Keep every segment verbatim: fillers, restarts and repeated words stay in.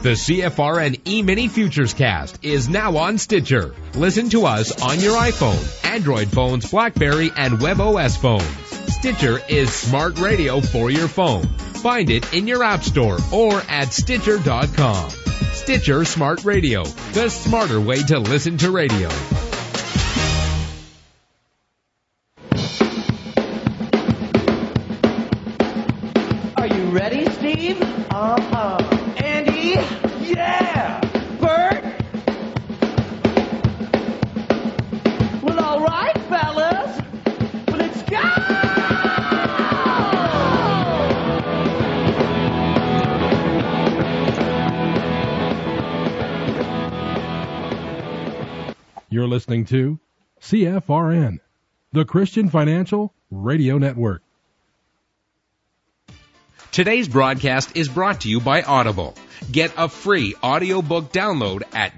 The C F R N E-Mini Futures Cast is now on Stitcher. Listen to us on your iPhone, Android phones, BlackBerry, and WebOS phones. Stitcher is smart radio for your phone. Find it in your app store or at Stitcher dot com. Stitcher Smart Radio, the smarter way to listen to radio. Are you ready, Steve? Uh-huh. Andy? Yeah! Bert? Well, all right, fellas. Well, let's go! You're listening to C F R N, the Christian Financial Radio Network. Today's broadcast is brought to you by Audible. Get a free audiobook download at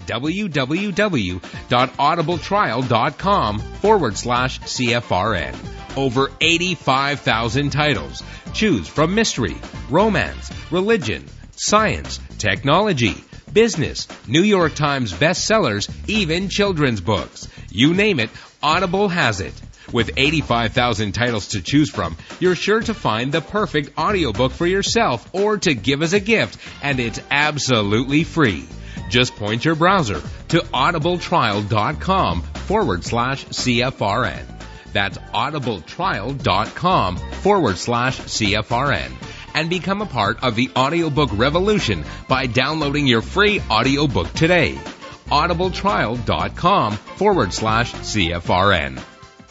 www.audibletrial.com forward slash CFRN. Over eighty-five thousand titles. Choose from mystery, romance, religion, science, technology, business, New York Times bestsellers, even children's books. You name it, Audible has it. With eighty-five thousand titles to choose from, you're sure to find the perfect audiobook for yourself or to give as a gift, and it's absolutely free. Just point your browser to audibletrial.com forward slash CFRN. That's audibletrial.com forward slash CFRN. And become a part of the audiobook revolution by downloading your free audiobook today. audibletrial.com forward slash CFRN.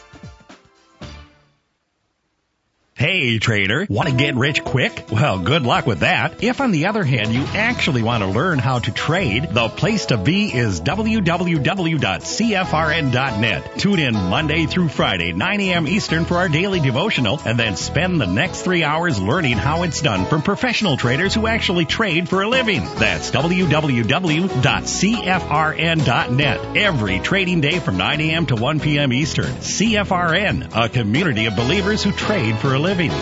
Hey, trader, want to get rich quick? Well, good luck with that. If, on the other hand, you actually want to learn how to trade, the place to be is w w w dot c f r n dot net. Tune in Monday through Friday, nine a.m. Eastern for our daily devotional, and then spend the next three hours learning how it's done from professional traders who actually trade for a living. That's w w w dot c f r n dot net. Every trading day from nine a.m. to one p.m. Eastern. C F R N, a community of believers who trade for a living. Living.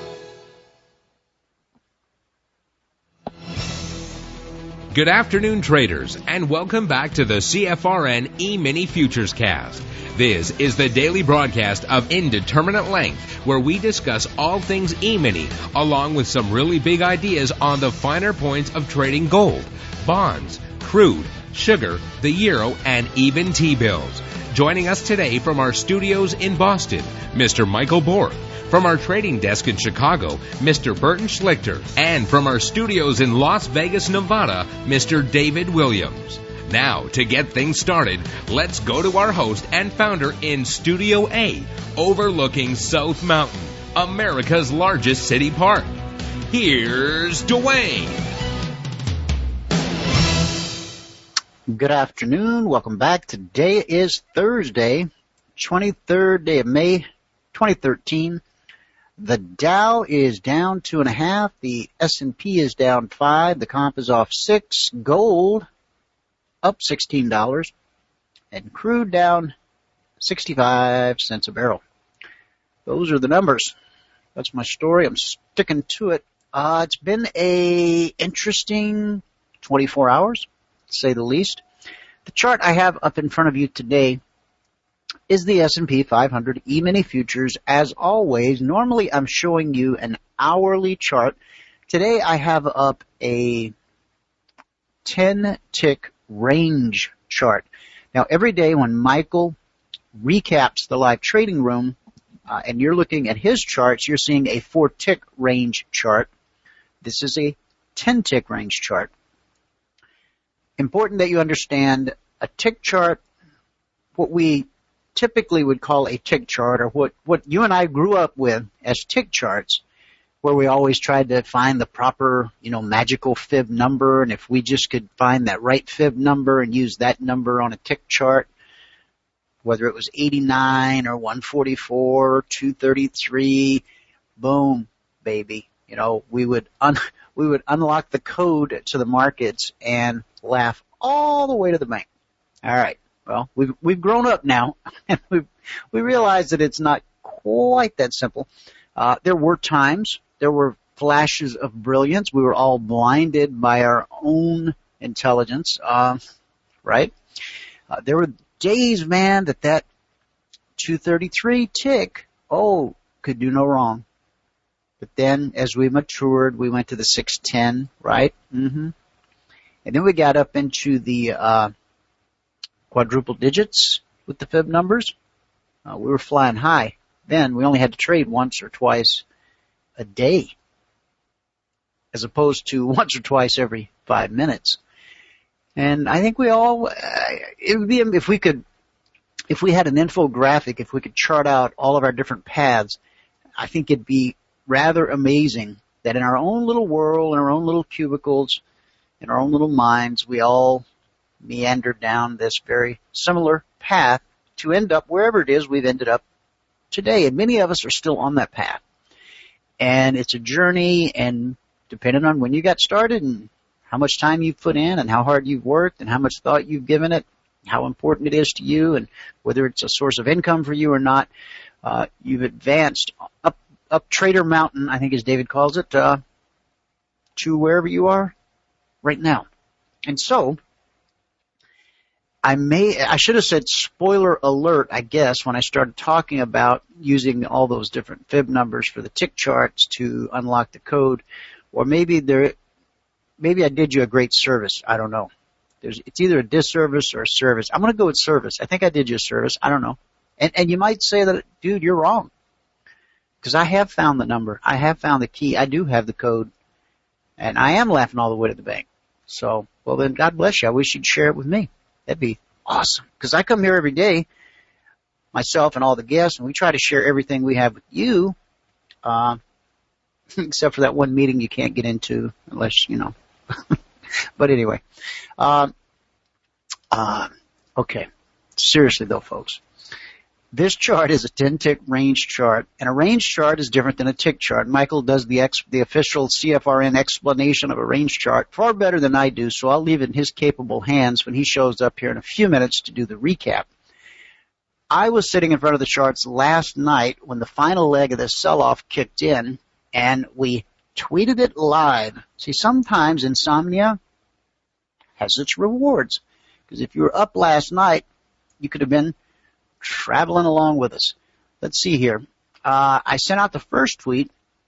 Good afternoon, traders, and welcome back to the C F R N E-Mini Futures Cast. This is the daily broadcast of Indeterminate Length, where we discuss all things E-Mini, along with some really big ideas on the finer points of trading gold, bonds, crude, sugar, the euro, and even T-bills. Joining us today from our studios in Boston, Mister Michael Bork. From our trading desk in Chicago, Mister Burton Schlichter. And from our studios in Las Vegas, Nevada, Mister David Williams. Now, to get things started, let's go to our host and founder in Studio A, overlooking South Mountain, America's largest city park. Here's Dwayne. Good afternoon. Welcome back. Today is Thursday, twenty-third day of May, twenty thirteen. The Dow is down two and a half. The S and P is down five. The comp is off six. Gold up sixteen dollars. And crude down sixty-five cents a barrel. Those are the numbers. That's my story. I'm sticking to it. Uh, it's been a interesting twenty-four hours, to say the least. The chart I have up in front of you today is the S and P five hundred E-Mini Futures. As always, normally I'm showing you an hourly chart. Today I have up a ten-tick range chart. Now, every day when Michael recaps the live trading room, uh, and you're looking at his charts, you're seeing a four-tick range chart. This is a ten-tick range chart. Important that you understand a tick chart, what we typically would call a tick chart, or what, what you and I grew up with as tick charts, where we always tried to find the proper, you know, magical fib number, and if we just could find that right fib number and use that number on a tick chart, whether it was eighty-nine or one forty-four or two thirty-three, boom, baby. You know, we would un- we would unlock the code to the markets and laugh all the way to the bank. All right. Well, we've we've grown up now, and we we realize that it's not quite that simple. Uh, there were times, there were flashes of brilliance. We were all blinded by our own intelligence, uh, right? Uh, there were days, man, that that two thirty-three tick, oh, could do no wrong. But then as we matured, we went to the six ten, right? Mm-hmm. And then we got up into the uh, quadruple digits with the fib numbers. Uh, we were flying high. Then we only had to trade once or twice a day, as opposed to once or twice every five minutes. And I think we all, uh, it would be, if we could, if we had an infographic, if we could chart out all of our different paths, I think it'd be rather amazing that in our own little world, in our own little cubicles, in our own little minds, we all meander down this very similar path to end up wherever it is we've ended up today. And many of us are still on that path. And it's a journey, and depending on when you got started and how much time you've put in and how hard you've worked and how much thought you've given it, how important it is to you, and whether it's a source of income for you or not, uh, you've advanced up, up Trader Mountain, I think as David calls it, uh, to wherever you are right now. And so, I may, I should have said spoiler alert, I guess, when I started talking about using all those different fib numbers for the tick charts to unlock the code, or maybe there, maybe I did you a great service. I don't know. There's, it's either a disservice or a service. I'm going to go with service. I think I did you a service. I don't know. And, and you might say that, dude, you're wrong. Because I have found the number. I have found the key. I do have the code. And I am laughing all the way to the bank. So, well then, God bless you. I wish you'd share it with me. That'd be awesome. Because I come here every day, myself and all the guests, and we try to share everything we have with you, uh, except for that one meeting you can't get into unless, you know. But anyway, uh, uh, okay. Seriously though, folks, this chart is a ten tick range chart, and a range chart is different than a tick chart. Michael does the ex- the official C F R N explanation of a range chart far better than I do, so I'll leave it in his capable hands when he shows up here in a few minutes to do the recap. I was sitting in front of the charts last night when the final leg of this sell-off kicked in, and we tweeted it live. See, sometimes insomnia has its rewards. Because if you were up last night, you could have been traveling along with us. Let's see here. Uh, I sent out the first tweet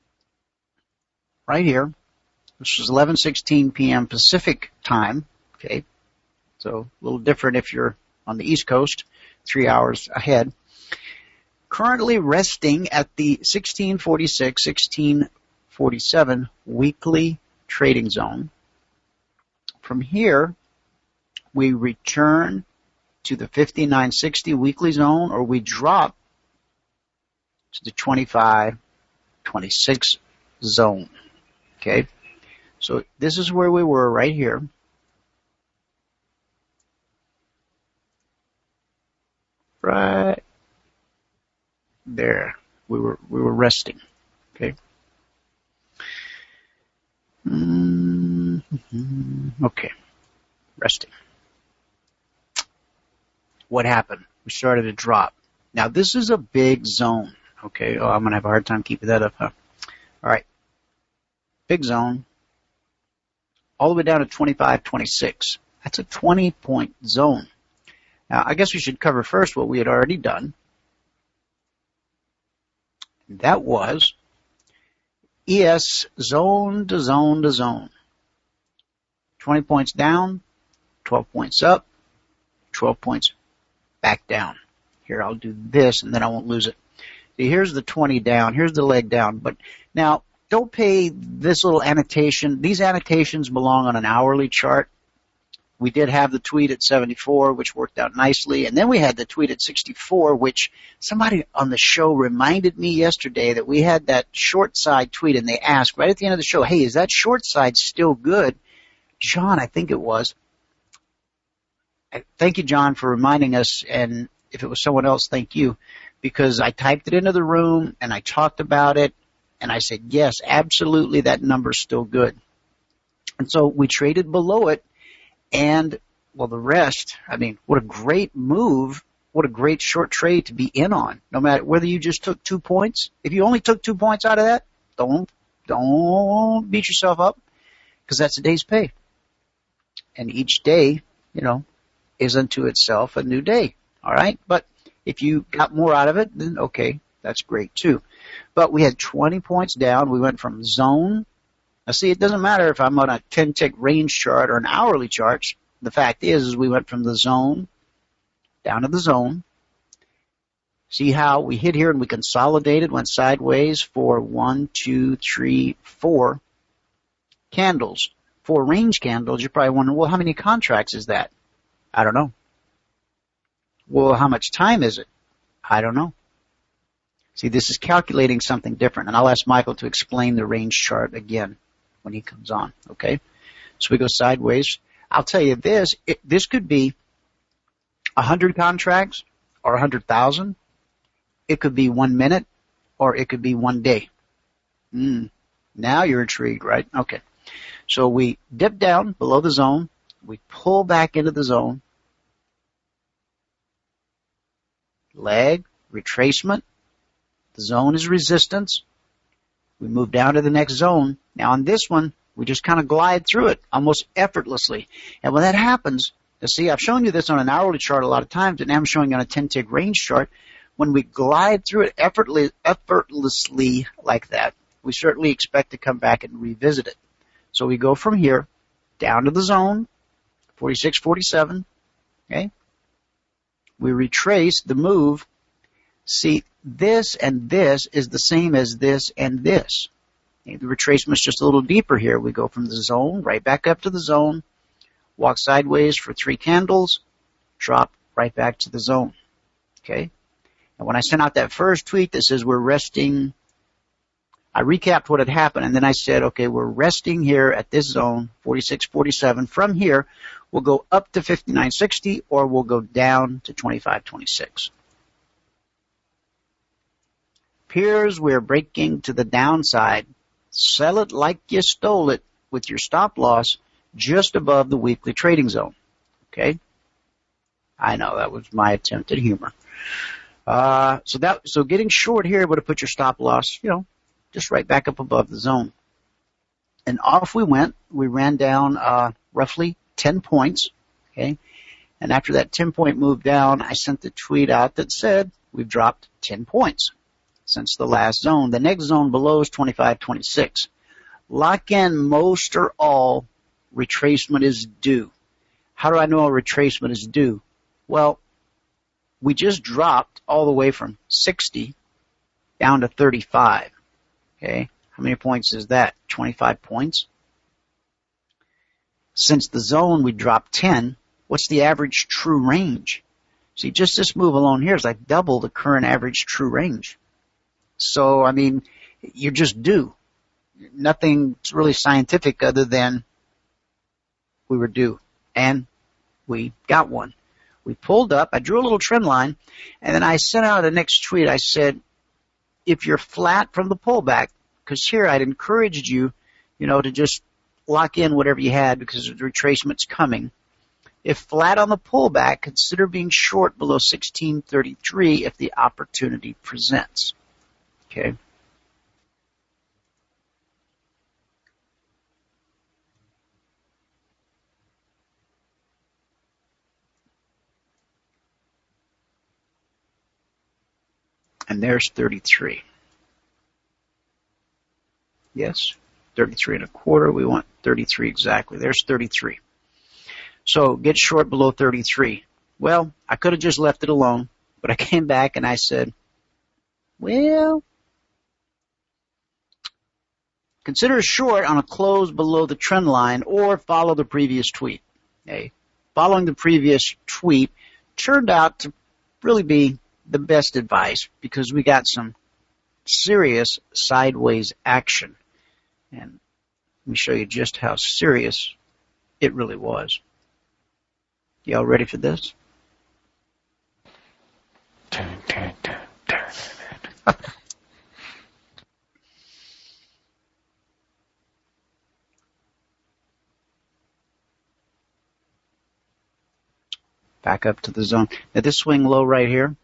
right here, which was eleven sixteen p.m. Pacific time. Okay. So a little different if you're on the East Coast, three hours ahead. Currently resting at the sixteen forty-six, sixteen forty-seven weekly trading zone. From here, we return to the fifty-nine sixty weekly zone, or we drop to the twenty-five twenty-six zone. Okay? So this is where we were right here. Right there. We were we were resting. Okay? Mm-hmm. Okay. Resting. What happened? We started to drop. Now, this is a big zone. Okay. Oh, I'm going to have a hard time keeping that up, huh? All right. Big zone. All the way down to twenty-five twenty-six. That's a twenty-point zone. Now, I guess we should cover first what we had already done. That was E S zone to zone to zone. twenty points down, twelve points up, twelve points back down. Here, I'll do this, and then I won't lose it. See, here's the twenty down. Here's the leg down. But now, don't pay this little annotation. These annotations belong on an hourly chart. We did have the tweet at seventy-four, which worked out nicely. And then we had the tweet at sixty-four, which somebody on the show reminded me yesterday that we had that short side tweet, and they asked right at the end of the show, hey, is that short side still good? John, I think it was. Thank you, John, for reminding us, and if it was someone else, thank you, because I typed it into the room, and I talked about it, and I said, yes, absolutely, that number's still good. And so we traded below it, and, well, the rest, I mean, what a great move, what a great short trade to be in on, no matter whether you just took two points. If you only took two points out of that, don't, don't beat yourself up, because that's a day's pay. And each day, you know, is unto itself a new day. All right. But if you got more out of it, then okay, that's great too. But we had twenty points down. We went from zone. Now see, it doesn't matter if I'm on a ten tick range chart or an hourly chart. The fact is, is we went from the zone down to the zone. See how we hit here and we consolidated, went sideways for one, two, three, four candles. Four range candles. You're probably wondering, well, how many contracts is that? I don't know. Well, how much time is it? I don't know. See, this is calculating something different, and I'll ask Michael to explain the range chart again when he comes on, okay? So we go sideways. I'll tell you this, it, this could be one hundred contracts or one hundred thousand. It could be one minute or it could be one day. Mm, now you're intrigued, right? Okay. So we dip down below the zone. We pull back into the zone. Leg, retracement. The zone is resistance. We move down to the next zone. Now on this one, we just kind of glide through it almost effortlessly. And when that happens, you see, I've shown you this on an hourly chart a lot of times, and now I'm showing you on a ten tick range chart. When we glide through it effortlessly, effortlessly like that, we certainly expect to come back and revisit it. So we go from here down to the zone, forty-six forty-seven, okay? We retrace the move. See, this and this is the same as this and this. Okay, the retracement's just a little deeper here. We go from the zone right back up to the zone, walk sideways for three candles, drop right back to the zone, okay? And when I sent out that first tweet that says we're resting, I recapped what had happened, and then I said, okay, we're resting here at this zone, forty-six forty-seven. From here, we'll go up to fifty-nine sixty, or we'll go down to twenty-five twenty-six. Appears we're breaking to the downside. Sell it like you stole it with your stop loss just above the weekly trading zone. Okay? I know, that was my attempt at humor. Uh, so that, so getting short here would have put your stop loss, you know, just right back up above the zone. And off we went. We ran down, uh, roughly ten points. Okay. And after that ten point move down, I sent the tweet out that said we've dropped ten points since the last zone. The next zone below is twenty-five twenty-six. Lock in most or all retracement is due. How do I know a retracement is due? Well, we just dropped all the way from sixty down to thirty-five. Okay. How many points is that? twenty-five points. Since the zone we dropped ten, what's the average true range? See, just this move alone here is like double the current average true range. So, I mean, you're just due. Nothing's really scientific other than we were due. And we got one. We pulled up. I drew a little trend line, and then I sent out the next tweet. I said, if you're flat from the pullback, because here I'd encouraged you, you know, to just lock in whatever you had because the retracement's coming. If flat on the pullback, consider being short below sixteen thirty-three if the opportunity presents. Okay. And there's thirty-three. Yes, thirty-three and a quarter. We want thirty-three exactly. There's thirty-three. So get short below thirty-three. Well, I could have just left it alone, but I came back and I said, well, consider a short on a close below the trend line or follow the previous tweet. Okay? Following the previous tweet turned out to really be the best advice because we got some serious sideways action. And let me show you just how serious it really was. Y'all ready for this? Dun, dun, dun, dun, dun. Back up to the zone. Now this swing low right here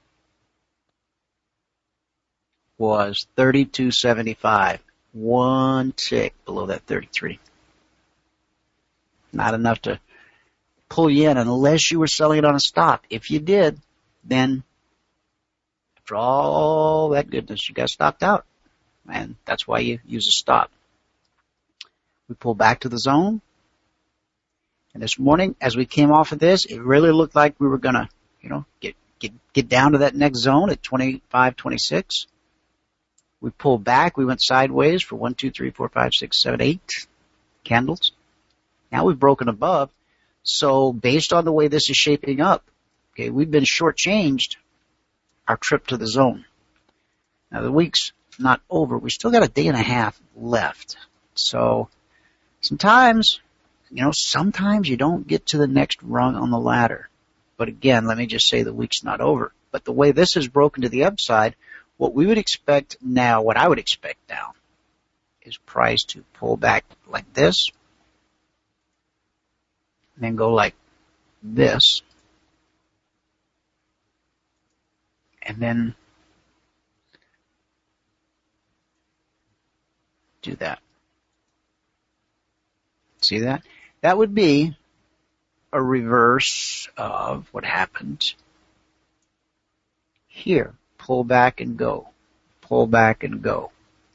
was thirty-two seventy-five. One tick below that thirty-three. Not enough to pull you in unless you were selling it on a stop. If you did, then after all that goodness, you got stopped out. And that's why you use a stop. We pull back to the zone. And this morning, as we came off of this, it really looked like we were going to, you know, get, get, get down to that next zone at twenty-five twenty-six. We pulled back. We went sideways for one, two, three, four, five, six, seven, eight candles. Now we've broken above. So based on the way this is shaping up, okay, we've been shortchanged our trip to the zone. Now the week's not over. We still got a day and a half left. So sometimes, you know, sometimes you don't get to the next rung on the ladder. But again, let me just say the week's not over. But the way this is broken to the upside, what we would expect now, what I would expect now, is price to pull back like this, and then go like this, and then do that. See that? That would be a reverse of what happened here. Pull back and go. Pull back and go.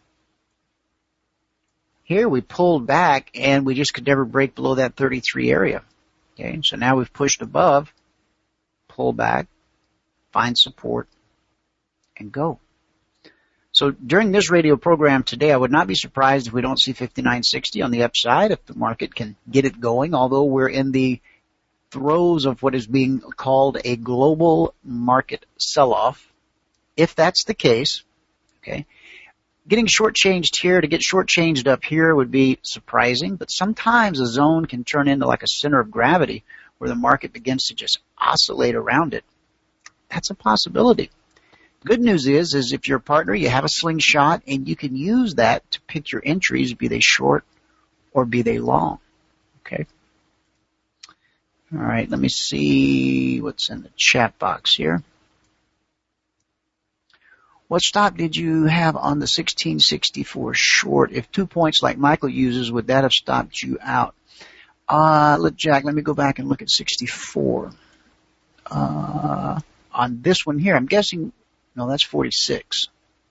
Here we pulled back and we just could never break below that thirty-three area. Okay, so now we've pushed above, pull back, find support, and go. So during this radio program today, I would not be surprised if we don't see fifty-nine sixty on the upside if the market can get it going, although we're in the throes of what is being called a global market sell-off. If that's the case, okay, getting shortchanged here to get shortchanged up here would be surprising, but sometimes a zone can turn into like a center of gravity where the market begins to just oscillate around it. That's a possibility. Good news is, is if you're a partner, you have a slingshot and you can use that to pick your entries, be they short or be they long. Okay. All right. Let me see what's in the chat box here. What stop did you have on the sixteen sixty-four short? If two points like Michael uses, would that have stopped you out? Uh, let Jack, let me go back and look at sixty-four. Uh, on this one here, I'm guessing, no, that's forty-six.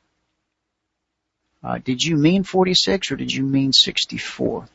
Uh, did you mean forty-six or did you mean sixty-four?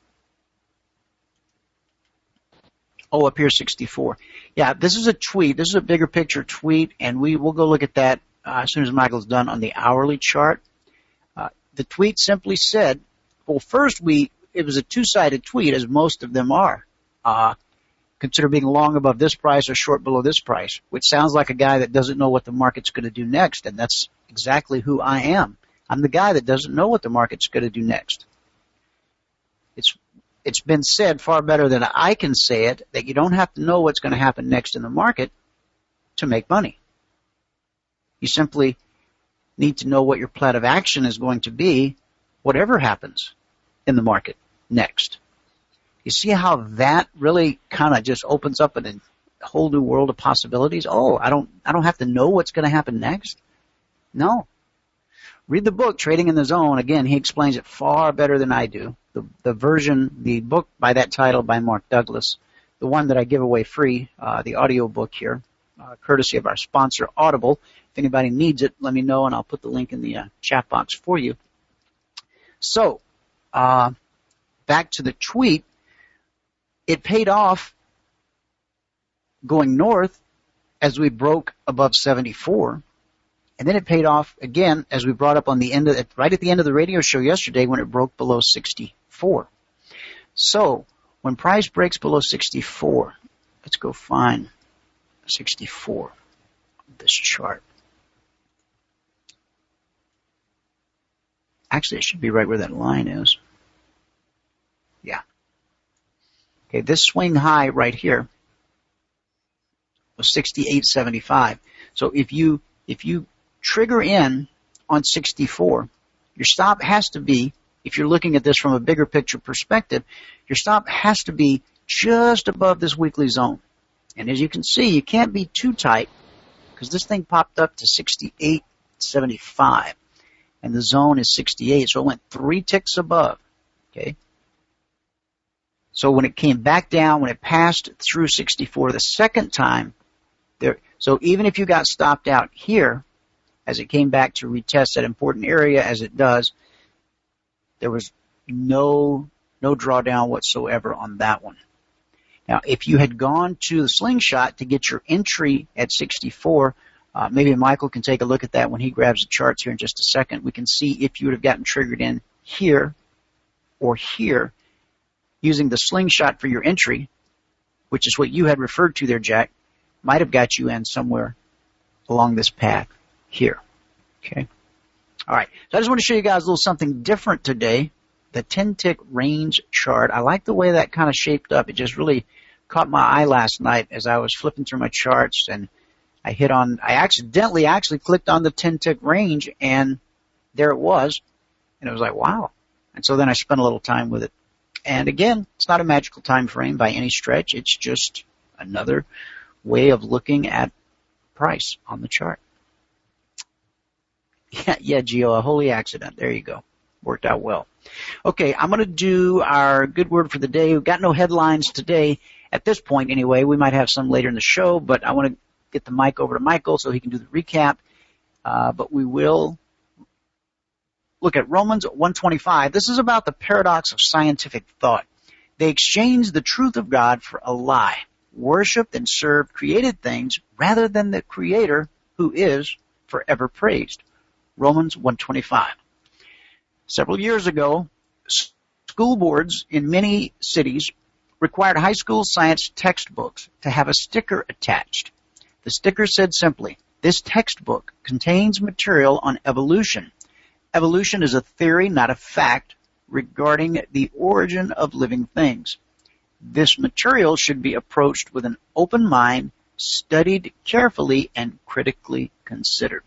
Oh, up here, sixty-four. Yeah, this is a tweet. This is a bigger picture tweet, and we will go look at that uh, as soon as Michael's done on the hourly chart. Uh, the tweet simply said, well, first we, it was a two-sided tweet, as most of them are. Uh, consider being long above this price or short below this price, which sounds like a guy that doesn't know what the market's going to do next, and that's exactly who I am. I'm the guy that doesn't know what the market's going to do next. It's It's been said far better than I can say it that you don't have to know what's going to happen next in the market to make money. You simply need to know what your plan of action is going to be, whatever happens in the market next. You see how that really kind of just opens up a whole new world of possibilities? Oh, I don't, I don't have to know what's going to happen next? No. Read the book, Trading in the Zone. Again, he explains it far better than I do. The, the version, the book by that title by Mark Douglas, the one that I give away free, uh, the audio book here, uh, courtesy of our sponsor, Audible. If anybody needs it, let me know, and I'll put the link in the uh, chat box for you. So, uh, back to the tweet. It paid off going north as we broke above seventy-four. And then it paid off again as we brought up on the end of it, right at the end of the radio show yesterday when it broke below sixty-four. So when price breaks below sixty-four, let's go find sixty-four on this chart. Actually, it should be right where that line is. Yeah. Okay, this swing high right here was sixty-eight seventy-five. So if you if you trigger in on sixty-four, your stop has to be, if you're looking at this from a bigger picture perspective, your stop has to be just above this weekly zone. And as you can see, you can't be too tight because this thing popped up to sixty-eight seventy-five and the zone is sixty-eight, so it went three ticks above. Okay. So when it came back down, when it passed through sixty-four the second time, there, so even if you got stopped out here, as it came back to retest that important area as it does, there was no, no drawdown whatsoever on that one. Now, if you had gone to the slingshot to get your entry at sixty-four, uh, maybe Michael can take a look at that when he grabs the charts here in just a second. We can see if you would have gotten triggered in here or here using the slingshot for your entry, which is what you had referred to there, Jack, might have got you in somewhere along this path here. Okay. All right. So I just want to show you guys a little something different today. The ten-tick range chart. I like the way that kind of shaped up. It just really caught my eye last night as I was flipping through my charts, and I hit on, I accidentally actually clicked on the ten-tick range, and there it was. And it was like, wow. And so then I spent a little time with it. And again, it's not a magical time frame by any stretch. It's just another way of looking at price on the chart. Yeah, yeah, Gio, a holy accident. There you go. Worked out well. Okay, I'm going to do our good word for the day. We've got no headlines today at this point anyway. We might have some later in the show, but I want to get the mic over to Michael so he can do the recap. Uh, but we will look at Romans one twenty-five. This is about the paradox of scientific thought. They exchanged the truth of God for a lie, worshipped and served created things rather than the Creator who is forever praised. Romans one twenty-five. Several years ago, school boards in many cities required high school science textbooks to have a sticker attached. The sticker said simply, "This textbook contains material on evolution. Evolution is a theory, not a fact, regarding the origin of living things. This material should be approached with an open mind, studied carefully, and critically considered."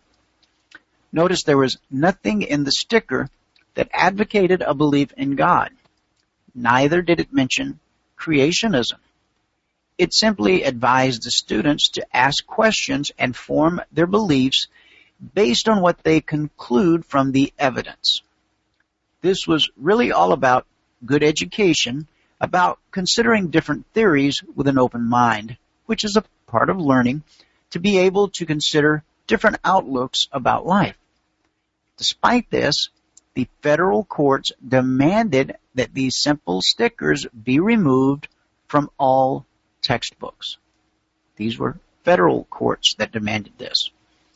Notice there was nothing in the sticker that advocated a belief in God. Neither did it mention creationism. It simply advised the students to ask questions and form their beliefs based on what they conclude from the evidence. This was really all about good education, about considering different theories with an open mind, which is a part of learning, to be able to consider different outlooks about life. Despite this, the federal courts demanded that these simple stickers be removed from all textbooks. These were federal courts that demanded this.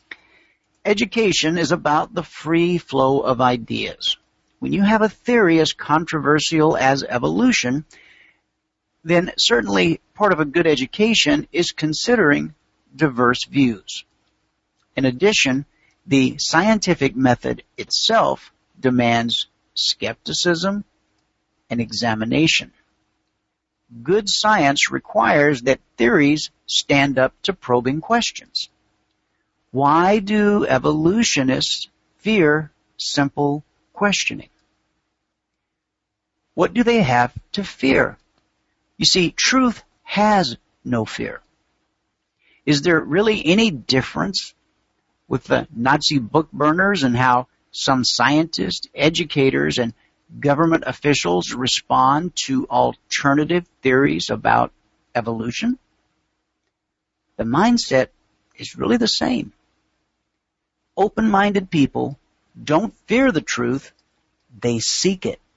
Education is about the free flow of ideas. When you have a theory as controversial as evolution, then certainly part of a good education is considering diverse views. In addition, the scientific method itself demands skepticism and examination. Good science requires that theories stand up to probing questions. Why do evolutionists fear simple questioning? What do they have to fear? You see, truth has no fear. Is there really any difference with the Nazi book burners and how some scientists, educators, and government officials respond to alternative theories about evolution? The mindset is really the same. Open-minded people don't fear the truth, they seek it.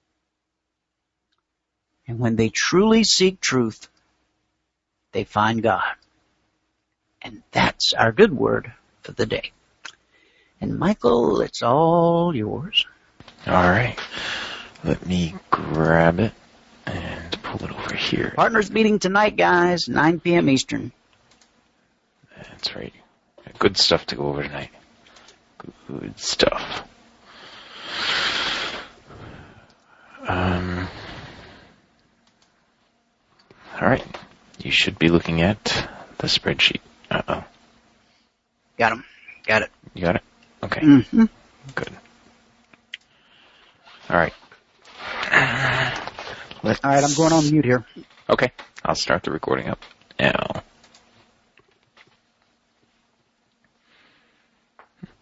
And when they truly seek truth, they find God. And that's our good word for the day. And Michael, it's all yours. All right. Let me grab it and pull it over here. Partners meeting tonight, guys, nine p.m. Eastern. That's right. Good stuff to go over tonight. Good stuff. Um. All right. You should be looking at the spreadsheet. Uh-oh. Got him. Got it. You got it? Okay. Mm-hmm. Good. All right. Let's... All right, I'm going on mute here. Okay. I'll start the recording up now.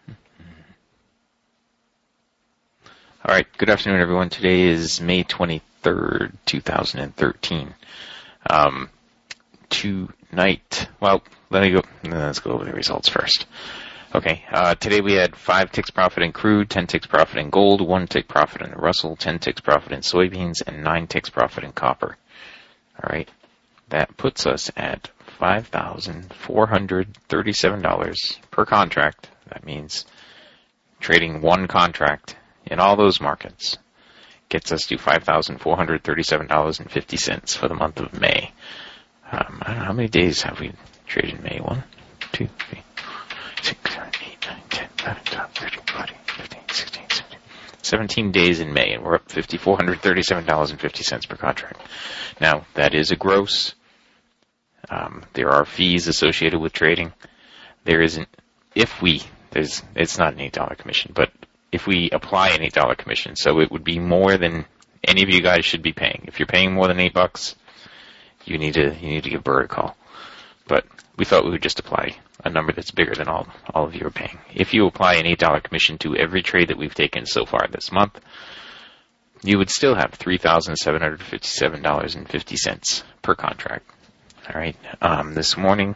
All right. Good afternoon, everyone. Today is May twenty-third. third, two thousand thirteen. Um, tonight, well, let me go, let's go over the results first. Okay, uh, today we had five ticks profit in crude, ten ticks profit in gold, one tick profit in the Russell, ten ticks profit in soybeans, and nine ticks profit in copper. Alright, that puts us at five thousand four hundred thirty-seven dollars per contract. That means trading one contract in all those markets gets us to five thousand four hundred thirty-seven dollars and fifty cents for the month of May. Um, I don't know, how many days have we traded in May? One, two, three, six, seven, eight, nine, ten, eleven, twelve, thirteen, fourteen, fifteen, sixteen, seventeen. seventeen days in May, and we're up five thousand four hundred thirty-seven dollars and fifty cents per contract. Now, that is a gross. Um, there are fees associated with trading. There isn't, if we, there's, it's not an eight dollar commission, but if we apply an eight dollar commission, so it would be more than any of you guys should be paying. If you're paying more than eight bucks, you need to, you need to give Bird a call. But we thought we would just apply a number that's bigger than all, all of you are paying. If you apply an eight dollar commission to every trade that we've taken so far this month, you would still have three thousand seven hundred fifty-seven dollars and fifty cents per contract. All right. Um, this morning,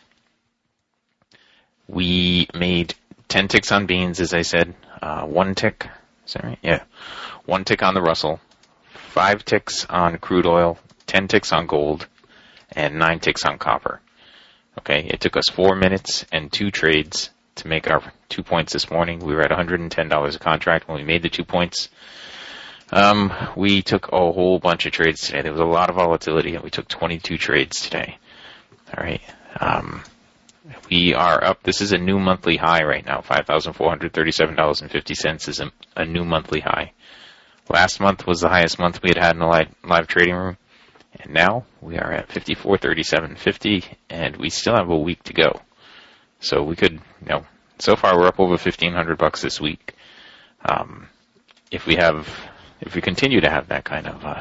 we made ten ticks on beans, as I said. Uh, one tick. Is that right? Yeah. One tick on the Russell. Five ticks on crude oil. Ten ticks on gold. And nine ticks on copper. Okay. It took us four minutes and two trades to make our two points this morning. We were at one hundred ten dollars a contract when we made the two points. Um, we took a whole bunch of trades today. There was a lot of volatility, and we took twenty-two trades today. All right. Um, we are up. This is a new monthly high right now. five thousand four hundred thirty-seven dollars and fifty cents is a, a new monthly high. Last month was the highest month we had had in the live, live trading room, and now we are at fifty-four thirty-seven fifty, and we still have a week to go. So we could, you know, so far we're up over fifteen hundred bucks this week. Um, if we have. If we continue to have that kind of uh,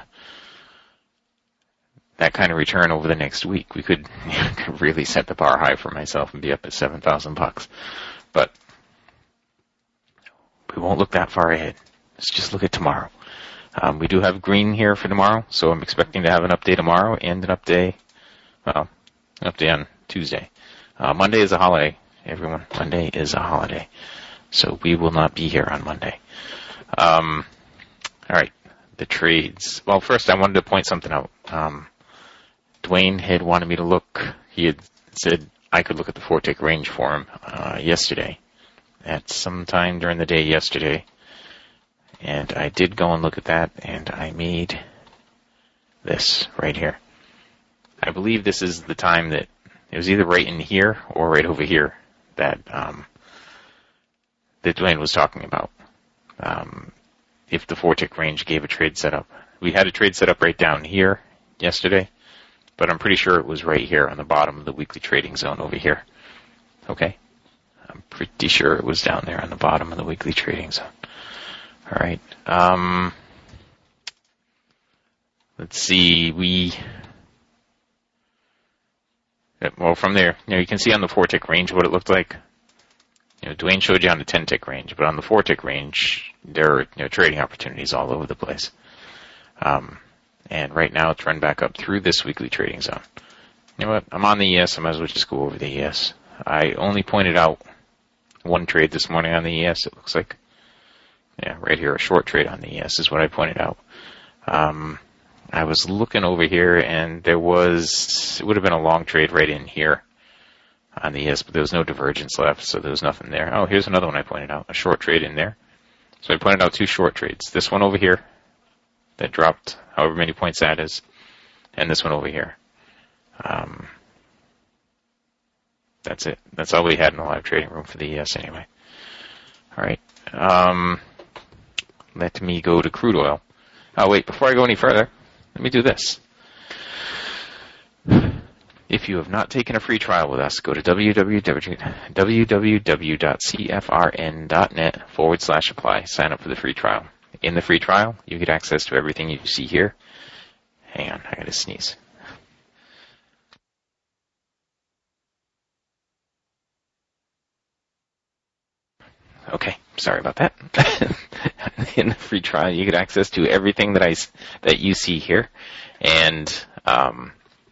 that kind of return over the next week, we could, could really set the bar high for myself and be up at seven thousand bucks. But we won't look that far ahead. Let's just look at tomorrow. Um, we do have green here for tomorrow, so I'm expecting to have an update tomorrow and an update, well, an update on Tuesday. Uh, Monday is a holiday, everyone. Monday is a holiday, so we will not be here on Monday. Um. All right, the trades. Well, first I wanted to point something out. Um, Dwayne had wanted me to look. He had said I could look at the four-tick range for him uh, yesterday, at some time during the day yesterday. And I did go and look at that, and I made this right here. I believe this is the time that it was either right in here or right over here that um, that Dwayne was talking about. Um, if the four-tick range gave a trade setup. We had a trade setup right down here yesterday, but I'm pretty sure it was right here on the bottom of the weekly trading zone over here. Okay? I'm pretty sure it was down there on the bottom of the weekly trading zone. All right. Um, let's see. We, well, from there, you know, you can see on the four-tick range what it looked like. You know, Dwayne showed you on the ten-tick range, but on the four-tick range, there are, you know, trading opportunities all over the place. Um, and right now, it's run back up through this weekly trading zone. You know what? I'm on the E S. I might as well just go over the E S. I only pointed out one trade this morning on the E S, it looks like. Yeah, right here, a short trade on the E S is what I pointed out. Um, I was looking over here, and there was, it would have been a long trade right in here on the E S, but there was no divergence left, so there was nothing there. Oh, here's another one I pointed out, a short trade in there. So I pointed out two short trades. This one over here that dropped however many points that is, and this one over here. Um, that's it. That's all we had in the live trading room for the E S anyway. All right. Um, let me go to crude oil. Oh, wait, before I go any further, let me do this. If you have not taken a free trial with us, go to www.cfrn.net forward slash apply. Sign up for the free trial. In the free trial, you get access to everything you see here. Hang on, I gotta sneeze. Okay, sorry about that. In the free trial, you get access to everything that I that you see here, and um,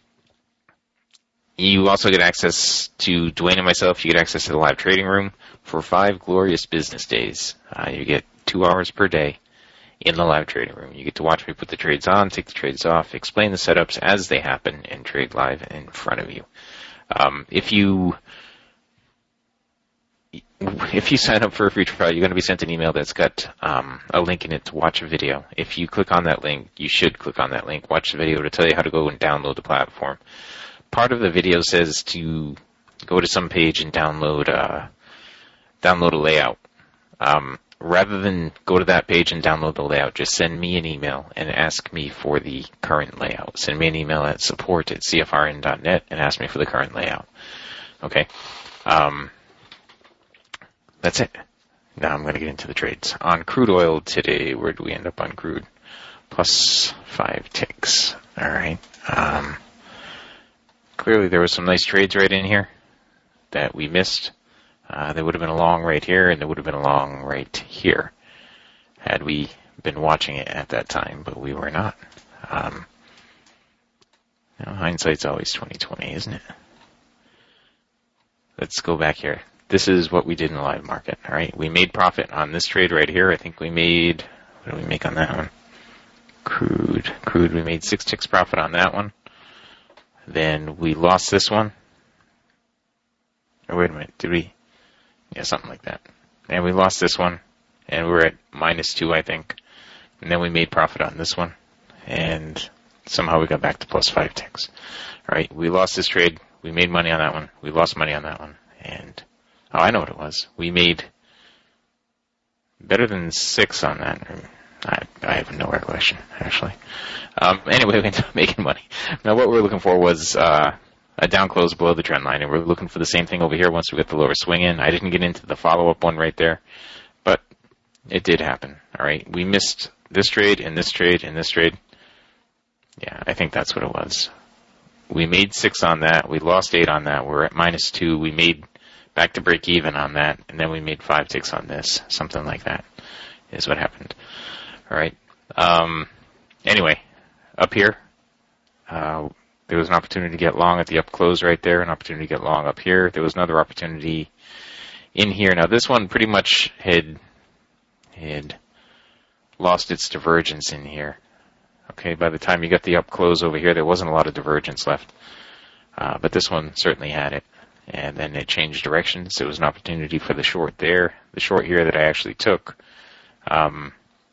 you also get access to Dwayne and myself. You get access to the live trading room for five glorious business days. Uh, you get two hours per day in the live trading room. You get to watch me put the trades on, take the trades off, explain the setups as they happen, and trade live in front of you. Um, if you if you sign up for a free trial, you're going to be sent an email that's got um, a link in it to watch a video. If you click on that link, you should click on that link, watch the video to tell you how to go and download the platform. Part of the video says to go to some page and download uh, download a layout. Um, rather than go to that page and download the layout, just send me an email and ask me for the current layout. Send me an email at support at c f r n dot net and ask me for the current layout. Okay. Um, that's it. Now I'm going to get into the trades. On crude oil today, where do we end up on crude? Plus five ticks. All right. Um, clearly there was some nice trades right in here that we missed. Uh, there would have been a long right here, and there would have been a long right here had we been watching it at that time, but we were not. Um, you know, hindsight's always twenty twenty, isn't it? Let's go back here. This is what we did in the live market. All right, we made profit on this trade right here. I think we made, what did we make on that one? Crude, crude. We made six ticks profit on that one. Then we lost this one. Oh, wait a minute, did we? Yeah, something like that. And we lost this one, and we were at minus two, I think. And then we made profit on this one, and somehow we got back to plus five ticks. All right, we lost this trade. We made money on that one. We lost money on that one. And, oh, I know what it was. We made better than six on that. I, I have no recollection, actually. Um, anyway, we ended up making money. Now, what we were looking for was uh, a down close below the trend line, and we're looking for the same thing over here once we get the lower swing in. I didn't get into the follow-up one right there, but it did happen. All right, we missed this trade and this trade and this trade. Yeah, I think that's what it was. We made six on that. We lost eight on that. We're at minus two. We made back to break even on that, and then we made five ticks on this. Something like that is what happened. All right. Um, anyway, up here, uh, there was an opportunity to get long at the up close right there, an opportunity to get long up here. There was another opportunity in here. Now, this one pretty much had, had lost its divergence in here. Okay, by the time you got the up close over here, there wasn't a lot of divergence left. Uh, but this one certainly had it. And then it changed directions. There was an opportunity for the short there. The short here that I actually took um,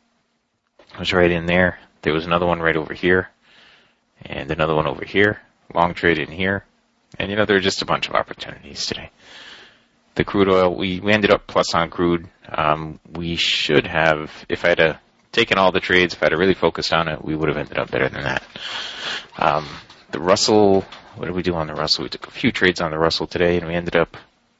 was right in there. There was another one right over here. And another one over here. Long trade in here. And, you know, there are just a bunch of opportunities today. The crude oil, we, we ended up plus on crude. Um, we should have, if I had a taken all the trades, if I'd really focused on it, we would have ended up better than that. Um, the Russell, what did we do on the Russell? We took a few trades on the Russell today, and we ended up,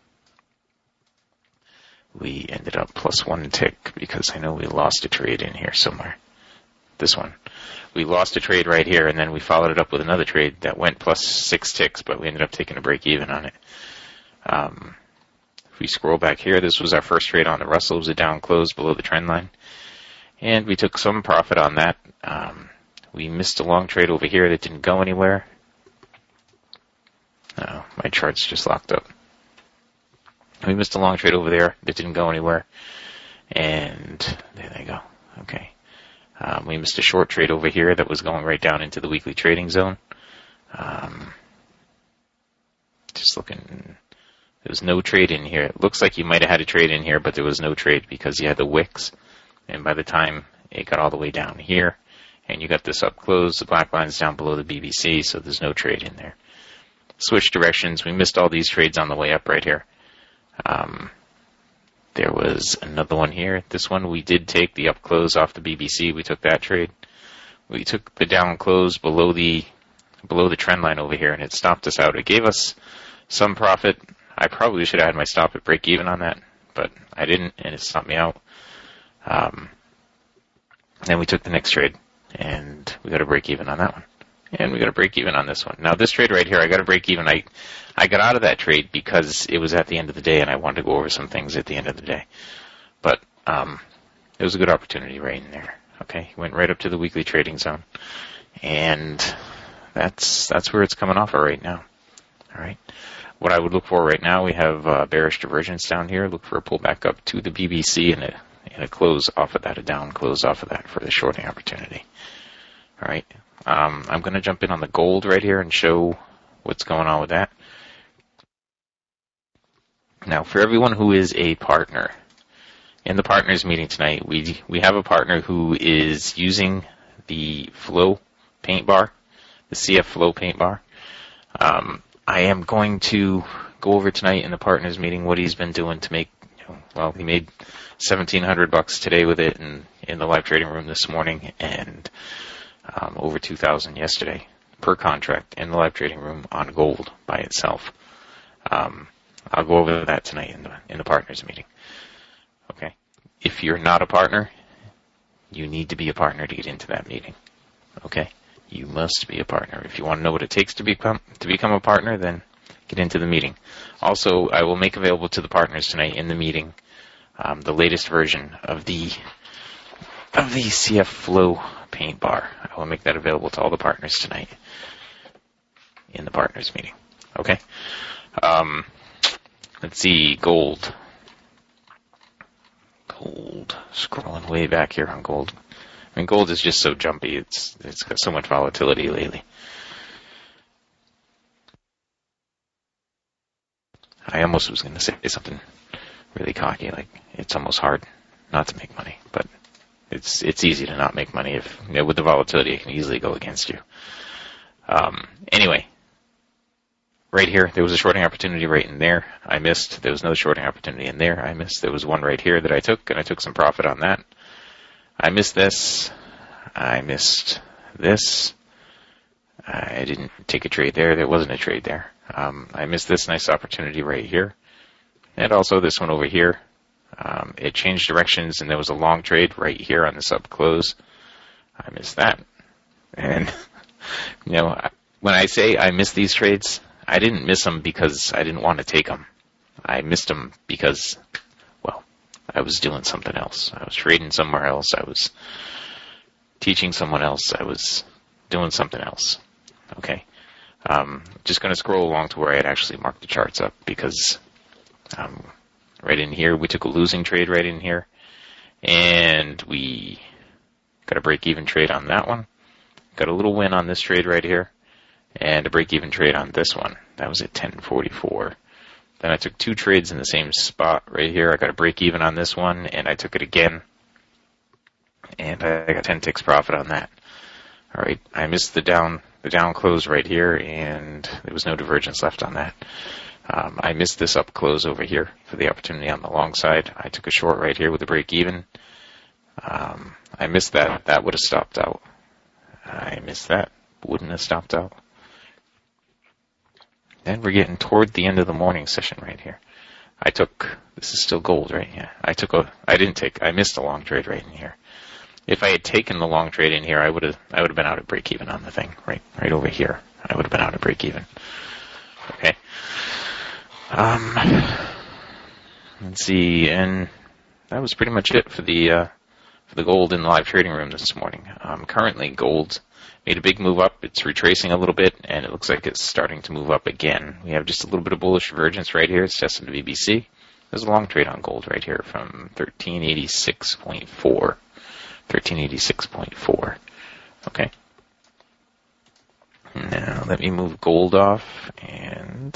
we ended up plus one tick because I know we lost a trade in here somewhere. This one. We lost a trade right here, and then we followed it up with another trade that went plus six ticks, but we ended up taking a break even on it. Um, if we scroll back here, this was our first trade on the Russell. It was a down close below the trend line. And we took some profit on that. Um, we missed a long trade over here that didn't go anywhere. Oh, my chart's just locked up. We missed a long trade over there that didn't go anywhere. And there they go. Okay. Um, we missed a short trade over here that was going right down into the weekly trading zone. Um, just looking. There was no trade in here. It looks like you might have had a trade in here, but there was no trade because you had the wicks. And by the time it got all the way down here, and you got this up close, the black line's down below the B B C, so there's no trade in there. Switch directions. We missed all these trades on the way up right here. Um, there was another one here. This one, we did take the up close off the B B C. We took that trade. We took the down close below the below the trend line over here, and it stopped us out. It gave us some profit. I probably should have had my stop at break even on that, but I didn't, and it stopped me out. Um, then we took the next trade, and we got a break even on that one. And we got a break even on this one. Now, this trade right here, I got a break even. I, I got out of that trade because it was at the end of the day, and I wanted to go over some things at the end of the day. But um, it was a good opportunity right in there. Okay, went right up to the weekly trading zone, and that's that's where it's coming off of right now. All right. What I would look for right now, we have uh, bearish divergence down here. Look for a pullback up to the B B C and a, and a close off of that, a down close off of that for the shorting opportunity. All right. Um, I'm going to jump in on the gold right here and show what's going on with that. Now, for everyone who is a partner, in the partners meeting tonight, we we have a partner who is using the Flow paint bar, the C F Flow paint bar. Um, I am going to go over tonight in the partners meeting what he's been doing to make, you know, well, he made seventeen hundred bucks today with it in, in the live trading room this morning, and um, over two thousand yesterday per contract in the live trading room on gold by itself. Um, I'll go over that tonight in the, in the partners meeting. Okay. If you're not a partner, you need to be a partner to get into that meeting. Okay. You must be a partner. If you want to know what it takes to become to become a partner, then get into the meeting. Also, I will make available to the partners tonight in the meeting um, the latest version of the of the C F Flow paint bar. I will make that available to all the partners tonight in the partners meeting. Okay. Um, let's see, gold. Gold. Scrolling way back here on gold. I mean, gold is just so jumpy. It's it's got so much volatility lately. I almost was going to say something really cocky, like it's almost hard not to make money, but it's it's easy to not make money if, you know, with the volatility, it can easily go against you. Um, anyway, right here, there was a shorting opportunity right in there. I missed. There was another shorting opportunity in there. I missed. There was one right here that I took, and I took some profit on that. I missed this. I missed this. I didn't take a trade there. There wasn't a trade there. Um, I missed this nice opportunity right here. And also this one over here. Um, it changed directions, and there was a long trade right here on the sub close. I missed that. And, you know, when I say I missed these trades, I didn't miss them because I didn't want to take them. I missed them because, well, I was doing something else. I was trading somewhere else. I was teaching someone else. I was doing something else. Okay. Um, just going to scroll along to where I had actually marked the charts up, because um, right in here, we took a losing trade right in here, and we got a break-even trade on that one. Got a little win on this trade right here, and a break-even trade on this one. That was at ten forty-four. Then I took two trades in the same spot right here. I got a break-even on this one, and I took it again, and I got ten ticks profit on that. All right, I missed the down the down close right here, and there was no divergence left on that. Um, I missed this up close over here for the opportunity on the long side. I took a short right here with a break-even. Um, I missed that. That would have stopped out. I missed that. Wouldn't have stopped out. Then we're getting toward the end of the morning session right here. I took, this is still gold right here. I took a, I didn't take, I missed a long trade right in here. If I had taken the long trade in here, I would have, I would have been out at break even on the thing, right, right over here. I would have been out at break even. Okay. Um, let's see, and that was pretty much it for the, uh, for the gold in the live trading room this morning. Um, currently gold made a big move up. It's retracing a little bit, and it looks like it's starting to move up again. We have just a little bit of bullish divergence right here. It's testing the B B C. There's a long trade on gold right here from thirteen eighty-six point four. thirteen eighty-six point four. Okay. Now let me move gold off, and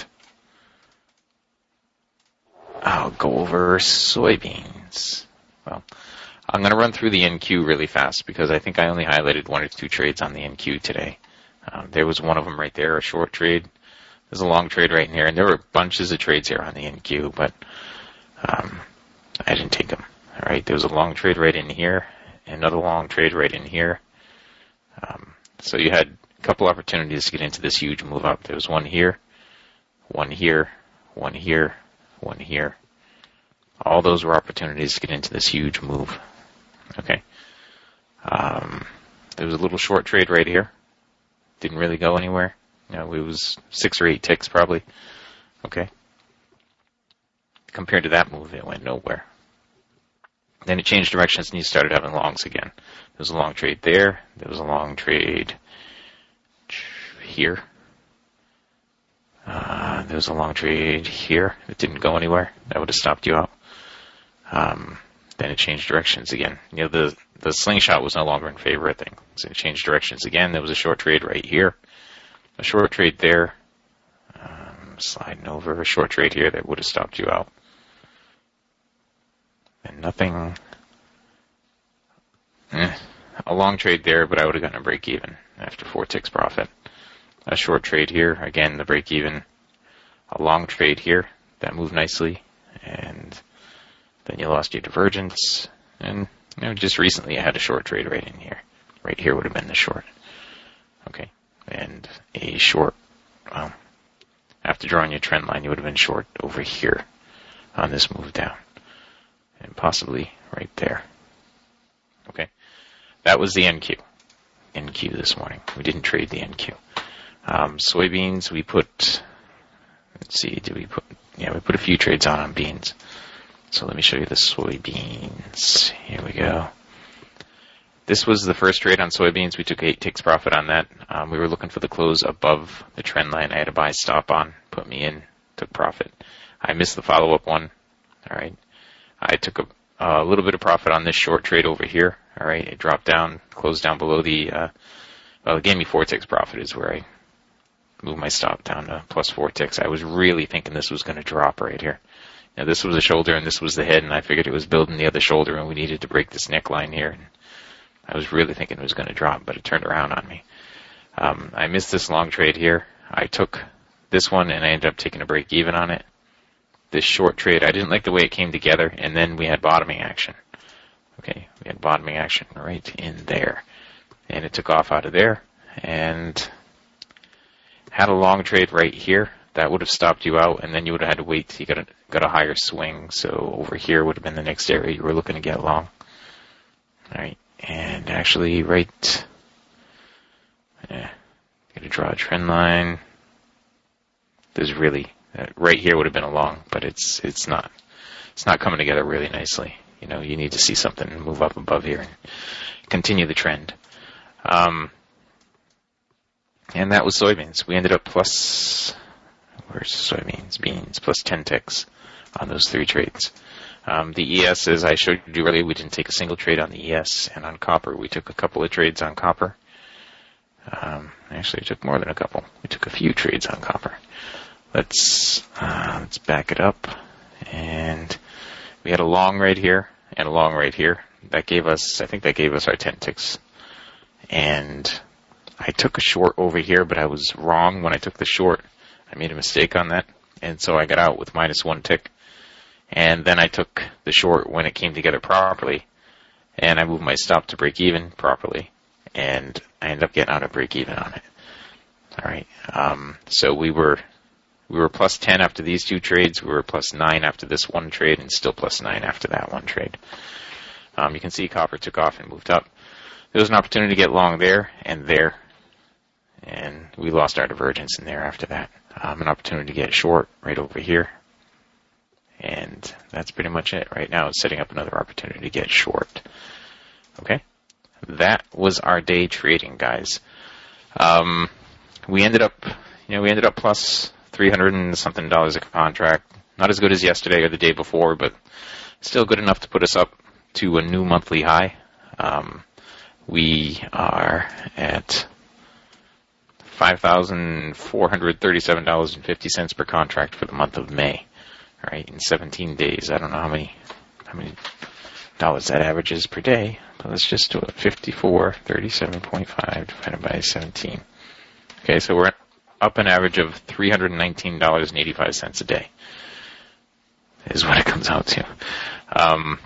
I'll go over soybeans. Well, I'm going to run through the N Q really fast because I think I only highlighted one or two trades on the N Q today. Um, there was one of them right there, a short trade. There's a long trade right in here, and there were bunches of trades here on the N Q, but um, I didn't take them. All right, there was a long trade right in here, another long trade right in here. Um, so you had a couple opportunities to get into this huge move up. There was one here, one here, one here, one here. All those were opportunities to get into this huge move. Okay. Um, there was a little short trade right here. Didn't really go anywhere. You know, it was six or eight ticks probably. Okay. Compared to that move, it went nowhere. Then it changed directions and you started having longs again. There was a long trade there. There was a long trade here. Uh, there was a long trade here. It didn't go anywhere. That would have stopped you out. Um, then it changed directions again. You know, the, the slingshot was no longer in favor of things. So it changed directions again. There was a short trade right here. A short trade there. Um, sliding over. A short trade here that would have stopped you out. And nothing. Eh, a long trade there, but I would have gotten a break even after four ticks profit. A short trade here, again, the break even. A long trade here, that moved nicely, and then you lost your divergence. And you know, just recently I had a short trade right in here. Right here would have been the short. Okay, and a short, well, after drawing your trend line, you would have been short over here on this move down. And possibly right there. Okay, that was the N Q. N Q this morning. We didn't trade the N Q. Um, soybeans, we put, let's see, did we put, yeah, we put a few trades on on beans. So let me show you the soybeans. Here we go. This was the first trade on soybeans. We took eight ticks profit on that. Um, we were looking for the close above the trend line. I had a buy stop on, put me in, took profit. I missed the follow-up one. All right. I took a, a little bit of profit on this short trade over here. All right. It dropped down, closed down below the, uh, well, it gave me four ticks profit is where I move my stop down to plus four ticks. I was really thinking this was going to drop right here. Now, this was the shoulder and this was the head, and I figured it was building the other shoulder, and we needed to break this neckline here. And I was really thinking it was going to drop, but it turned around on me. Um, I missed this long trade here. I took this one, and I ended up taking a break even on it. This short trade, I didn't like the way it came together, and then we had bottoming action. Okay, we had bottoming action right in there. And it took off out of there, and had a long trade right here. That would have stopped you out, and then you would have had to wait till you got a, got a higher swing. So over here would have been the next area you were looking to get long. All right, and actually right, yeah, gotta draw a trend line. There's really, uh, right here would have been a long, but it's it's not. It's not coming together really nicely. You know, you need to see something move up above here and continue the trend. Um, and that was soybeans. We ended up plus, where's soybeans? Beans, plus ten ticks on those three trades. Um, the E S, as I showed you earlier, we didn't take a single trade on the E S, and on copper, we took a couple of trades on copper. Um, actually, we took more than a couple. We took a few trades on copper. Let's, uh, let's back it up. And we had a long right here and a long right here. That gave us, I think that gave us our ten ticks. And I took a short over here, but I was wrong when I took the short. I made a mistake on that. And so I got out with minus one tick. And then I took the short when it came together properly. And I moved my stop to break even properly. And I ended up getting out of break even on it. All right. Um, so we were, we were plus ten after these two trades. We were plus nine after this one trade, and still plus nine after that one trade. Um, you can see copper took off and moved up. There was an opportunity to get long there and there. And we lost our divergence in there after that. Um, an opportunity to get short right over here. And that's pretty much it. Right now it's setting up another opportunity to get short. Okay? That was our day trading, guys. Um, we ended up, you know, we ended up plus three hundred and something dollars a contract. Not as good as yesterday or the day before, but still good enough to put us up to a new monthly high. Um, we are at five thousand four hundred thirty-seven dollars and fifty cents per contract for the month of May. All right, in seventeen days. I don't know how many, how many dollars that averages per day, but let's just do it. fifty-four thirty-seven point five divided by seventeen. Okay, so we're up an average of three hundred nineteen dollars and eighty-five cents a day is what it comes out to. Um,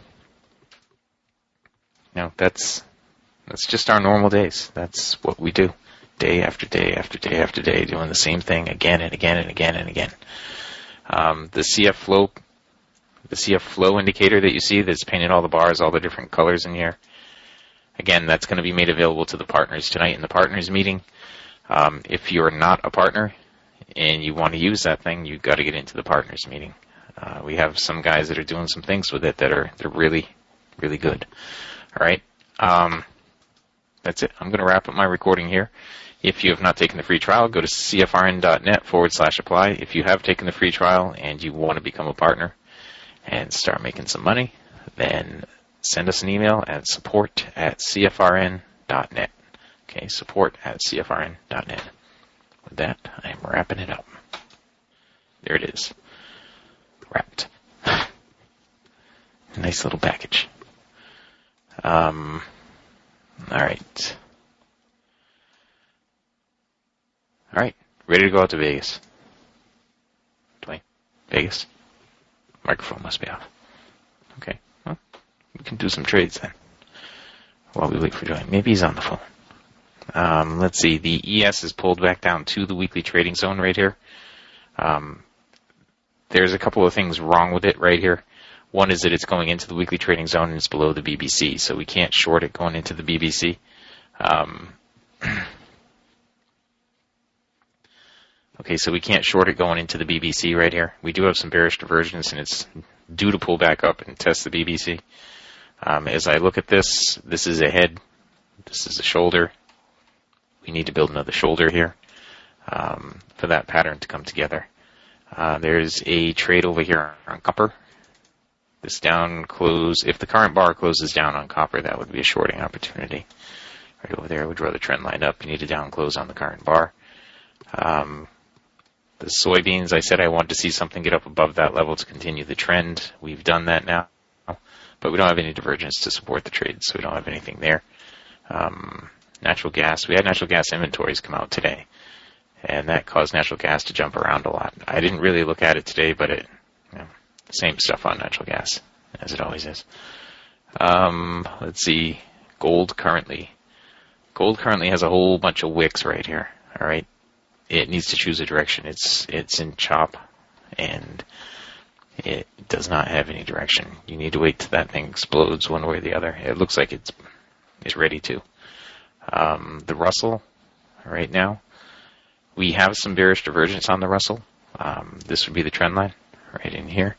you know, that's, that's just our normal days. That's what we do. Day after day after day after day, doing the same thing again and again and again and again. Um, the C F flow, the C F flow indicator that you see that's painted all the bars, all the different colors in here. Again, that's going to be made available to the partners tonight in the partners meeting. Um, if you're not a partner and you want to use that thing, you've got to get into the partners meeting. Uh, we have some guys that are doing some things with it that are they're really, really good. All right. Um, that's it. I'm going to wrap up my recording here. If you have not taken the free trial, go to cfrn.net forward slash apply. If you have taken the free trial and you want to become a partner and start making some money, then send us an email at support at cfrn.net. Okay, support at cfrn.net. With that, I am wrapping it up. There it is. Wrapped. Nice little package. Um, all right. All right, ready to go out to Vegas. Dwayne, Vegas? Microphone must be off. Okay, well, we can do some trades then while we wait for Dwayne. Maybe he's on the phone. Um, let's see, the E S is pulled back down to the weekly trading zone right here. Um, there's a couple of things wrong with it right here. One is that it's going into the weekly trading zone and it's below the B B C, so we can't short it going into the B B C. Um, Okay, so we can't short it going into the B B C right here. We do have some bearish divergence, and it's due to pull back up and test the B B C. Um, as I look at this, this is a head. This is a shoulder. We need to build another shoulder here um, for that pattern to come together. Uh, there's a trade over here on copper. This down close, if the current bar closes down on copper, that would be a shorting opportunity. Right over there, we draw the trend line up. You need to down close on the current bar. Um, The soybeans, I said I wanted to see something get up above that level to continue the trend. We've done that now, but we don't have any divergence to support the trade, so we don't have anything there. Um, natural gas, we had natural gas inventories come out today, and that caused natural gas to jump around a lot. I didn't really look at it today, but it, you know, same stuff on natural gas, as it always is. Um, let's see, gold currently. Gold currently has a whole bunch of wicks right here, all right? It needs to choose a direction. It's it's in chop, and it does not have any direction. You need to wait till that thing explodes one way or the other. It looks like it's it's ready to. Um, the Russell, right now, we have some bearish divergence on the Russell. Um, this would be the trend line right in here,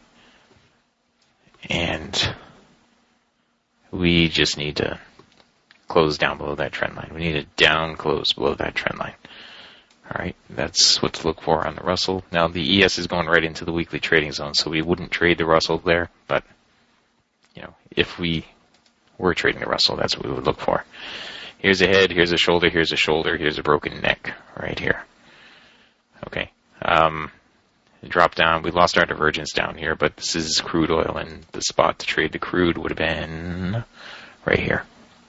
and we just need to close down below that trend line. We need to down close below that trend line. All right, that's what to look for on the Russell. Now, the E S is going right into the weekly trading zone, so we wouldn't trade the Russell there. But, you know, if we were trading the Russell, that's what we would look for. Here's a head, here's a shoulder, here's a shoulder, here's a broken neck right here. Okay, um, drop down. We lost our divergence down here, but this is crude oil, and the spot to trade the crude would have been right here.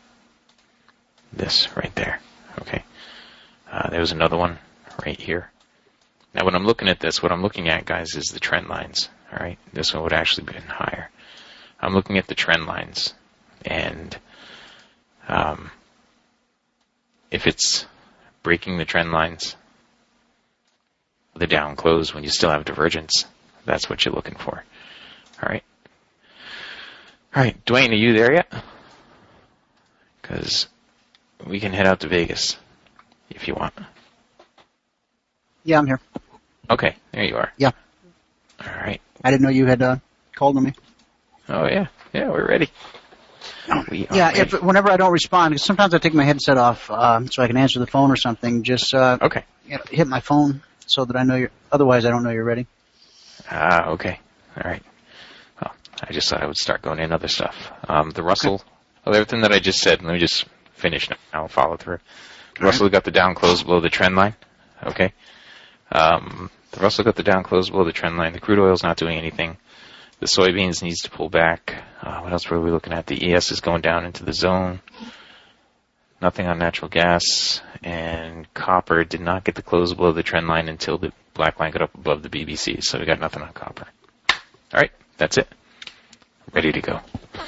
This right there. Okay, uh, there was another one right here. Now, when I'm looking at this, what I'm looking at, guys, is the trend lines. All right, this one would actually be higher. I'm looking at the trend lines, and um, if it's breaking the trend lines, the down close when you still have divergence, that's what you're looking for. All right. All right, Dwayne, are you there yet? Because we can head out to Vegas if you want. Yeah, I'm here. Okay, there you are. Yeah. All right. I didn't know you had uh, called on me. Oh, yeah. Yeah, we're ready. We are yeah, ready. if whenever I don't respond, because sometimes I take my headset off uh, so I can answer the phone or something, just uh, Okay. you know, hit my phone so that I know you're, otherwise I don't know you're ready. Ah, okay. All right. Well, I just thought I would start going in other stuff. Um, the Russell, okay. Well, everything that I just said, let me just finish now. I'll follow through. The Russell got the down close below the trend line. Okay. Um, the Russell got the down close below the trend line. The crude oil's not doing anything. The soybeans needs to pull back. Uh, what else were we looking at? The E S is going down into the zone. Nothing on natural gas. And copper did not get the close below the trend line until the black line got up above the B B C. So we got nothing on copper. All right, that's it. Ready to go.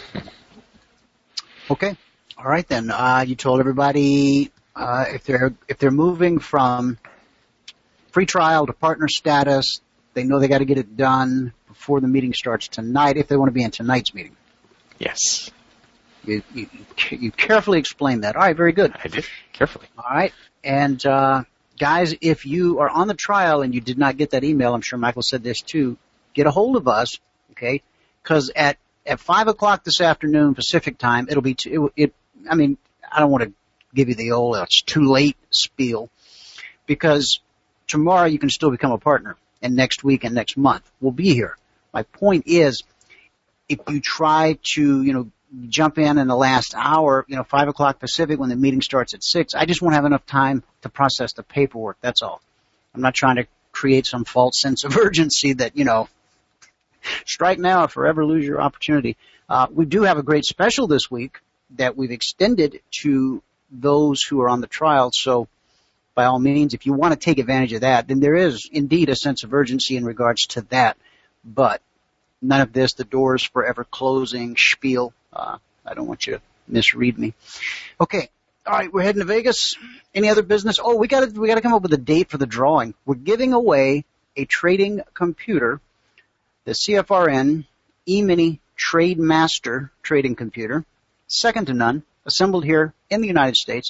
Okay. All right then. Uh, you told everybody uh, if they're if they're moving from free trial to partner status, they know they got to get it done before the meeting starts tonight if they want to be in tonight's meeting. Yes. You, you, you carefully explained that. All right, very good. I did, carefully. All right. And, uh, guys, if you are on the trial and you did not get that email, I'm sure Michael said this too, get a hold of us, okay? Because at at five o'clock this afternoon Pacific time, it'll be, too, it, it, I mean, I don't want to give you the old, it's too late spiel, because tomorrow you can still become a partner, and next week and next month we'll be here. My point is, if you try to, you know, jump in in the last hour, you know, five o'clock Pacific when the meeting starts at six, I just won't have enough time to process the paperwork. That's all. I'm not trying to create some false sense of urgency that, you know, strike now or forever lose your opportunity. Uh, we do have a great special this week that we've extended to those who are on the trial. So by all means, if you want to take advantage of that, then there is indeed a sense of urgency in regards to that. But none of this, the doors forever closing spiel. Uh, I don't want you to misread me. Okay. All right. We're heading to Vegas. Any other business? Oh, we got to, we got to come up with a date for the drawing. We're giving away a trading computer, the C F R N E-mini Trade Master trading computer, second to none, assembled here in the United States.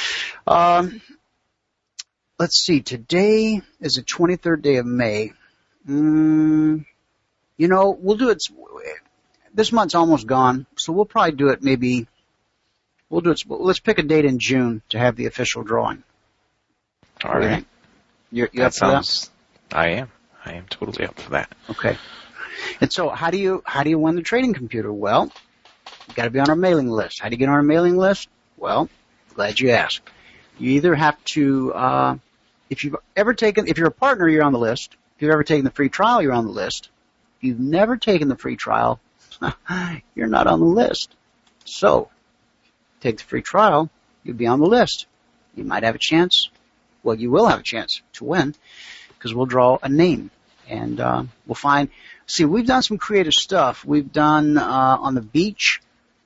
Um, let's see. Today is the twenty-third day of May. Mm, you know, we'll do it. This month's almost gone, so we'll probably do it maybe, we'll do it, let's pick a date in June to have the official drawing. All right. You're, you that up for sounds, that? I am. I am totally up for that. Okay. And so how do you, how do you win the trading computer? Well, you gotta be on our mailing list. How do you get on our mailing list? Well, glad you asked. You either have to, uh, if you've ever taken, if you're a partner, you're on the list. If you've ever taken the free trial, you're on the list. If you've never taken the free trial, you're not on the list. So, take the free trial, you'll be on the list. You might have a chance, well, you will have a chance to win, because we'll draw a name. And uh, we'll find, see, we've done some creative stuff. We've done uh, on the beach,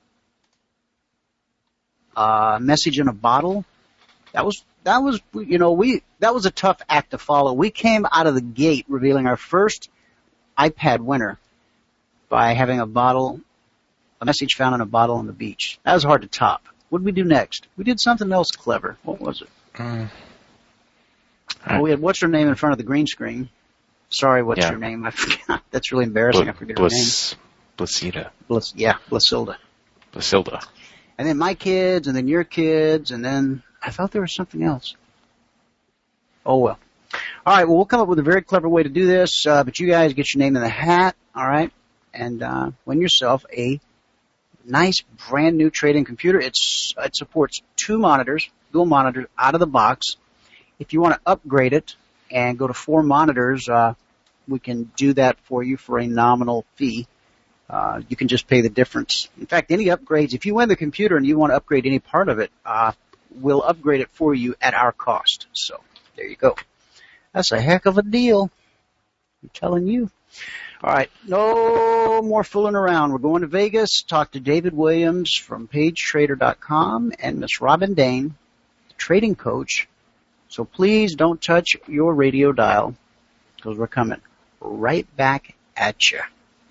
uh, message in a bottle. That was, that was, you know, we, that was a tough act to follow. We came out of the gate revealing our first iPad winner by having a bottle, a message found in a bottle on the beach. That was hard to top. What did we do next? We did something else clever. What was it? Mm. Oh, we had what's her name in front of the green screen. Sorry, what's yeah. your name? I forgot. That's really embarrassing. Bl- I forget Bliss, her name. Blissida. Bliss, yeah, Blissilda. Blissilda. And then my kids, and then your kids, and then I thought there was something else. Oh, well. All right, well, we'll come up with a very clever way to do this, uh, but you guys get your name in the hat, all right, and uh, win yourself a nice brand new trading computer. It's It supports two monitors, dual monitors out of the box. If you want to upgrade it and go to four monitors, uh, we can do that for you for a nominal fee. Uh, you can just pay the difference. In fact, any upgrades, if you win the computer and you want to upgrade any part of it, uh, we'll upgrade it for you at our cost. So there you go. That's a heck of a deal. I'm telling you. All right, no more fooling around. We're going to Vegas, talk to David Williams from Page Trader dot com and Miss Robin Dane, the trading coach. So please don't touch your radio dial, because we're coming right back at you.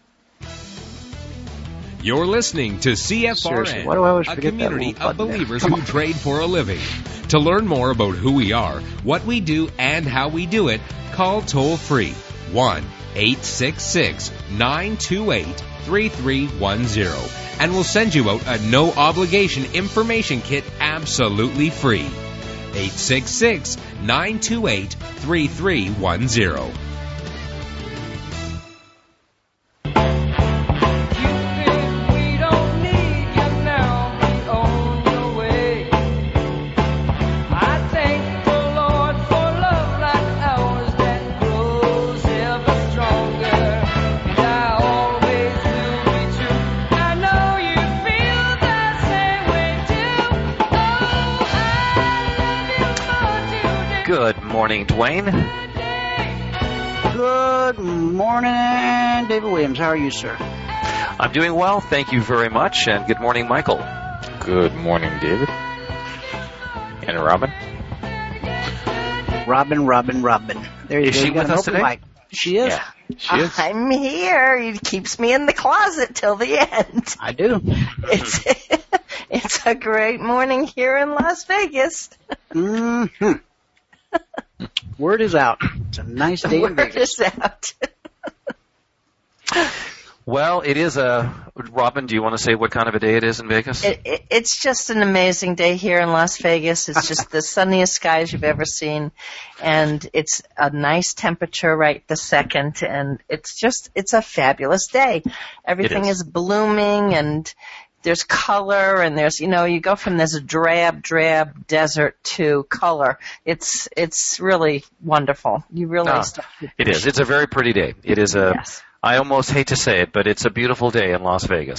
You're listening to C F R Seriously, N, why do I always a forget that community little of button there? believers Come who on. trade for a living. To learn more about who we are, what we do, and how we do it, call toll-free one eight six six, nine two eight, three three one zero, and we'll send you out a no-obligation information kit absolutely free. eight six six, nine two eight, three three one zero. Good morning, Dwayne. Good morning, David Williams. How are you, sir? I'm doing well, thank you very much, and good morning, Michael. Good morning, David. And Robin. Robin, Robin, Robin. There you Is go. she You got with an us open today? mic. She is. Yeah, she is. I'm here. He keeps me in the closet till the end. I do. It's it's a great morning here in Las Vegas. Mm-hmm. Word is out. It's a nice day in Word Vegas. is out. Well, it is a, Robin, do you want to say what kind of a day it is in Vegas? It, it, it's just an amazing day here in Las Vegas. It's just the sunniest skies you've ever seen. And it's a nice temperature right this second. And it's just, it's a fabulous day. Everything is. is blooming and there's color and there's, you know, you go from this drab, drab desert to color. It's, it's really wonderful. You really ah, start to It is. It's a very pretty day. It is a, yes. I almost hate to say it, but it's a beautiful day in Las Vegas.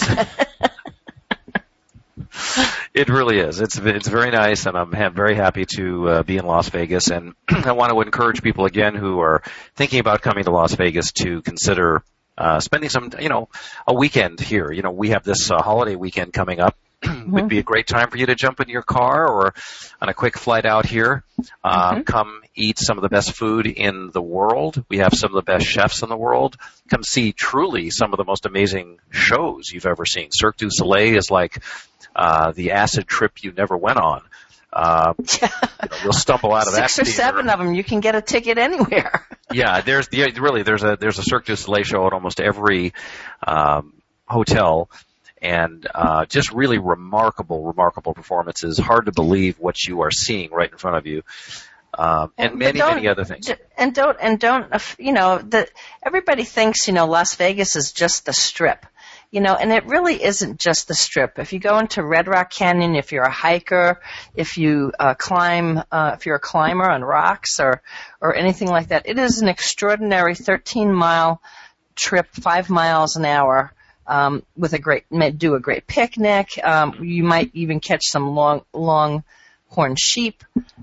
It really is. It's it's very nice, and I'm ha- very happy to uh, be in Las Vegas. And I want to encourage people again who are thinking about coming to Las Vegas to consider uh, spending some, you know, a weekend here. You know, we have this uh, holiday weekend coming up. Mm-hmm. Would be a great time for you to jump in your car or on a quick flight out here. Uh, mm-hmm. Come eat some of the best food in the world. We have some of the best chefs in the world. Come see truly some of the most amazing shows you've ever seen. Cirque du Soleil is like uh, the acid trip you never went on. Uh, you know, you'll stumble out of Six that or theater. seven of them. You can get a ticket anywhere. Yeah, there's the, really there's a there's a Cirque du Soleil show at almost every um, hotel. And uh, just really remarkable, remarkable performances. Hard to believe what you are seeing right in front of you, um, and, and many, many other things. And don't, and don't, you know, the, everybody thinks, you know, Las Vegas is just the Strip, you know, and it really isn't just the Strip. If you go into Red Rock Canyon, if you're a hiker, if you uh, climb, uh, if you're a climber on rocks or or anything like that, it is an extraordinary thirteen mile trip, five miles an hour. Um, with a great, do a great picnic. Um, you might even catch some long, long horned sheep.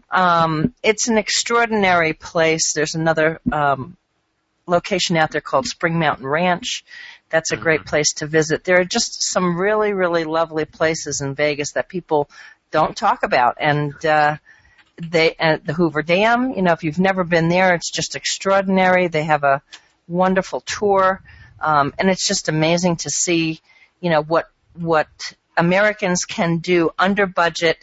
Um, it's an extraordinary place. There's another um, location out there called Spring Mountain Ranch. That's a great place to visit. There are just some really, really lovely places in Vegas that people don't talk about. And uh, they, uh, the Hoover Dam, you know, if you've never been there, it's just extraordinary. They have a wonderful tour. Um, and it's just amazing to see, you know, what what Americans can do under budget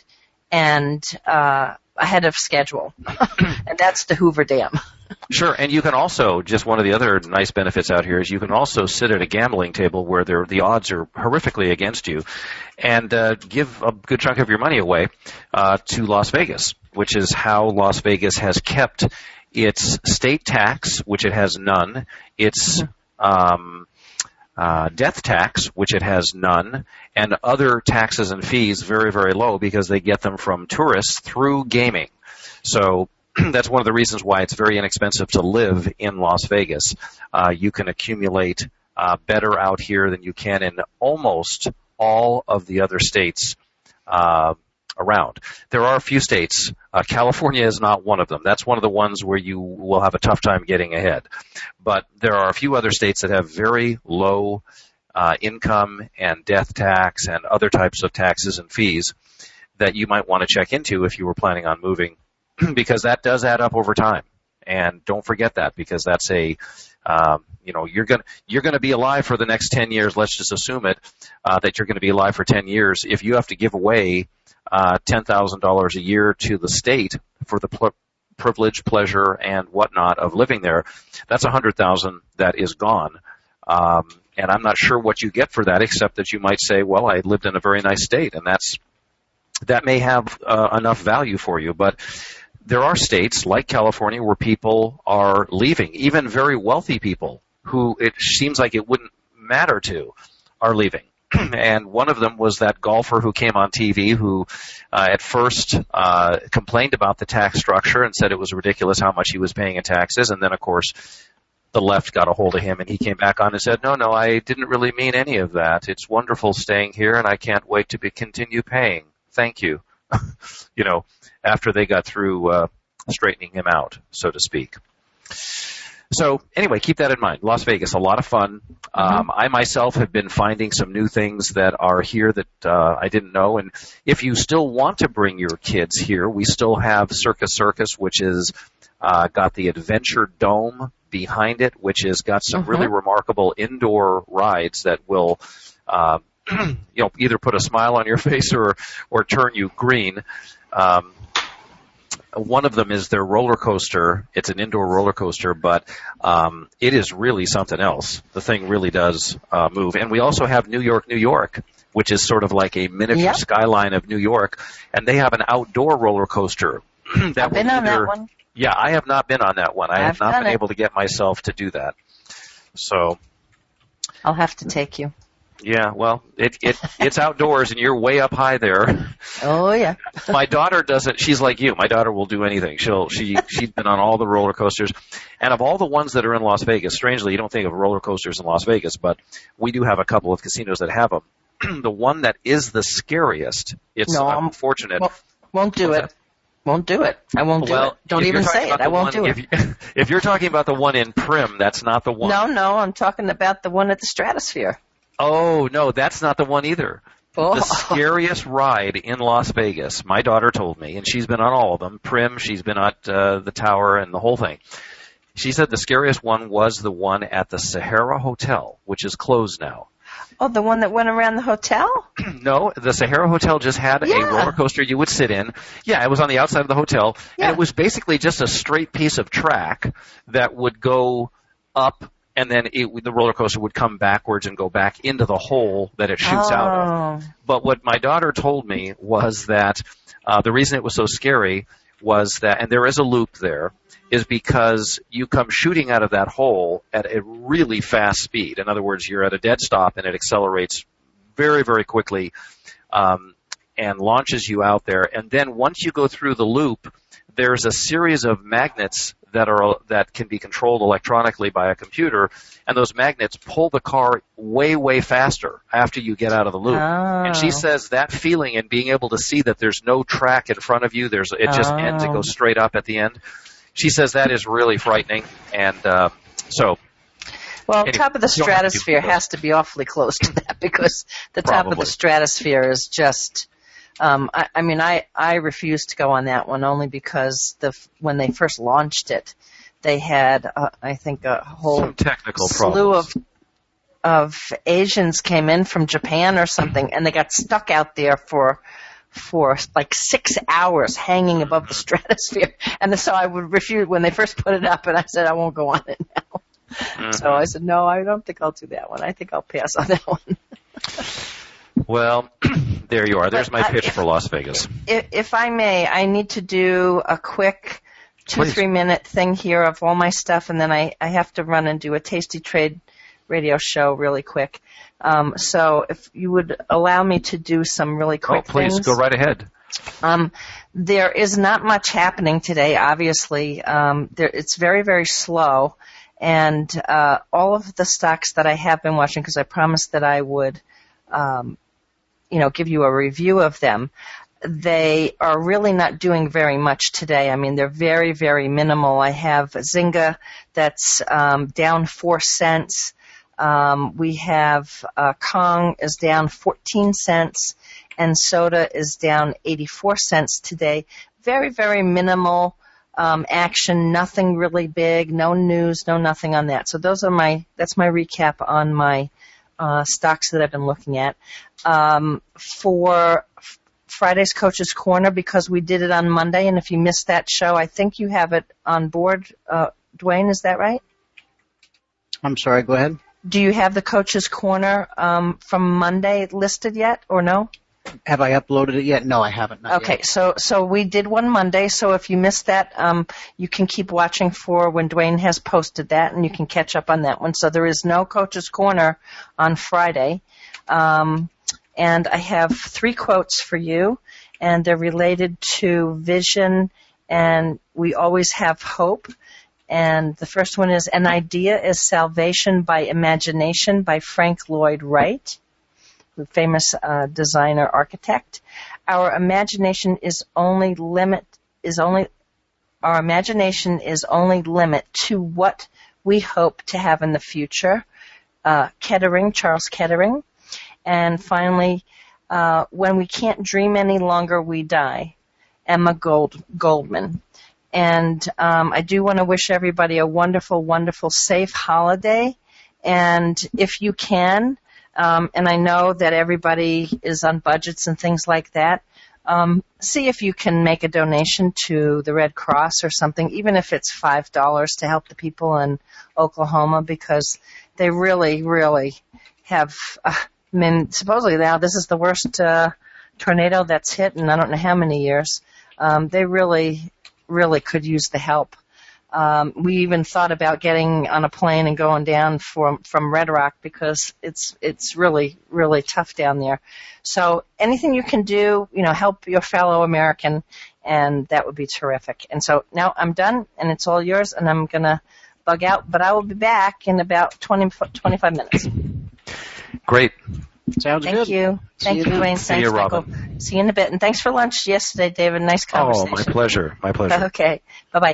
and uh, ahead of schedule. And that's the Hoover Dam. Sure, and you can also, just one of the other nice benefits out here is you can also sit at a gambling table where there, the odds are horrifically against you and uh, give a good chunk of your money away uh, to Las Vegas, which is how Las Vegas has kept its state tax, which it has none, its Um, uh, death tax, which it has none, and other taxes and fees very, very low because they get them from tourists through gaming. So that's one of the reasons why it's very inexpensive to live in Las Vegas. Uh, you can accumulate uh, better out here than you can in almost all of the other states uh, around. There are a few states. Uh, California is not one of them. That's one of the ones where you will have a tough time getting ahead. But there are a few other states that have very low uh, income and death tax and other types of taxes and fees that you might want to check into if you were planning on moving, because that does add up over time. And don't forget that, because that's a, um, you know, you're gonna you're gonna be alive for the next ten years. Let's just assume it uh, that you're going to be alive for ten years. If you have to give away uh, ten thousand dollars a year to the state for the pl- privilege, pleasure, and whatnot of living there, that's a hundred thousand that is gone. Um, and I'm not sure what you get for that, except that you might say, well, I lived in a very nice state, and that's that may have uh, enough value for you. But there are states like California where people are leaving, even very wealthy people who it seems like it wouldn't matter to are leaving. And one of them was that golfer who came on T V who uh, at first uh, complained about the tax structure and said it was ridiculous how much he was paying in taxes. And then, of course, the left got a hold of him and he came back on and said, no, no, I didn't really mean any of that. It's wonderful staying here and I can't wait to be, continue paying. Thank you. You know, after they got through uh, straightening him out, so to speak. So anyway, keep that in mind. Las Vegas, a lot of fun. Mm-hmm. Um, I myself have been finding some new things that are here that uh, I didn't know. And if you still want to bring your kids here, we still have Circus Circus, which is uh, got the Adventure Dome behind it, which has got some mm-hmm. really remarkable indoor rides that will uh, you know, either put a smile on your face or or turn you green. Um, one of them is their roller coaster. It's an indoor roller coaster, but um, it is really something else. The thing really does uh, move. And we also have New York, New York, which is sort of like a miniature Yep. skyline of New York, and they have an outdoor roller coaster. that I've been will on that either- one. Yeah, I have not been on that one. I I've have not done been it. able to get myself to do that. So, I'll have to take you. yeah, well, it, it it's outdoors, and you're way up high there. Oh, yeah. My daughter doesn't. She's like you. My daughter will do anything. She'll she she's been on all the roller coasters, and of all the ones that are in Las Vegas, strangely, you don't think of roller coasters in Las Vegas, but we do have a couple of casinos that have them. The one that is the scariest. It's No, I'm- unfortunate. Well, won't do What's it. that? Won't do it. I won't do well, it. Don't if even you're talking say it. about I the won't one- do it. If, you, if you're talking about the one in Prim, that's not the one. No, no, I'm talking about the one at the Stratosphere. Oh no, that's not the one either. Oh. The scariest ride in Las Vegas, my daughter told me, and she's been on all of them. Prim, she's been at uh, the tower and the whole thing. She said the scariest one was the one at the Sahara Hotel, which is closed now. Oh, the one that went around the hotel? No, the Sahara Hotel just had Yeah. a roller coaster you would sit in. Yeah, it was on the outside of the hotel, Yeah. and it was basically just a straight piece of track that would go up, and then it, the roller coaster would come backwards and go back into the hole that it shoots oh. out of. But what my daughter told me was that uh, the reason it was so scary was that, and there is a loop there, is because you come shooting out of that hole at a really fast speed. In other words, you're at a dead stop and it accelerates very, very quickly um, and launches you out there. And then once you go through the loop, there's a series of magnets that are that can be controlled electronically by a computer, and those magnets pull the car way, way faster after you get out of the loop. Oh. And she says that feeling and being able to see that there's no track in front of you, there's it just Oh. ends, it goes straight up at the end. She says that is really frightening, and uh, so Well, Anyway, top of the you don't have to do stratosphere those. has to be awfully close to that because the top of Probably. the stratosphere is just. Um, I, I mean, I I refuse to go on that one only because the when they first launched it, they had uh, I think a whole some technical slew problems. of of Asians came in from Japan or something, and they got stuck out there for. for like six hours hanging above the stratosphere. And so I would refuse when they first put it up, and I said, I won't go on it now. Mm-hmm. So I said, no, I don't think I'll do that one. I think I'll pass on that one. Well, there you are. There's my But I- pitch if- for Las Vegas. If, if I may, I need to do a quick two, Please. three minute thing here of all my stuff, and then I, I have to run and do a Tasty Trade radio show really quick. Um, so if you would allow me to do some really quick Oh, please things. go right ahead. Um, there is not much happening today, obviously. Um, there, it's very, very slow. And uh, all of the stocks that I have been watching, because I promised that I would, um, you know, give you a review of them, they are really not doing very much today. I mean, they're very, very minimal. I have Zynga that's um, down four cents. Um, we have uh, Kong is down fourteen cents, and Soda is down eighty-four cents today. Very, very minimal um, action, nothing really big, no news, no nothing on that. So those are my that's my recap on my uh, stocks that I've been looking at. Um, for f- Friday's Coach's Corner, because we did it on Monday, and if you missed that show, I think you have it on board. Uh, Dwayne, is that right? I'm sorry, go ahead. Do you have the Coach's Corner um, from Monday listed yet, or no? Have I uploaded it yet? No, I haven't. Not Okay, yet. so so we did one Monday. So if you missed that, um, you can keep watching for when Dwayne has posted that, and you can catch up on that one. So there is no Coach's Corner on Friday, um, and I have three quotes for you, and they're related to vision, and we always have hope. And the first one is, an idea is salvation by imagination by Frank Lloyd Wright, the famous uh, designer architect. Our imagination is only limit is only our imagination is only limit to what we hope to have in the future. Uh, Kettering, Charles Kettering. And finally, uh, when we can't dream any longer, we die. Emma Gold, Goldman. And um, I do want to wish everybody a wonderful, wonderful, safe holiday. And if you can, um, and I know that everybody is on budgets and things like that, um, see if you can make a donation to the Red Cross or something, even if it's five dollars to help the people in Oklahoma, because they really, really have, uh, I mean, supposedly now this is the worst uh, tornado that's hit in I don't know how many years. Um, they really, really could use the help. Um, we even thought about getting on a plane and going down from, from Red Rock because it's, it's really, really tough down there. So anything you can do, you know, help your fellow American, and that would be terrific. And so now I'm done and it's all yours, and I'm going to bug out, but I will be back in about twenty, twenty-five minutes. Great. Sounds Thank good. you. See Thank you you, then. Dwayne. See Thanks, you, Michael. Robin. See you in a bit. And thanks for lunch yesterday, David. Nice Oh, conversation. my pleasure. My pleasure. Okay. Bye-bye.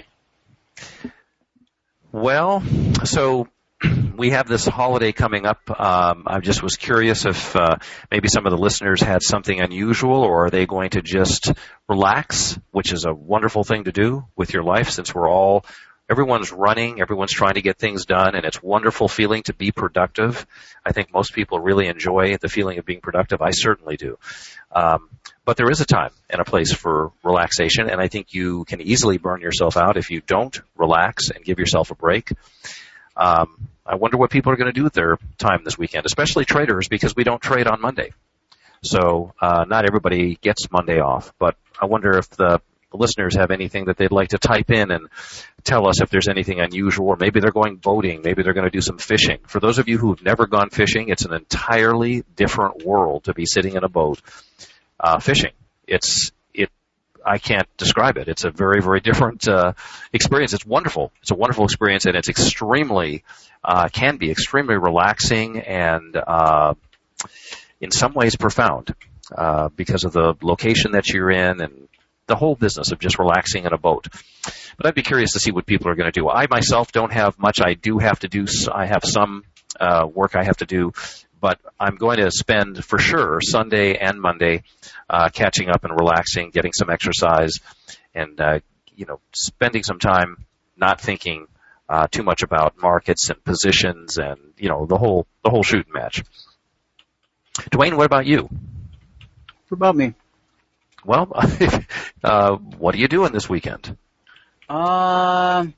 Well, so we have this holiday coming up. Um, I just was curious if uh, maybe some of the listeners had something unusual, or are they going to just relax, which is a wonderful thing to do with your life, since we're all, everyone's running, everyone's trying to get things done, and it's a wonderful feeling to be productive. I think most people really enjoy the feeling of being productive. I certainly do. Um, but there is a time and a place for relaxation, and I think you can easily burn yourself out if you don't relax and give yourself a break. Um, I wonder what people are going to do with their time this weekend, especially traders, because we don't trade on Monday. So uh, not everybody gets Monday off, but I wonder if the listeners have anything that they'd like to type in and tell us if there's anything unusual, or maybe they're going boating, maybe they're going to do some fishing. For those of you who've never gone fishing, it's an entirely different world to be sitting in a boat uh, fishing. It's it. I can't describe it. It's a very, very different uh, experience. It's wonderful. It's a wonderful experience, and it's extremely uh, can be extremely relaxing and uh, in some ways profound uh, because of the location that you're in and the whole business of just relaxing in a boat. But I'd be curious to see what people are going to do. I myself don't have much. I do have to do, I have some uh, work I have to do, but I'm going to spend for sure Sunday and Monday uh, catching up and relaxing, getting some exercise, and, uh, you know, spending some time not thinking uh, too much about markets and positions and, you know, the whole, the whole shooting match. Dwayne, what about you? What about me? Well, uh, what are you doing this weekend? Uh,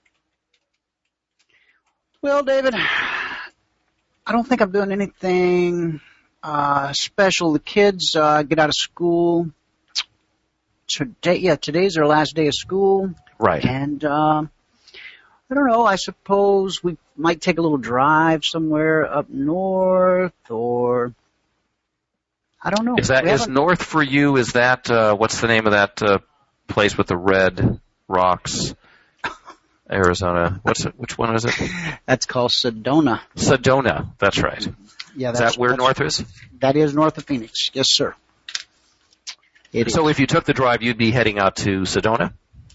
well, David, I don't think I'm doing anything uh, special. The kids uh, get out of school today. Yeah, today's their last day of school. Right. And uh, I don't know. I suppose we might take a little drive somewhere up north, or I don't know. Is that is north for you? Is that uh, what's the name of that uh, place with the red rocks? Arizona. What's it? Which one is it? That's called Sedona. Sedona. That's right. Yeah, is that's, that where that's, north is? That is north of Phoenix. Yes, sir. It so is. if you took the drive, you'd be heading out to Sedona?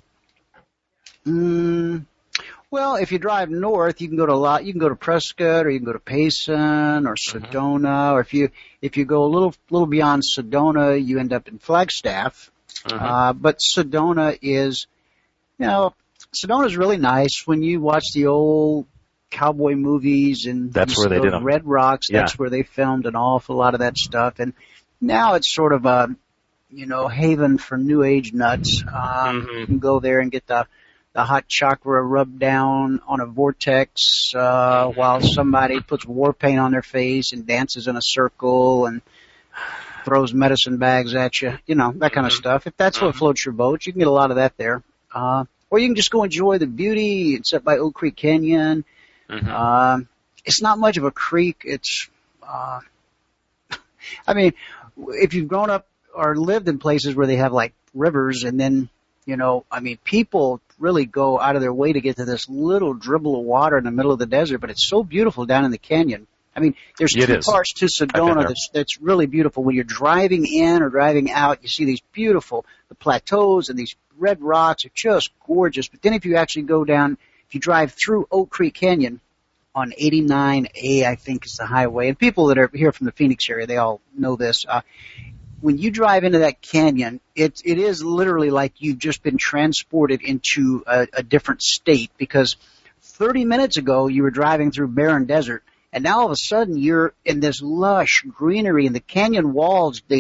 Mm, well, if you drive north, you can go to a lot. You can go to Prescott, or you can go to Payson, or Sedona. Mm-hmm. Or if you if you go a little little beyond Sedona, you end up in Flagstaff. Mm-hmm. Uh, but Sedona is, you know, Sedona is really nice. When you watch the old cowboy movies and that's where they did them. Red Rocks, that's yeah. where they filmed an awful lot of that stuff. And now it's sort of a, you know, haven for new age nuts. Um, mm-hmm. You can go there and get the the hot chakra rubbed down on a vortex uh, while somebody puts war paint on their face and dances in a circle and throws medicine bags at you, you know, that kind of stuff. If that's what floats your boat, you can get a lot of that there. Uh, or you can just go enjoy the beauty. It's up by Oak Creek Canyon. Mm-hmm. Uh, it's not much of a creek. It's, uh, I mean, if you've grown up or lived in places where they have like rivers and then, you know, I mean, people really go out of their way to get to this little dribble of water in the middle of the desert, but it's so beautiful down in the canyon. I mean, there's it two is. parts to Sedona that's, that's really beautiful. When you're driving in or driving out, you see these beautiful, the plateaus and these red rocks are just gorgeous. But then if you actually go down, if you drive through Oak Creek Canyon on eighty-nine A, I think is the highway, and people that are here from the Phoenix area, they all know this. Uh, when you drive into that canyon, it, it is literally like you've just been transported into a, a different state, because thirty minutes ago you were driving through barren desert, and now all of a sudden you're in this lush greenery, and the canyon walls, they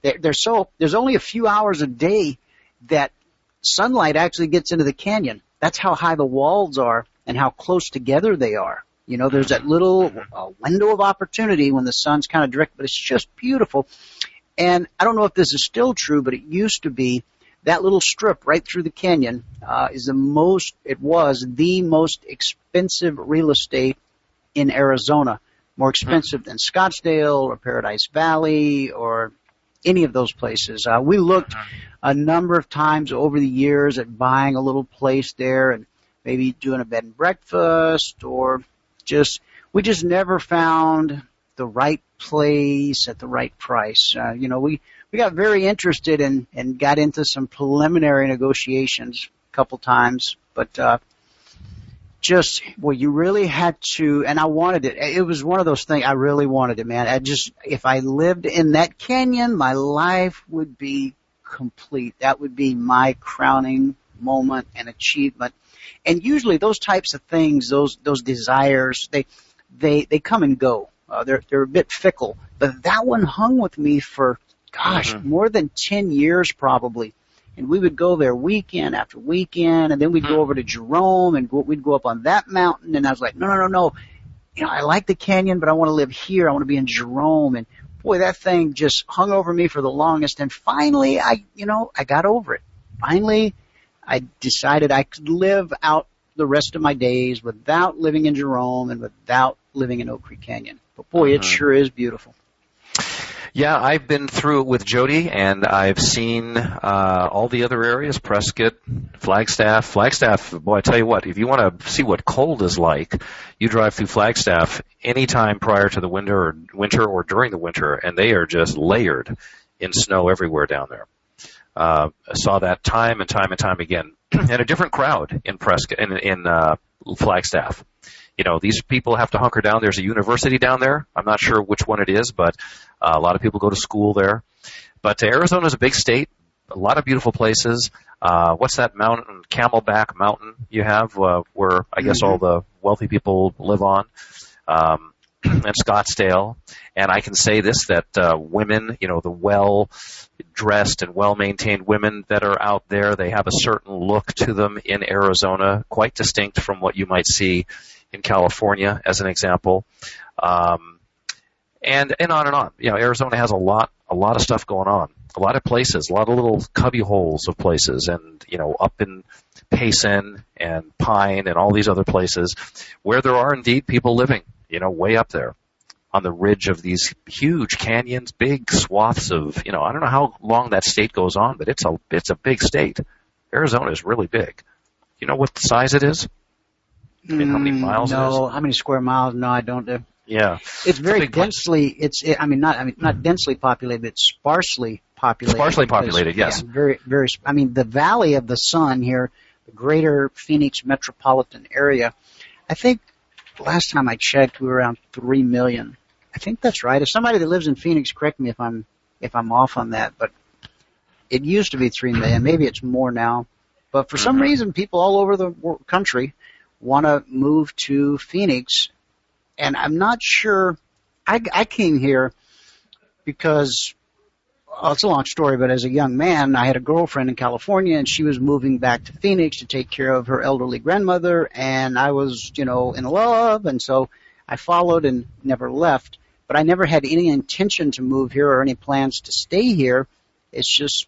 They're, they're so, there's only a few hours a day that sunlight actually gets into the canyon. That's how high the walls are and how close together they are. You know, there's that little uh, window of opportunity when the sun's kind of direct, but it's just beautiful. And I don't know if this is still true, but it used to be that little strip right through the canyon uh, is the most, it was the most expensive real estate in Arizona. More expensive than Scottsdale or Paradise Valley or any of those places. Uh, we looked a number of times over the years at buying a little place there and maybe doing a bed and breakfast or just, we just never found the right place at the right price. Uh, you know, we, we got very interested in, and got into some preliminary negotiations a couple times, but, uh, just, well, you really had to, and I wanted it. It was one of those things, I really wanted it, man. I just, if I lived in that canyon, my life would be complete. That would be my crowning moment and achievement. And usually those types of things, those, those desires, they, they, they come and go. Uh, they're, they're a bit fickle. But that one hung with me for, gosh, mm-hmm. more than ten years probably. And we would go there weekend after weekend, and then we'd go over to Jerome, and go, we'd go up on that mountain. And I was like, no, no, no, no. You know, I like the canyon, but I want to live here. I want to be in Jerome. And boy, that thing just hung over me for the longest. And finally, I, you know, I got over it. Finally, I decided I could live out the rest of my days without living in Jerome and without living in Oak Creek Canyon. But boy, mm-hmm. it sure is beautiful. Yeah, I've been through it with Jody, and I've seen uh all the other areas, Prescott, Flagstaff. Flagstaff, boy, I tell you what, if you want to see what cold is like, you drive through Flagstaff anytime prior to the winter or winter or during the winter, and they are just layered in snow everywhere down there. Uh, I saw that time and time and time again. And a different crowd in Prescott, in, in uh, Flagstaff. You know, these people have to hunker down. There's a university down there. I'm not sure which one it is, but uh, a lot of people go to school there. But uh, Arizona is a big state, a lot of beautiful places. Uh, what's that mountain, Camelback Mountain you have, uh, where I guess mm-hmm. all the wealthy people live on, um, and Scottsdale. And I can say this, that uh, women, you know, the well-dressed and well-maintained women that are out there, they have a certain look to them in Arizona, quite distinct from what you might see in California, as an example, um, and and on and on. You know, Arizona has a lot, a lot of stuff going on, a lot of places, a lot of little cubby holes of places, and you know, up in Payson and Pine and all these other places where there are indeed people living, you know, way up there on the ridge of these huge canyons, big swaths of, you know, I don't know how long that state goes on, but it's a it's a big state. Arizona is really big. You know what size it is? I mean, how many miles no, it is? how many square miles? No, I don't do. Yeah. It's very it's densely, it's, it, I mean, not, I mean, not densely populated, but sparsely populated. Sparsely populated, yes. Yeah, very, very, I mean, the Valley of the Sun here, the greater Phoenix metropolitan area, I think last time I checked, we were around three million. I think that's right. If somebody that lives in Phoenix, correct me if I'm, if I'm off on that, but it used to be three million. Maybe it's more now. But for some mm-hmm. reason, people all over the country want to move to Phoenix, and I'm not sure. I, I came here because, well, it's a long story, but as a young man, I had a girlfriend in California, and she was moving back to Phoenix to take care of her elderly grandmother, and I was, you know, in love, and so I followed and never left. But I never had any intention to move here or any plans to stay here. It's just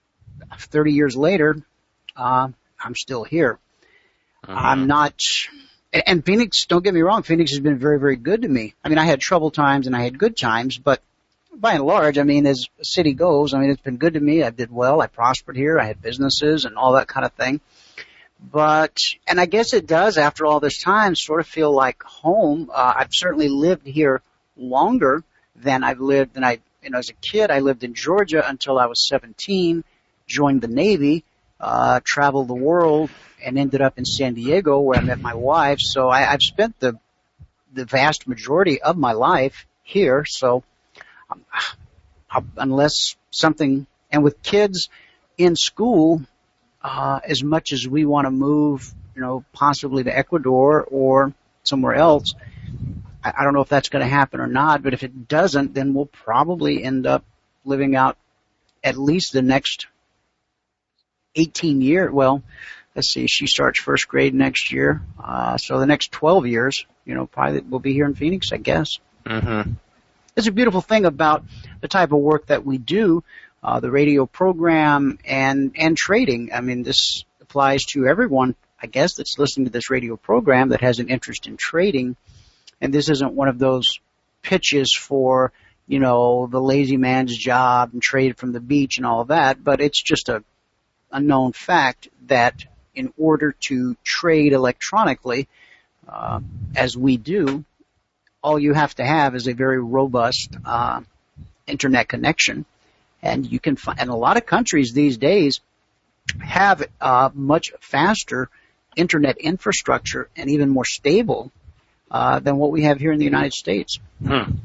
thirty years later, uh, I'm still here. Uh-huh. I'm not, and Phoenix, don't get me wrong, Phoenix has been very, very good to me. I mean, I had trouble times and I had good times, but by and large, I mean, as a city goes, I mean, it's been good to me. I did well. I prospered here. I had businesses and all that kind of thing. But, and I guess it does, after all this time, sort of feel like home. Uh, I've certainly lived here longer than I've lived, than I, you know, as a kid, I lived in Georgia until I was seventeen, joined the Navy, uh, traveled the world, and ended up in San Diego where I met my wife. So I, I've spent the the vast majority of my life here. So um, I, unless something, and with kids in school, uh, as much as we want to move, you know, possibly to Ecuador or somewhere else, I, I don't know if that's going to happen or not. But if it doesn't, then we'll probably end up living out at least the next eighteen years. Well, let's see, she starts first grade next year. Uh, so the next twelve years, you know, probably we'll be here in Phoenix, I guess. Mm-hmm. It's a beautiful thing about the type of work that we do, uh, the radio program and, and trading. I mean, this applies to everyone, I guess, that's listening to this radio program that has an interest in trading. And this isn't one of those pitches for, you know, the lazy man's job and trade from the beach and all of that, but it's just a, a known fact that in order to trade electronically, uh, as we do, all you have to have is a very robust uh, internet connection, and you can find. And a lot of countries these days have uh, much faster internet infrastructure and even more stable uh, than what we have here in the United States. Hmm.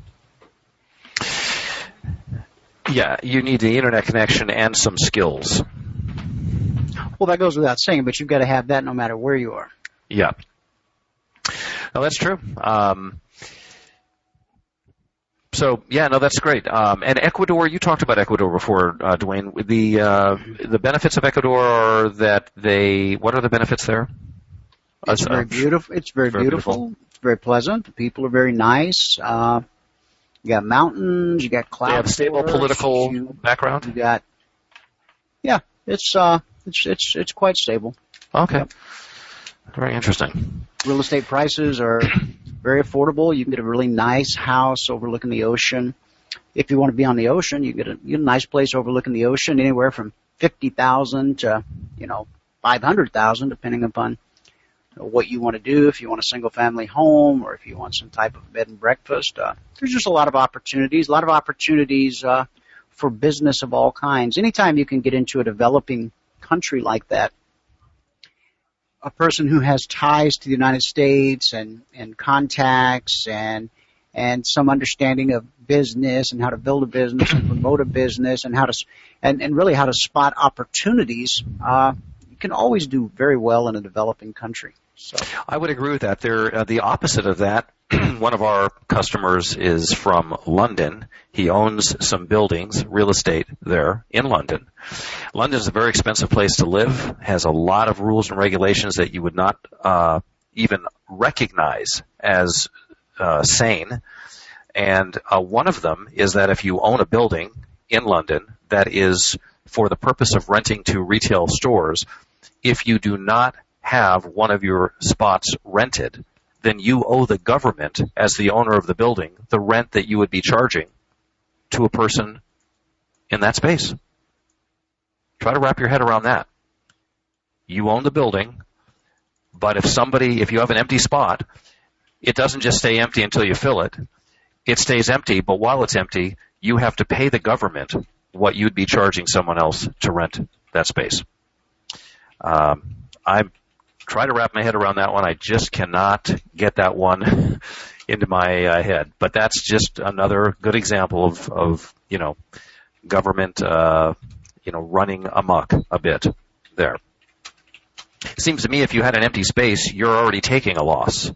Yeah, you need the internet connection and some skills. Well, that goes without saying, but you've got to have that no matter where you are. Yeah. No, that's true. Um, so, yeah, no, that's great. Um, and Ecuador, you talked about Ecuador before, uh, Dwayne. The uh, the benefits of Ecuador are that they, what are the benefits there? It's very beautiful. It's very, very beautiful. beautiful. It's very pleasant. The people are very nice. Uh, you got mountains. You got clouds. They have a stable political you, background? You got, yeah, it's, uh, it's, it's, it's quite stable. Okay. Yep. Very interesting. Real estate prices are very affordable. You can get a really nice house overlooking the ocean. If you want to be on the ocean, you get a, you get a nice place overlooking the ocean, anywhere from fifty thousand to, you know, five hundred thousand, depending upon what you want to do. If you want a single family home or if you want some type of bed and breakfast, uh, there's just a lot of opportunities, a lot of opportunities, uh, for business of all kinds. Anytime you can get into a developing country like that, a person who has ties to the United States and, and contacts and and some understanding of business and how to build a business and promote a business and how to and, and really how to spot opportunities, uh, you can always do very well in a developing country. So I would agree with that. They're uh, the opposite of that. One of our customers is from London. He owns some buildings, real estate there in London. London is a very expensive place to live, has a lot of rules and regulations that you would not uh, even recognize as uh, sane. And uh, one of them is that if you own a building in London that is for the purpose of renting to retail stores, if you do not have one of your spots rented, then you owe the government, as the owner of the building, the rent that you would be charging to a person in that space. Try to wrap your head around that. You own the building, but if somebody, if you have an empty spot, it doesn't just stay empty until you fill it. It stays empty, but while it's empty, you have to pay the government what you'd be charging someone else to rent that space. Um, I'm try to wrap my head around that one. I just cannot get that one into my uh, head. But that's just another good example of, of you know, government, uh, you know, running amok a bit there. It seems to me if you had an empty space, you're already taking a loss.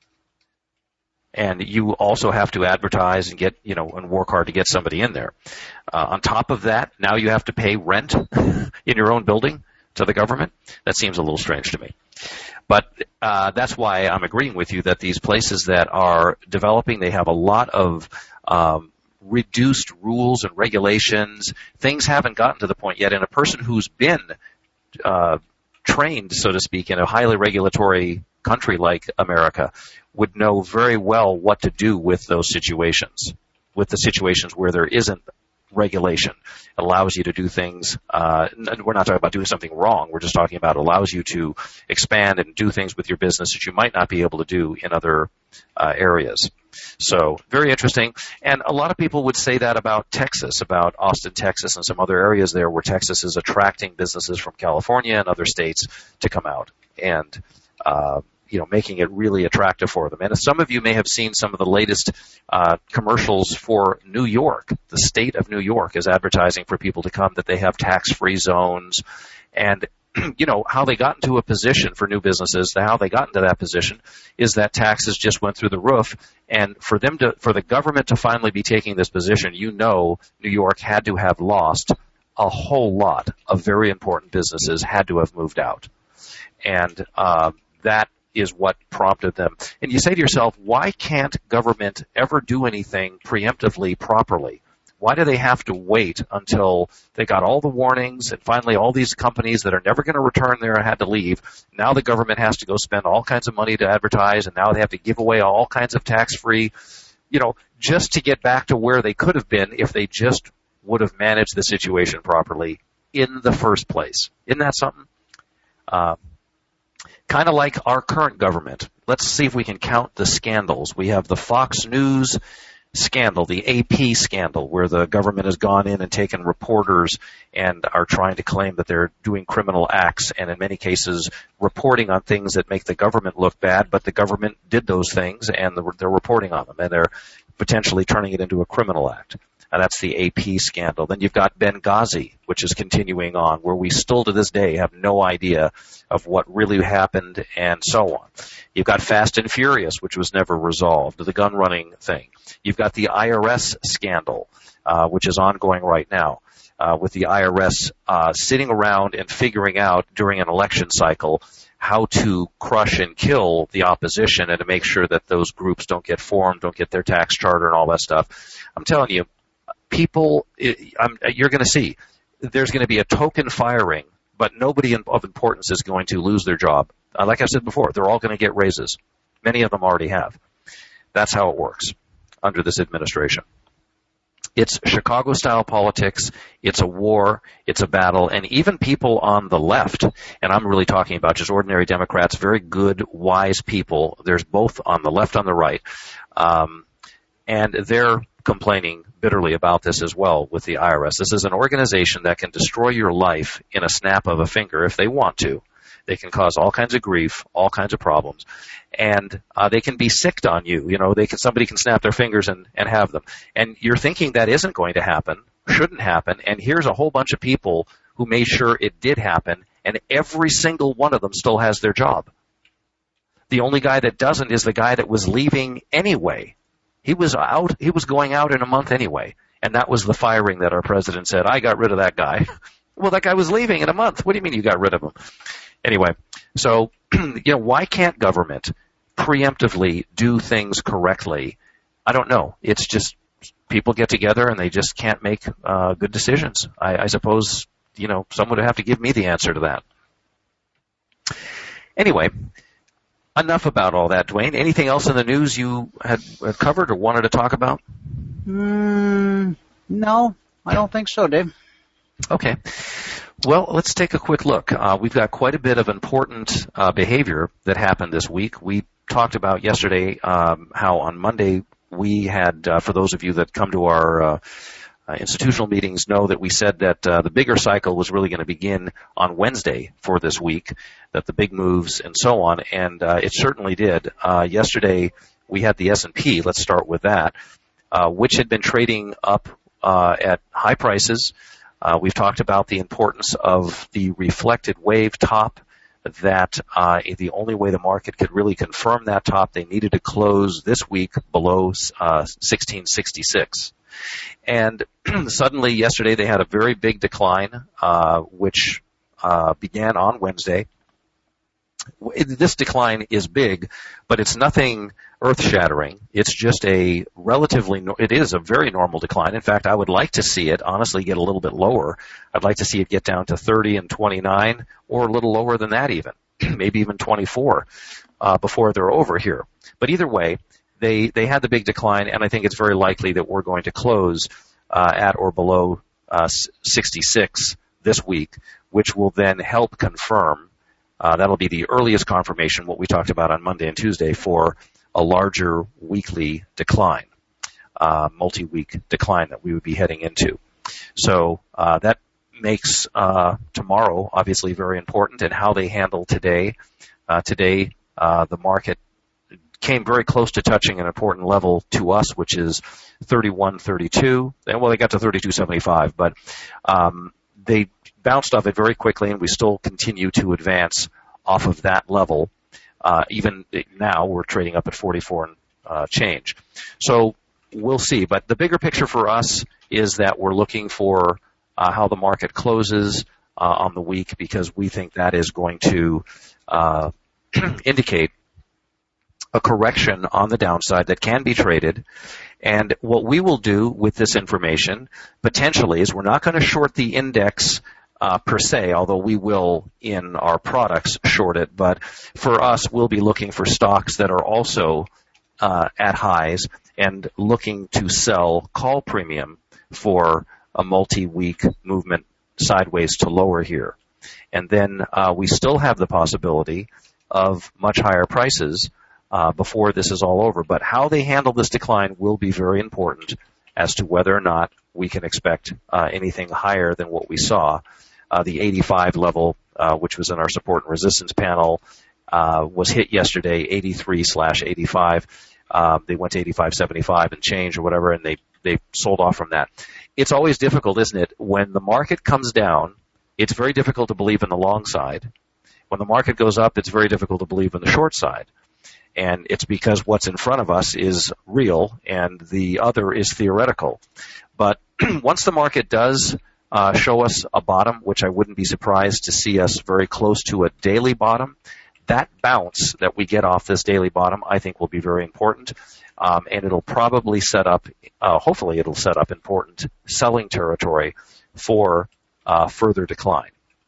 And you also have to advertise and get, you know, and work hard to get somebody in there. Uh, on top of that, now you have to pay rent in your own building to the government. That seems a little strange to me. But uh, that's why I'm agreeing with you that these places that are developing, they have a lot of um, reduced rules and regulations. Things haven't gotten to the point yet. And a person who's been uh, trained, so to speak, in a highly regulatory country like America would know very well what to do with those situations, with the situations where there isn't regulation. It allows you to do things, uh, we're not talking about doing something wrong, we're just talking about allows you to expand and do things with your business that you might not be able to do in other uh, areas. So, very interesting. And a lot of people would say that about Texas, about Austin, Texas, and some other areas there where Texas is attracting businesses from California and other states to come out and uh, you know, making it really attractive for them. And some of you may have seen some of the latest uh, commercials for New York. The state of New York is advertising for people to come, that they have tax-free zones. And, you know, how they got into a position for new businesses, how they got into that position is that taxes just went through the roof. And for them to, for the government to finally be taking this position, you know, New York had to have lost a whole lot of very important businesses had to have moved out. And uh, that is what prompted them. And you say to yourself, why can't government ever do anything preemptively properly? Why do they have to wait until they got all the warnings and finally all these companies that are never going to return there had to leave? Now the government has to go spend all kinds of money to advertise, and now they have to give away all kinds of tax-free, you know, just to get back to where they could have been if they just would have managed the situation properly in the first place. Isn't that something? Uh, kind of like our current government. Let's see if we can count the scandals. We have the Fox News scandal, the A P scandal, where the government has gone in and taken reporters and are trying to claim that they're doing criminal acts, and in many cases reporting on things that make the government look bad, but the government did those things and they're reporting on them, and they're potentially turning it into a criminal act. And that's the A P scandal. Then you've got Benghazi, which is continuing on, where we still to this day have no idea of what really happened and so on. You've got Fast and Furious, which was never resolved, the gun running thing. You've got the I R S scandal, uh, which is ongoing right now, uh, with the I R S uh, sitting around and figuring out during an election cycle how to crush and kill the opposition and to make sure that those groups don't get formed, don't get their tax charter and all that stuff. I'm telling you, people, I'm, you're going to see, there's going to be a token firing, but nobody of importance is going to lose their job. Uh, like I said before, they're all going to get raises. Many of them already have. That's how it works under this administration. It's Chicago-style politics. It's a war. It's a battle. And even people on the left, and I'm really talking about just ordinary Democrats, very good, wise people. There's both on the left and the right. Um, and they're complaining bitterly about this as well with the I R S. This is an organization that can destroy your life in a snap of a finger if they want to. They can cause all kinds of grief, all kinds of problems, and uh, they can be sicked on you. You know, they can somebody can snap their fingers and, and have them. And you're thinking that isn't going to happen, shouldn't happen, and here's a whole bunch of people who made sure it did happen, and every single one of them still has their job. The only guy that doesn't is the guy that was leaving anyway. He was out, he was going out in a month anyway, and that was the firing that our president said, I got rid of that guy. Well, that guy was leaving in a month. What do you mean you got rid of him? Anyway, so, you know, why can't government preemptively do things correctly? I don't know. It's just people get together and they just can't make uh, good decisions. I, I suppose, you know, someone would have to give me the answer to that. Anyway, enough about all that, Dwayne. Anything else in the news you had, had covered or wanted to talk about? Mm, no, I don't think so, Dave. Okay. Well, let's take a quick look. Uh, we've got quite a bit of important uh, behavior that happened this week. We talked about yesterday um, how on Monday we had, uh, for those of you that come to our uh, uh, institutional meetings, know that we said that uh, the bigger cycle was really going to begin on Wednesday for this week, that the big moves and so on, and uh, it certainly did. Uh, yesterday we had the S and P, let's start with that, uh, which had been trading up uh, at high prices. Uh, we've talked about the importance of the reflected wave top, that uh, the only way the market could really confirm that top, they needed to close this week below uh, sixteen sixty-six. And suddenly yesterday they had a very big decline, uh, which uh, began on Wednesday. This decline is big, but it's nothing earth-shattering. It's just a relatively, it is a very normal decline. In fact, I would like to see it, honestly, get a little bit lower. I'd like to see it get down to thirty and twenty-nine, or a little lower than that even, maybe even twenty-four, uh, before they're over here. But either way, they, they had the big decline, and I think it's very likely that we're going to close uh, at or below uh, sixty-six this week, which will then help confirm. Uh, that'll be the earliest confirmation, what we talked about on Monday and Tuesday, for a larger weekly decline, uh, multi-week decline that we would be heading into. So uh, that makes uh, tomorrow obviously very important, and how they handle today. Uh, today, uh, the market came very close to touching an important level to us, which is thirty-one thirty-two. Well, they got to thirty-two seventy-five, but um, they bounced off it very quickly, and we still continue to advance off of that level. Uh, even now, we're trading up at forty-four and uh, change. So we'll see. But the bigger picture for us is that we're looking for uh, how the market closes uh, on the week, because we think that is going to uh, indicate a correction on the downside that can be traded. And what we will do with this information potentially is we're not going to short the index uh, per se, although we will in our products short it. But for us, we'll be looking for stocks that are also uh, at highs and looking to sell call premium for a multi-week movement sideways to lower here. And then uh, we still have the possibility of much higher prices Uh, before this is all over. But how they handle this decline will be very important as to whether or not we can expect uh, anything higher than what we saw. Uh, the eighty-five level, uh, which was in our support and resistance panel, uh, was hit yesterday, eighty-three slash eighty-five. Uh, they went to eighty-five seventy-five and change or whatever, and they, they sold off from that. It's always difficult, isn't it? When the market comes down, it's very difficult to believe in the long side. When the market goes up, it's very difficult to believe in the short side. And it's because what's in front of us is real and the other is theoretical. But once the market does uh, show us a bottom, which I wouldn't be surprised to see us very close to a daily bottom, that bounce that we get off this daily bottom I think will be very important. Um, and it'll probably set up, uh, hopefully it'll set up important selling territory for uh, further decline.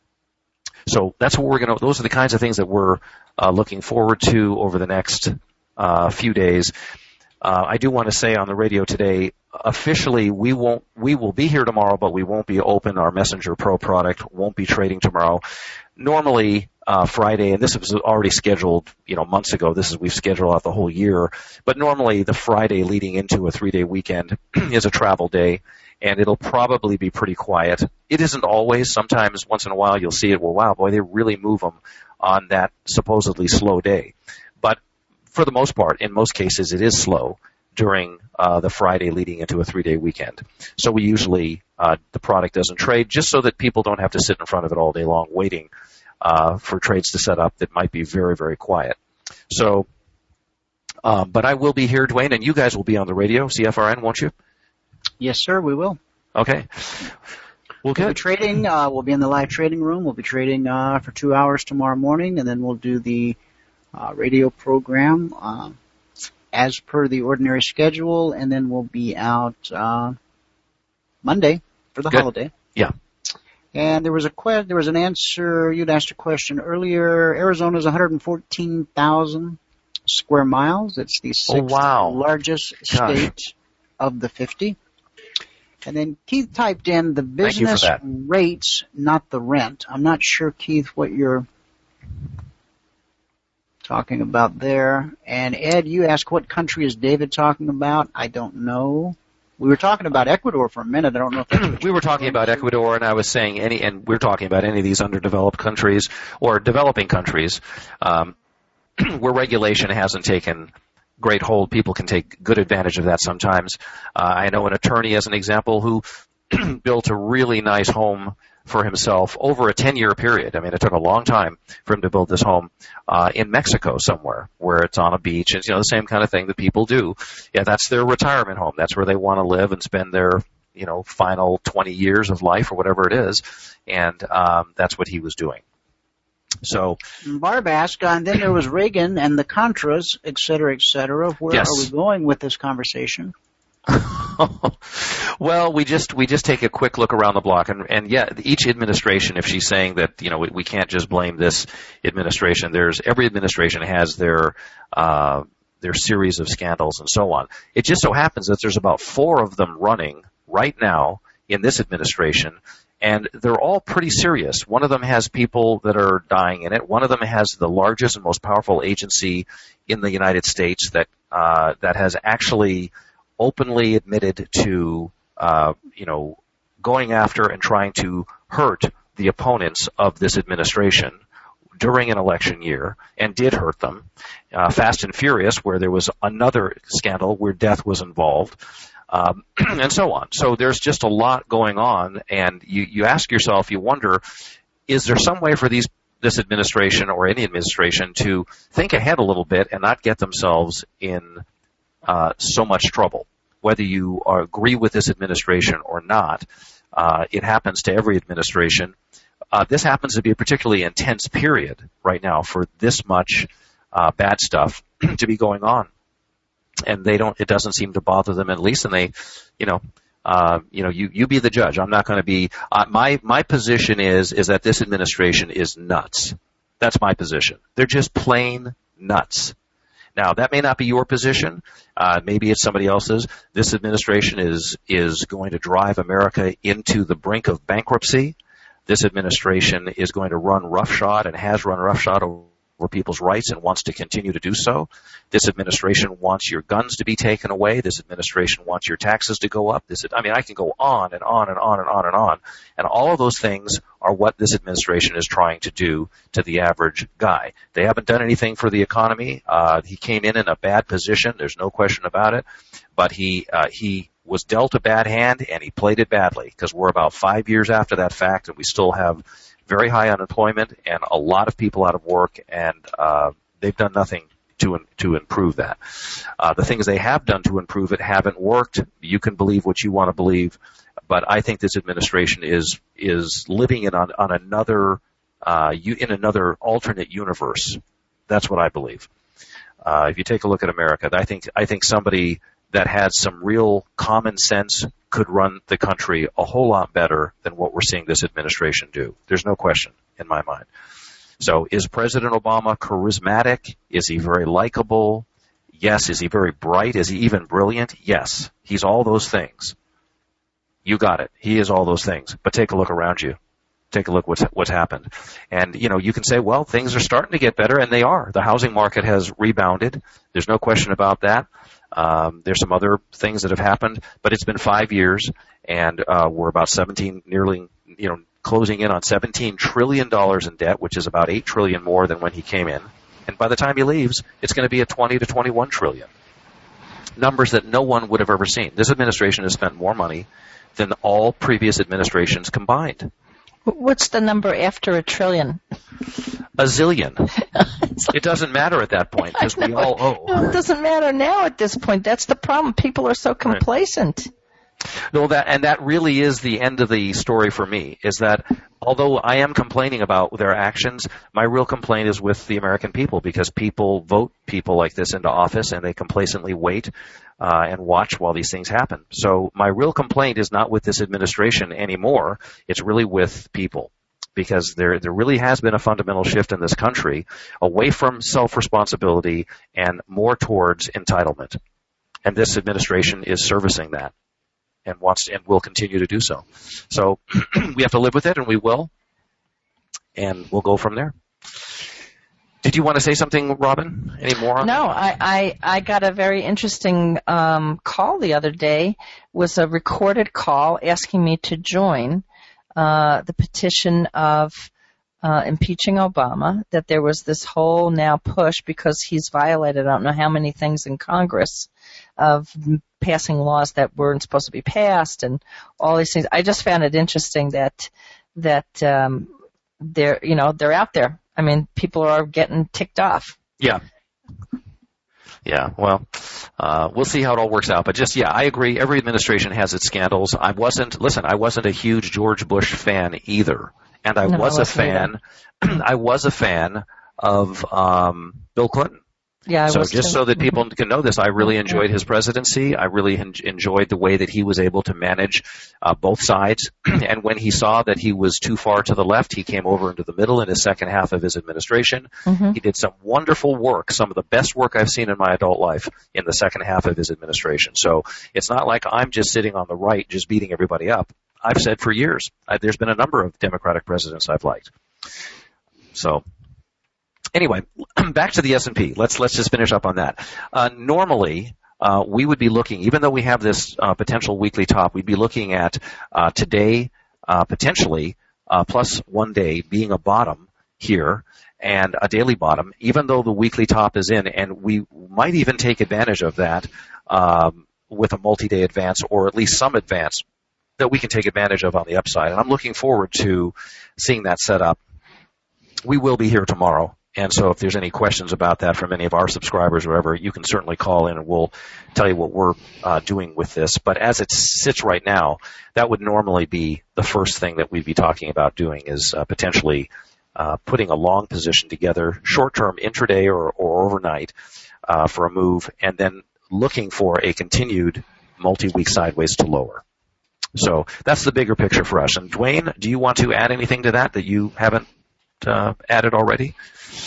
So that's what we're going to, those are the kinds of things that we're uh, looking forward to over the next uh, few days. Uh, I do want to say on the radio today, officially we won't, we will be here tomorrow, but we won't be open. Our Messenger Pro product won't be trading tomorrow. Normally, uh, Friday, and this was already scheduled, you know, months ago. This is, we've scheduled out the whole year, but normally the Friday leading into a three-day weekend is a travel day. And it'll probably be pretty quiet. It isn't always. Sometimes, once in a while, you'll see it. Well, wow, boy, they really move them on that supposedly slow day. But for the most part, in most cases, it is slow during uh, the Friday leading into a three-day weekend. So we usually, uh, the product doesn't trade just so that people don't have to sit in front of it all day long waiting uh, for trades to set up that might be very, very quiet. So, um, but I will be here, Dwayne, and you guys will be on the radio, C F R N, won't you? Yes, sir, we will. Okay. We'll We'll be trading. Uh, we'll be in the live trading room. We'll be trading uh, for two hours tomorrow morning, and then we'll do the uh, radio program uh, as per the ordinary schedule, and then we'll be out uh, Monday for the Good. holiday. Yeah. And there was a que- there was an answer. You'd asked a question earlier. Arizona is one hundred fourteen thousand square miles. It's the sixth oh, wow. largest Gosh. state of the fifty. And then Keith typed in the Thank you for business that. rates, not the rent. I'm not sure, Keith, what you're talking about there. And Ed, you asked what country is David talking about? I don't know. We were talking about Ecuador for a minute. I don't know if that's we were talking about Ecuador, and I was saying any, and we're talking about any of these underdeveloped countries or developing countries um, where regulation hasn't taken great hold. People can take good advantage of that sometimes. Uh, I know an attorney, as an example, who built a really nice home for himself over a ten-year period. I mean, it took a long time for him to build this home uh, in Mexico somewhere where it's on a beach. And, you know, the same kind of thing that people do. Yeah, that's their retirement home. That's where they want to live and spend their, you know, final twenty years of life or whatever it is. And um, that's what he was doing. So, Barb asked, uh, and then there was Reagan and the Contras, et cetera, et cetera. Where Yes. are we going with this conversation? Well, we just we just take a quick look around the block, and, and yeah, each administration, if she's saying that, you know, we, we can't just blame this administration. There's every administration has their uh, their series of scandals and so on. It just so happens that there's about four of them running right now in this administration, and they're all pretty serious. One of them has people that are dying in it. One of them has the largest and most powerful agency in the United States that uh, that has actually openly admitted to, uh, you know, going after and trying to hurt the opponents of this administration during an election year, and did hurt them. Uh, Fast and Furious, where there was another scandal where death was involved, um, and so on. So there's just a lot going on, and you, you ask yourself, you wonder, is there some way for these this administration or any administration to think ahead a little bit and not get themselves in Uh, so much trouble, whether you are, agree with this administration or not? Uh, it happens to every administration. Uh, this happens to be a particularly intense period right now for this much uh, bad stuff to be going on. And they don't, it doesn't seem to bother them in the least, and they, you know, uh, you know, you, you be the judge. I'm not going to be, uh, my, my position is, is that this administration is nuts. That's my position. They're just plain nuts. Now, that may not be your position. Uh, maybe it's somebody else's. This administration is, is going to drive America into the brink of bankruptcy. This administration is going to run roughshod and has run roughshod over people's rights and wants to continue to do so. This administration wants your guns to be taken away. This administration wants your taxes to go up. This, I mean, I can go on and on and on and on and on. And all of those things are what this administration is trying to do to the average guy. They haven't done anything for the economy. Uh, he came in in a bad position. There's no question about it. But he, uh, he was dealt a bad hand and he played it badly, because we're about five years after that fact and we still have very high unemployment and a lot of people out of work, and uh, they've done nothing to to improve that. Uh, the things they have done to improve it haven't worked. You can believe what you want to believe, but I think this administration is is living in on, on another uh, you, in another alternate universe. That's what I believe. Uh, if you take a look at America, I think I think somebody that had some real common sense could run the country a whole lot better than what we're seeing this administration do. There's no question in my mind. So is President Obama charismatic? Is he very likable? Yes. Is he very bright? Is he even brilliant? Yes. He's all those things. You got it. He is all those things. But take a look around you. Take a look what's what's happened. And, you know, you can say, well, things are starting to get better, and they are. The housing market has rebounded. There's no question about that. Um, there's some other things that have happened, but it's been five years, and uh, we're about seventeen, nearly, you know, closing in on seventeen trillion dollars in debt, which is about eight trillion dollars more than when he came in. And by the time he leaves, it's going to be at twenty to twenty-one trillion dollars. Numbers that no one would have ever seen. This administration has spent more money than all previous administrations combined. What's the number after a trillion? A zillion. It doesn't matter at that point, because we all owe. No, it doesn't matter now at this point. That's the problem. People are so complacent. Right. No, that and that really is the end of the story for me, is that although I am complaining about their actions, my real complaint is with the American people, because people vote people like this into office and they complacently wait uh, and watch while these things happen. So my real complaint is not with this administration anymore. It's really with people, because there there really has been a fundamental shift in this country away from self-responsibility and more towards entitlement. And this administration is servicing that and wants to, and will continue to do so. So we have to live with it, and we will, and we'll go from there. Did you want to say something, Robin? Any more on No, that? I, I, I got a very interesting um, call the other day. It was a recorded call asking me to join uh, the petition of uh, impeaching Obama, that there was this whole now push because he's violated I don't know how many things in Congress of passing laws that weren't supposed to be passed and all these things. I just found it interesting that that um, they're you know they're out there. I mean, people are getting ticked off. Yeah. Yeah, well, uh, we'll see how it all works out. But just, yeah, I agree. Every administration has its scandals. I wasn't, listen, I wasn't a huge George Bush fan either. And I no, was I a fan, I was a fan of um, Bill Clinton. Yeah, I so was just too. so that people can know this, I really enjoyed his presidency. I really en- enjoyed the way that he was able to manage uh, both sides. And when he saw that he was too far to the left, he came over into the middle in his second half of his administration. Mm-hmm. He did some wonderful work, some of the best work I've seen in my adult life in the second half of his administration. So it's not like I'm just sitting on the right just beating everybody up. I've said for years, I, there's been a number of Democratic presidents I've liked. So anyway, back to the S and P. Let's let's just finish up on that. Uh, normally, uh, we would be looking, even though we have this uh, potential weekly top, we'd be looking at uh, today uh, potentially uh, plus one day being a bottom here and a daily bottom, even though the weekly top is in, and we might even take advantage of that um, with a multi-day advance, or at least some advance that we can take advantage of on the upside. And I'm looking forward to seeing that set up. We will be here tomorrow And so if there's any questions about that from any of our subscribers or whatever, you can certainly call in and we'll tell you what we're uh, doing with this. But as it sits right now, that would normally be the first thing that we'd be talking about doing is uh, potentially uh, putting a long position together, short-term intraday or, or overnight uh, for a move, and then looking for a continued multi-week sideways to lower. So that's the bigger picture for us. And Dwayne, do you want to add anything to that that you haven't uh, added already?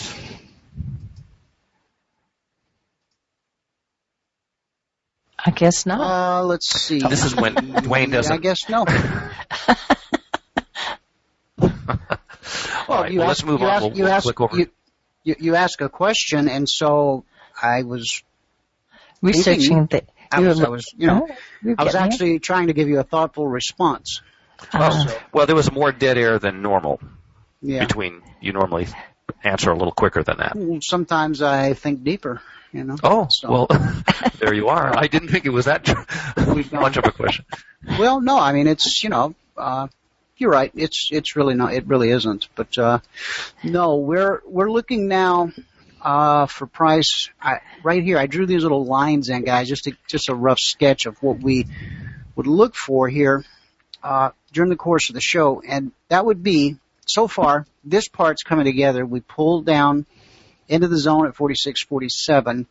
I guess not. Uh, let's see. This is when Dwayne doesn't. I guess no. Well, right, you well, ask, let's move you on. Ask, We'll, you, we'll ask, click over. You, you, you ask a question, and so I was researching the. I was, I was, you know, oh, I was actually it? trying to give you a thoughtful response. Uh, so, well, there was more dead air than normal. Yeah. Between you normally answer a little quicker than that. Sometimes I think deeper. You know. Oh, so. well, there you are. I didn't think it was that much of a question. Well, no, I mean it's you know, uh, you're right. It's it's really not. It really isn't. But uh, no, we're we're looking now uh, for price. I, right here, I drew these little lines in, guys, just to, just a rough sketch of what we would look for here uh, during the course of the show, and that would be so far this part's coming together. We pulled down into the zone at forty-six forty-seven.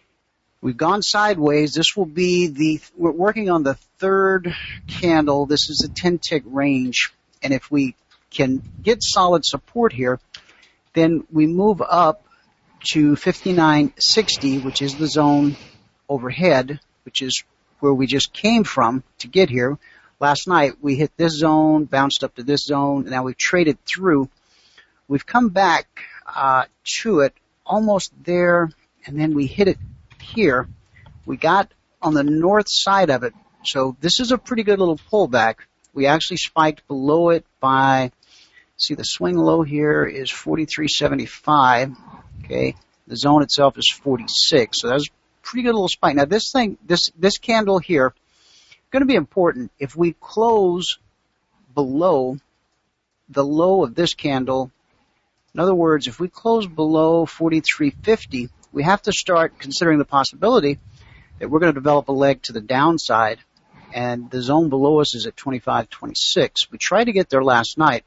We've gone sideways. This will be the, we're working on the third candle. This is a ten tick range. And if we can get solid support here, then we move up to fifty-nine sixty, which is the zone overhead, which is where we just came from to get here. Last night we hit this zone, bounced up to this zone, and now we've traded through. We've come back uh, to it almost there, and then we hit it here. We got on the north side of it, so this is a pretty good little pullback. We actually spiked below it by, see the swing low here is forty-three seventy-five, okay. The zone itself is forty-six, so that's a pretty good little spike. Now this thing, this, this candle here, going to be important. If we close below the low of this candle, in other words, if we close below forty-three fifty, we have to start considering the possibility that we're going to develop a leg to the downside, and the zone below us is at twenty-five twenty-six. We tried to get there last night,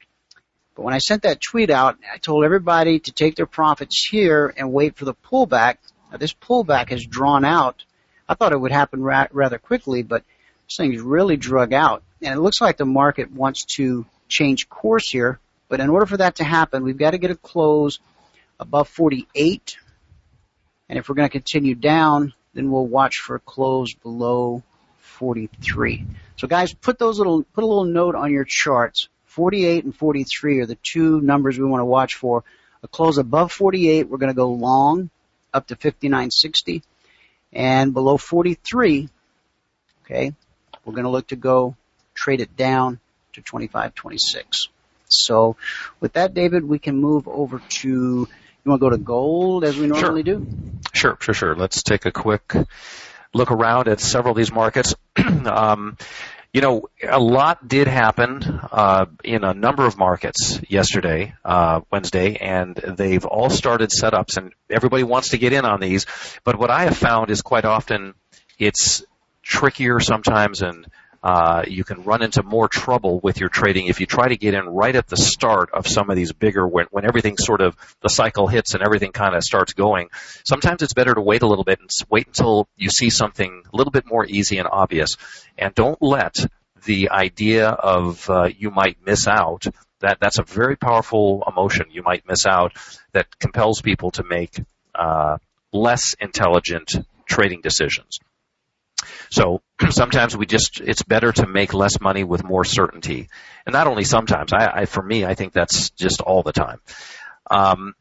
but when I sent that tweet out, I told everybody to take their profits here and wait for the pullback. Now, this pullback has drawn out. I thought it would happen ra- rather quickly, but this thing's really drug out, and it looks like the market wants to change course here. But in order for that to happen, we've got to get a close above forty-eight. And if we're going to continue down, then we'll watch for a close below forty-three. So guys, put those little, put a little note on your charts. forty-eight and forty-three are the two numbers we want to watch for. A close above forty-eight, we're going to go long up to fifty-nine sixty. And below forty-three, okay, we're going to look to go trade it down to twenty-five twenty-six. So with that, David, we can move over to, you want to go to gold as we normally sure. do? Sure, sure, sure. Let's take a quick look around at several of these markets. um, you know, a lot did happen uh, in a number of markets yesterday, uh, Wednesday, and they've all started setups, and everybody wants to get in on these. But what I have found is quite often it's trickier sometimes, and Uh, you can run into more trouble with your trading if you try to get in right at the start of some of these bigger, when, when everything sort of, the cycle hits and everything kind of starts going. Sometimes it's better to wait a little bit and wait until you see something a little bit more easy and obvious. And don't let the idea of uh, you might miss out, that that's a very powerful emotion, you might miss out, that compels people to make uh, less intelligent trading decisions. So sometimes we just, it's better to make less money with more certainty. And not only sometimes, I, I for me, I think that's just all the time. Um,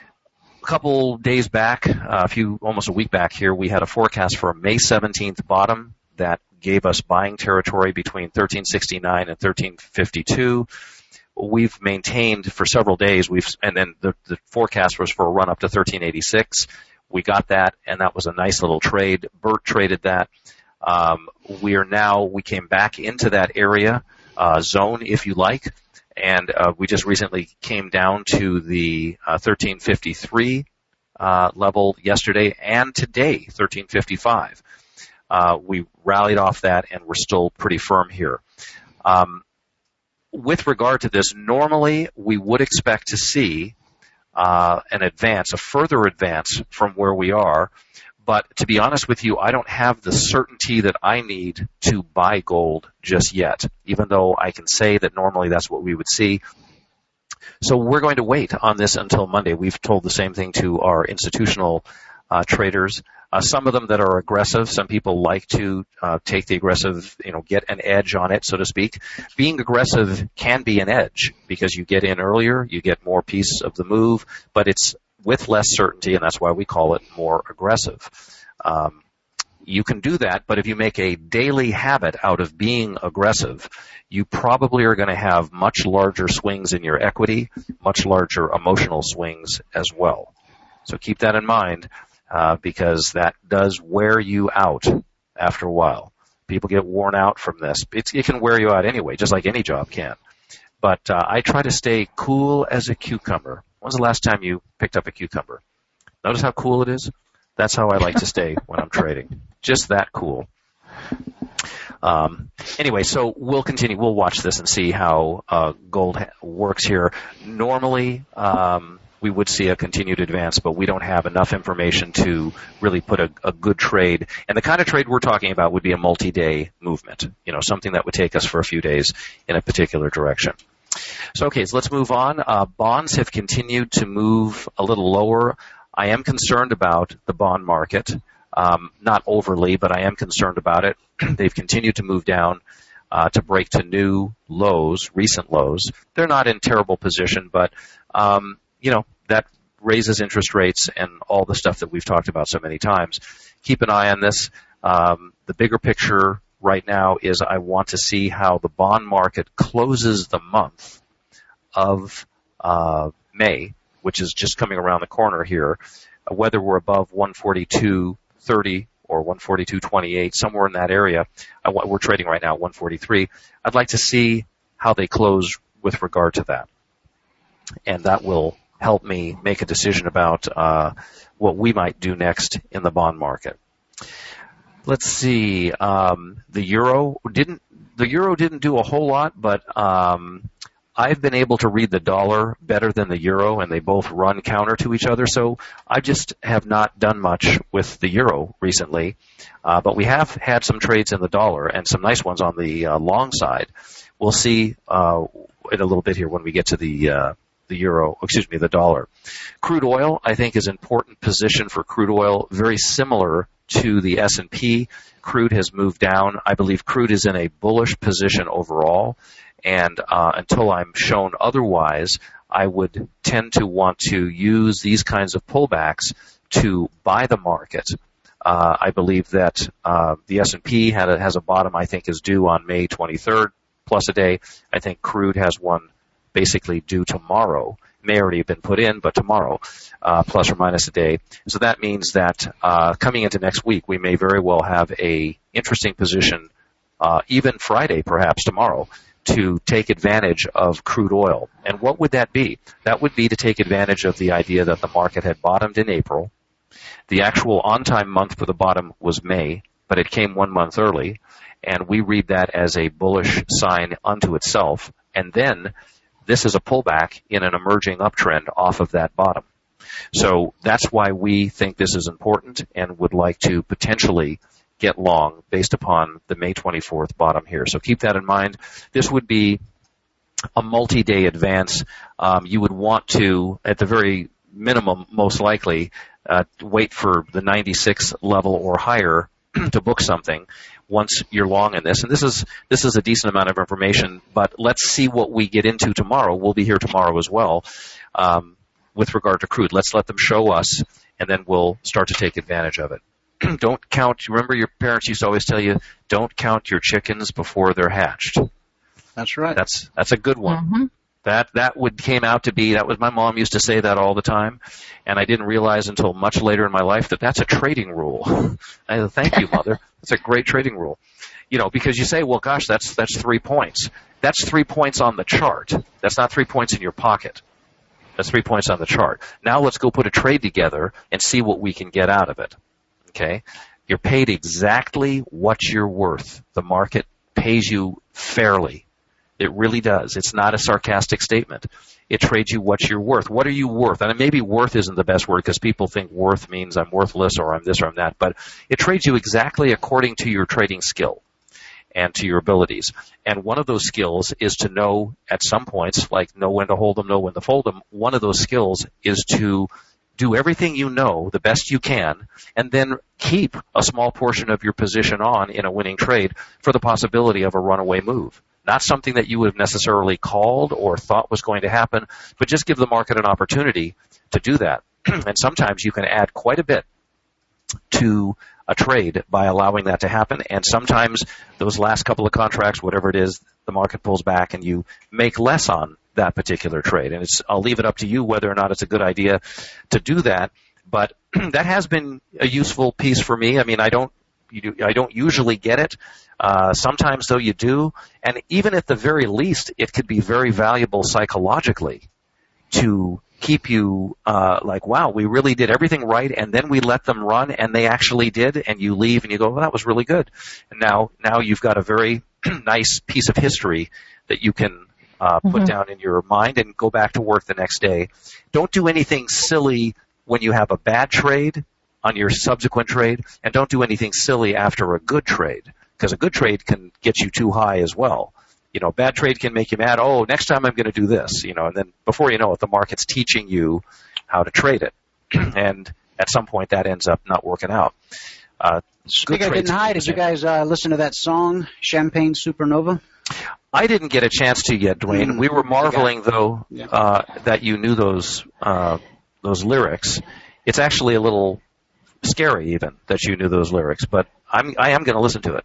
a couple days back, uh, a few, almost a week back here, we had a forecast for a May seventeenth bottom that gave us buying territory between thirteen sixty-nine and thirteen fifty-two. We've maintained for several days, we've, and then the, the forecast was for a run up to thirteen eighty-six. We got that, and that was a nice little trade. Bert traded that. Um, we are now, we came back into that area, uh, zone, if you like, And uh, we just recently came down to the uh, thirteen fifty-three uh, level yesterday, and today, thirteen fifty-five. Uh, we rallied off that, and we're still pretty firm here. Um, with regard to this, normally we would expect to see uh, an advance, a further advance from where we are. But to be honest with you, I don't have the certainty that I need to buy gold just yet, even though I can say that normally that's what we would see. So we're going to wait on this until Monday. We've told the same thing to our institutional uh, traders. Uh, some of them that are aggressive, some people like to uh, take the aggressive, you know, get an edge on it, so to speak. Being aggressive can be an edge because you get in earlier, you get more piece of the move, but it's with less certainty, and that's why we call it more aggressive. Um, you can do that, but if you make a daily habit out of being aggressive, you probably are going to have much larger swings in your equity, much larger emotional swings as well. So keep that in mind, uh, because that does wear you out after a while. People get worn out from this. It's, it can wear you out anyway, just like any job can. But uh, I try to stay cool as a cucumber. When's the last time you picked up a cucumber? Notice how cool it is? That's how I like to stay when I'm trading. Just that cool. Um, anyway, so we'll continue. We'll watch this and see how uh, gold ha- works here. Normally, um, we would see a continued advance, but we don't have enough information to really put a, a good trade. And the kind of trade we're talking about would be a multi-day movement, you know, something that would take us for a few days in a particular direction. So, okay, so let's move on. Uh, bonds have continued to move a little lower. I am concerned about the bond market. Um, not overly, but I am concerned about it. They've continued to move down uh, to break to new lows, recent lows. They're not in terrible position, but, um, you know, that raises interest rates and all the stuff that we've talked about so many times. Keep an eye on this. Um, the bigger picture right now is I want to see how the bond market closes the month of uh, May, which is just coming around the corner here, whether we're above one forty-two thirty or one forty-two twenty-eight, somewhere in that area. Uh, we're trading right now at one forty-three. I'd like to see how they close with regard to that. And that will help me make a decision about uh, what we might do next in the bond market. Let's see. Um, the euro didn't. The euro didn't do a whole lot, but um, I've been able to read the dollar better than the euro, and they both run counter to each other. So I just have not done much with the euro recently, uh, but we have had some trades in the dollar and some nice ones on the uh, long side. We'll see uh, in a little bit here when we get to the uh, the euro. Excuse me, the dollar. Crude oil, I think, is an important position for crude oil, very similar to the S and P. Crude has moved down. I believe crude is in a bullish position overall, and uh, until I'm shown otherwise, I would tend to want to use these kinds of pullbacks to buy the market. Uh, I believe that uh, the S and P had a, has a bottom I think is due on May twenty-third plus a day. I think crude has one basically due tomorrow. May already have been put in, but tomorrow, uh, plus or minus a day. So that means that uh, coming into next week, we may very well have a interesting position, uh, even Friday, perhaps tomorrow, to take advantage of crude oil. And what would that be? That would be to take advantage of the idea that the market had bottomed in April. The actual on-time month for the bottom was May, but it came one month early, and we read that as a bullish sign unto itself. And then this is a pullback in an emerging uptrend off of that bottom. So that's why we think this is important and would like to potentially get long based upon the May twenty-fourth bottom here. So keep that in mind. This would be a multi-day advance. Um, you would want to, at the very minimum, most likely, uh, wait for the ninety-six level or higher to book something once you're long in this. And this is this is a decent amount of information, but let's see what we get into tomorrow. We'll be here tomorrow as well um, with regard to crude. Let's let them show us, and then we'll start to take advantage of it. Don't count. Remember your parents used to always tell you, don't count your chickens before they're hatched. That's right. That's that's a good one. Mm-hmm. That that would came out to be, that was, my mom used to say that all the time, and I didn't realize until much later in my life that that's a trading rule. I said, thank you, Mother. That's a great trading rule. You know, because you say, well, gosh, that's that's three points. That's three points on the chart. That's not three points in your pocket. That's three points on the chart. Now let's go put a trade together and see what we can get out of it. Okay? You're paid exactly what you're worth. The market pays you fairly. It really does. It's not a sarcastic statement. It trades you what you're worth. What are you worth? And maybe worth isn't the best word because people think worth means I'm worthless or I'm this or I'm that. But it trades you exactly according to your trading skill and to your abilities. And one of those skills is to know at some points, like know when to hold them, know when to fold them. One of those skills is to do everything you know the best you can and then keep a small portion of your position on in a winning trade for the possibility of a runaway move. Not something that you would have necessarily called or thought was going to happen, but just give the market an opportunity to do that. And sometimes you can add quite a bit to a trade by allowing that to happen, and sometimes those last couple of contracts, whatever it is, the market pulls back and you make less on that particular trade. And it's, I'll leave it up to you whether or not it's a good idea to do that, but that has been a useful piece for me. I mean, I don't, you do, I don't usually get it. Uh, sometimes, though, you do. And even at the very least, it could be very valuable psychologically to keep you uh, like, wow, we really did everything right, and then we let them run, and they actually did, and you leave, and you go, well, that was really good. And now, now you've got a very nice piece of history that you can uh, mm-hmm. put down in your mind and go back to work the next day. Don't do anything silly when you have a bad trade on your subsequent trade, and don't do anything silly after a good trade, because a good trade can get you too high as well. You know, bad trade can make you mad. Oh, next time I'm going to do this, you know, and then before you know it, the market's teaching you how to trade it. And at some point that ends up not working out. Uh, Speaking of getting high, did you guys uh, listen to that song, Champagne Supernova? I didn't get a chance to yet, Dwayne. Mm, we were marveling, though, yeah. uh, that you knew those uh, those lyrics. It's actually a little scary, even, that you knew those lyrics. But I'm, I am going to listen to it.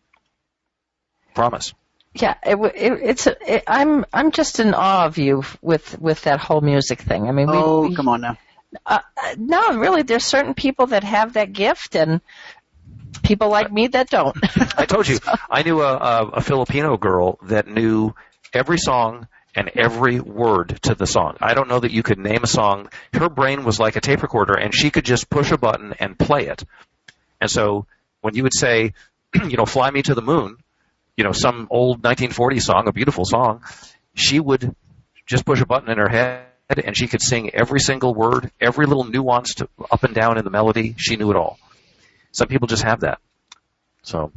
Promise. Yeah, it, it, it's. It, I'm. I'm just in awe of you with with that whole music thing. I mean, we, oh, we, come on now. Uh, no, really, there's certain people that have that gift, and people like me that don't. I told you, so. I knew a, a, a Filipino girl that knew every song and every word to the song. I don't know that you could name a song. Her brain was like a tape recorder, and she could just push a button and play it. And so when you would say, you know, "Fly Me to the Moon," you know, some old nineteen forties song, a beautiful song, she would just push a button in her head and she could sing every single word, every little nuance to up and down in the melody. She knew it all. Some people just have that. So,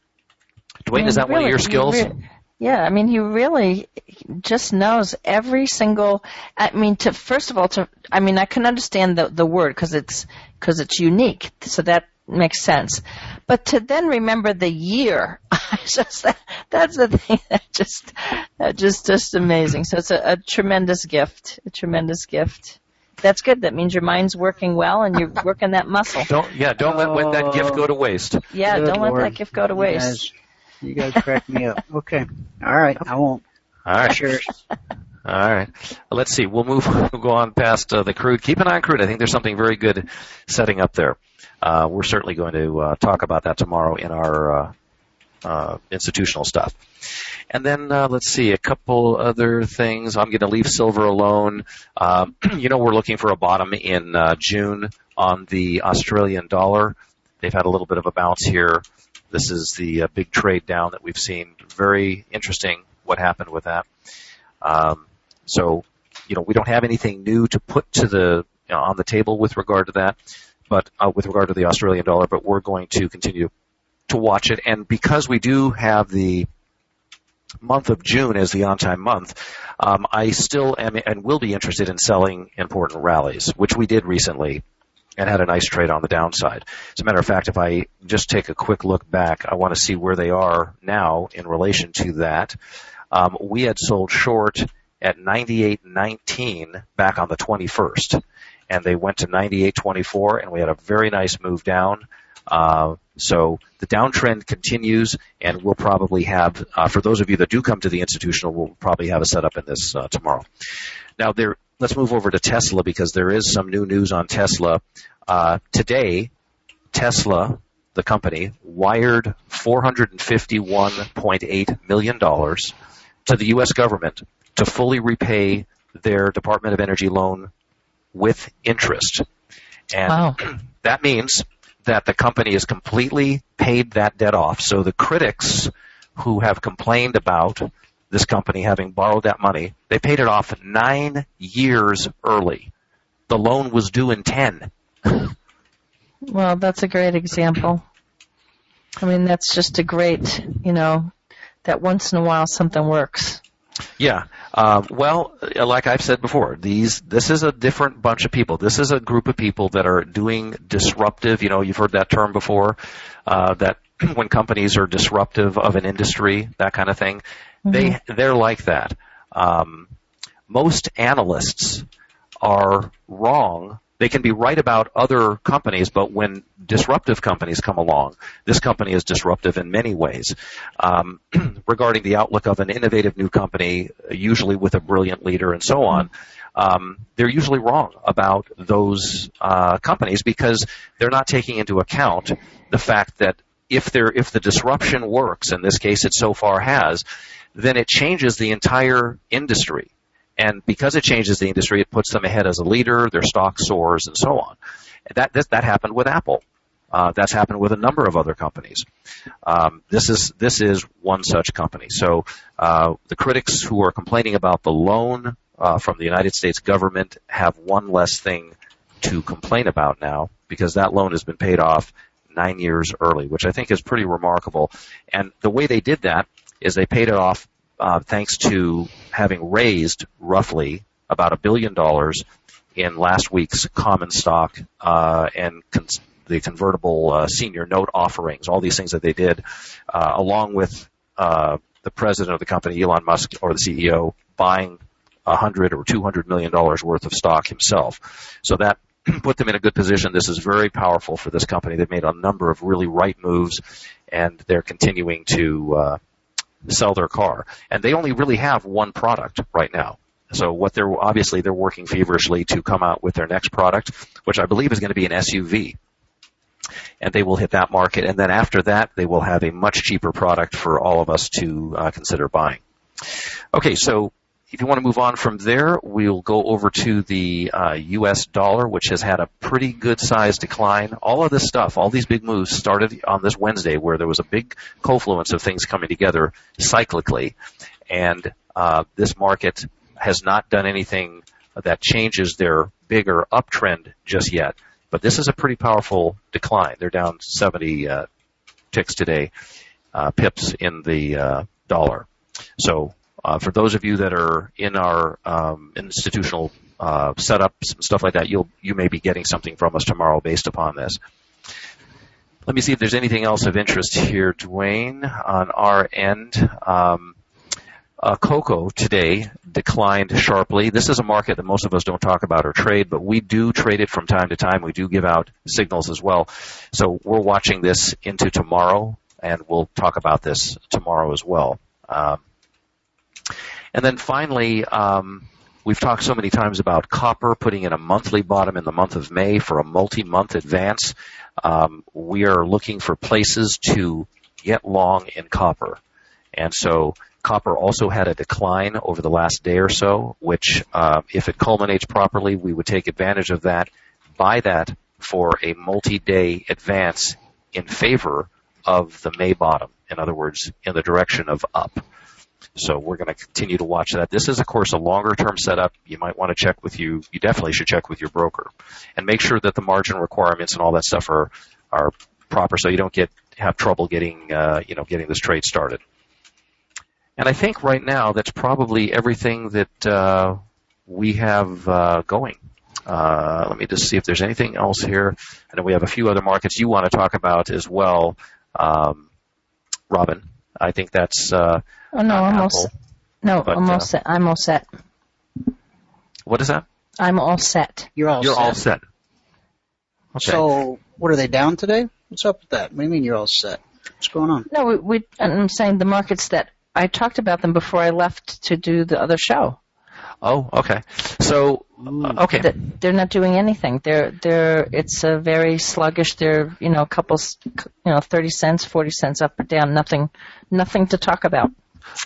Dwayne, yeah, is that really, one of your skills? Re- yeah, I mean, he really just knows every single, I mean, to, first of all, to, I mean, I can understand the, the word because it's, because it's unique. So that makes sense. But to then remember the year, just that, that's the thing that just, that just, just amazing. So it's a, a tremendous gift, a tremendous gift. That's good. That means your mind's working well and you're working that muscle. Don't, yeah, don't let, let that gift go to waste. Yeah, Good don't Lord. let that gift go to waste. You guys, you guys crack me up. Okay. All right. I won't. All right. Sure. All right. Let's see. We'll move, we'll go on past uh, the crude. Keep an eye on crude. I think there's something very good setting up there. Uh, we're certainly going to uh, talk about that tomorrow in our uh, uh, institutional stuff. And then uh, let's see, a couple other things. I'm going to leave silver alone. Um, you know, we're looking for a bottom in uh, June on the Australian dollar. They've had a little bit of a bounce here. This is the uh, big trade down that we've seen. Very interesting what happened with that. Um, so, you know, we don't have anything new to put to the you know, on the table with regard to that. But uh, with regard to the Australian dollar, but we're going to continue to watch it. And because we do have the month of June as the on-time month, um, I still am and will be interested in selling important rallies, which we did recently and had a nice trade on the downside. As a matter of fact, if I just take a quick look back, I want to see where they are now in relation to that. Um, we had sold short at ninety-eight nineteen back on the twenty-first. And they went to ninety-eight twenty-four, and we had a very nice move down. Uh, so the downtrend continues, and we'll probably have, uh, for those of you that do come to the institutional, we'll probably have a setup in this uh, tomorrow. Now, there, let's move over to Tesla because there is some new news on Tesla. Uh, today, Tesla, the company, wired four hundred fifty-one point eight million dollars to the U S government to fully repay their Department of Energy loan with interest. And Wow. that means that the company has completely paid that debt off. So the critics who have complained about this company having borrowed that money, they paid it off nine years early. The loan was due in ten. Well, that's a great example. I mean, that's just a great, you know, that once in a while something works. Yeah. Uh, well, like I've said before, these this is a different bunch of people. This is a group of people that are doing disruptive. You know, you've heard that term before. Uh, that when companies are disruptive of an industry, that kind of thing, mm-hmm. they they're like that. Um, most analysts are wrong. They can be right about other companies, but when disruptive companies come along, this company is disruptive in many ways. Um, regarding the outlook of an innovative new company, usually with a brilliant leader and so on, um, they're usually wrong about those uh, companies because they're not taking into account the fact that if there if the disruption works, in this case it so far has, then it changes the entire industry. And because it changes the industry, it puts them ahead as a leader, their stock soars, and so on. That this, that happened with Apple. Uh, that's happened with a number of other companies. Um, this is this is one such company. So uh, the critics who are complaining about the loan uh, from the United States government have one less thing to complain about now because that loan has been paid off nine years early, which I think is pretty remarkable. And the way they did that is they paid it off Uh, thanks to having raised roughly about a billion dollars in last week's common stock uh, and con- the convertible uh, senior note offerings, all these things that they did, uh, along with uh, the president of the company, Elon Musk, or the C E O, buying a hundred or two hundred million dollars worth of stock himself. So that put them in a good position. This is very powerful for this company. They've made a number of really right moves, and they're continuing to uh, sell their car. And they only really have one product right now. So what they're, obviously they're working feverishly to come out with their next product, which I believe is going to be an S U V. And they will hit that market. And then after that, they will have a much cheaper product for all of us to uh, consider buying. Okay, so if you want to move on from there, we'll go over to the uh, U S dollar, which has had a pretty good-sized decline. All of this stuff, all these big moves started on this Wednesday where there was a big confluence of things coming together cyclically. And uh, this market has not done anything that changes their bigger uptrend just yet. But this is a pretty powerful decline. They're down seventy uh, ticks today, uh, pips in the uh, dollar. So Uh, for those of you that are in our um, institutional uh, setups and stuff like that, you'll you may be getting something from us tomorrow based upon this. Let me see if there's anything else of interest here, Dwayne, on our end. Um, uh, cocoa today declined sharply. This is a market that most of us don't talk about or trade, but we do trade it from time to time. We do give out signals as well. So we're watching this into tomorrow, and we'll talk about this tomorrow as well. Um, And then finally, um, we've talked so many times about copper putting in a monthly bottom in the month of May for a multi-month advance. Um, we are looking for places to get long in copper. And so copper also had a decline over the last day or so, which uh, if it culminates properly, we would take advantage of that, buy that for a multi-day advance in favor of the May bottom. In other words, in the direction of up. So we're going to continue to watch that. This is, of course, a longer-term setup. You might want to check with you. You definitely should check with your broker, and make sure that the margin requirements and all that stuff are are proper, so you don't get have trouble getting uh, you know getting this trade started. And I think right now that's probably everything that uh, we have uh, going. Uh, let me just see if there's anything else here. I know we have a few other markets you want to talk about as well, um, Robin. I think that's. Uh, Oh no, I'm all set. No, but, I'm all uh, set. I'm all set. What is that? I'm all set. You're all You're set. all set. Okay. So, what are they down today? What's up with that? What do you mean you're all set? What's going on? No, we, we I'm saying the markets that I talked about them before I left to do the other show. Oh, okay. So, uh, okay. The, they're not doing anything. They're they're it's a very sluggish. They're you know a couple you know thirty cents, forty cents up or down. Nothing, nothing to talk about.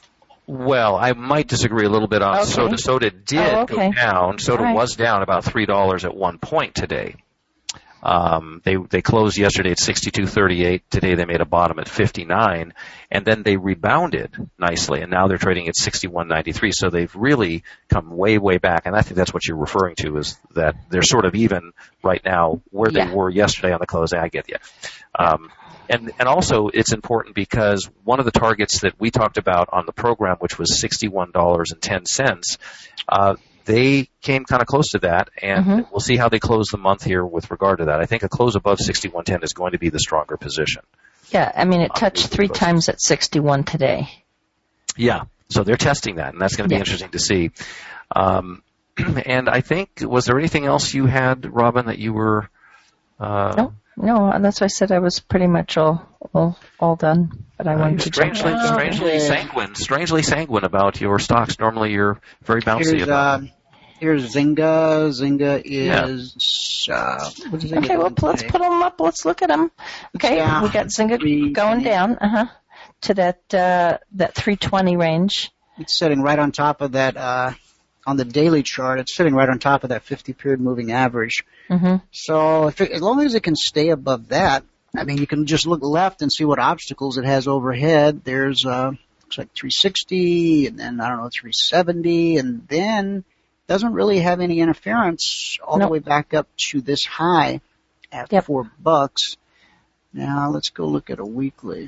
Well, I might disagree a little bit on Okay. soda. Soda did Oh, okay. go down. Soda All right. was down about three dollars at one point today. Um, they they closed yesterday at sixty-two thirty-eight. Today they made a bottom at fifty-nine, and then they rebounded nicely, and now they're trading at sixty-one ninety-three. So they've really come way way back, and I think that's what you're referring to, is that they're sort of even right now where Yeah. they were yesterday on the close. I get you. Um, and and also it's important because one of the targets that we talked about on the program, which was sixty-one dollars and ten cents. Uh, They came kind of close to that, and Mm-hmm. we'll see how they close the month here with regard to that. I think a close above sixty-one ten is going to be the stronger position. Yeah, I mean, it On touched weekly three basis. times at sixty-one today. Yeah, so they're testing that, and that's going to be Yeah. interesting to see. Um, and I think, was there anything else you had, Robin, that you were... Uh, No, no, that's why I said I was pretty much all all, all done. But I wanted to jump strangely, back in. strangely Okay. sanguine, strangely sanguine about your stocks. Normally you're very bouncy Here's, about uh, here's Zynga. Zynga is, uh, what is Zynga Okay, well, doing let's today? put them up. Let's look at them. Okay, Yeah. we got Zynga Three going twenty. down, uh-huh, to that uh, that three twenty range. It's sitting right on top of that, uh, on the daily chart. It's sitting right on top of that fifty period moving average. Mm-hmm. So if it, as long as it can stay above that, I mean, you can just look left and see what obstacles it has overhead. There's, uh, looks like three sixty, and then, I don't know, three seventy, and then doesn't really have any interference all Nope. the way back up to this high at Yep. four bucks. Now let's go look at a weekly.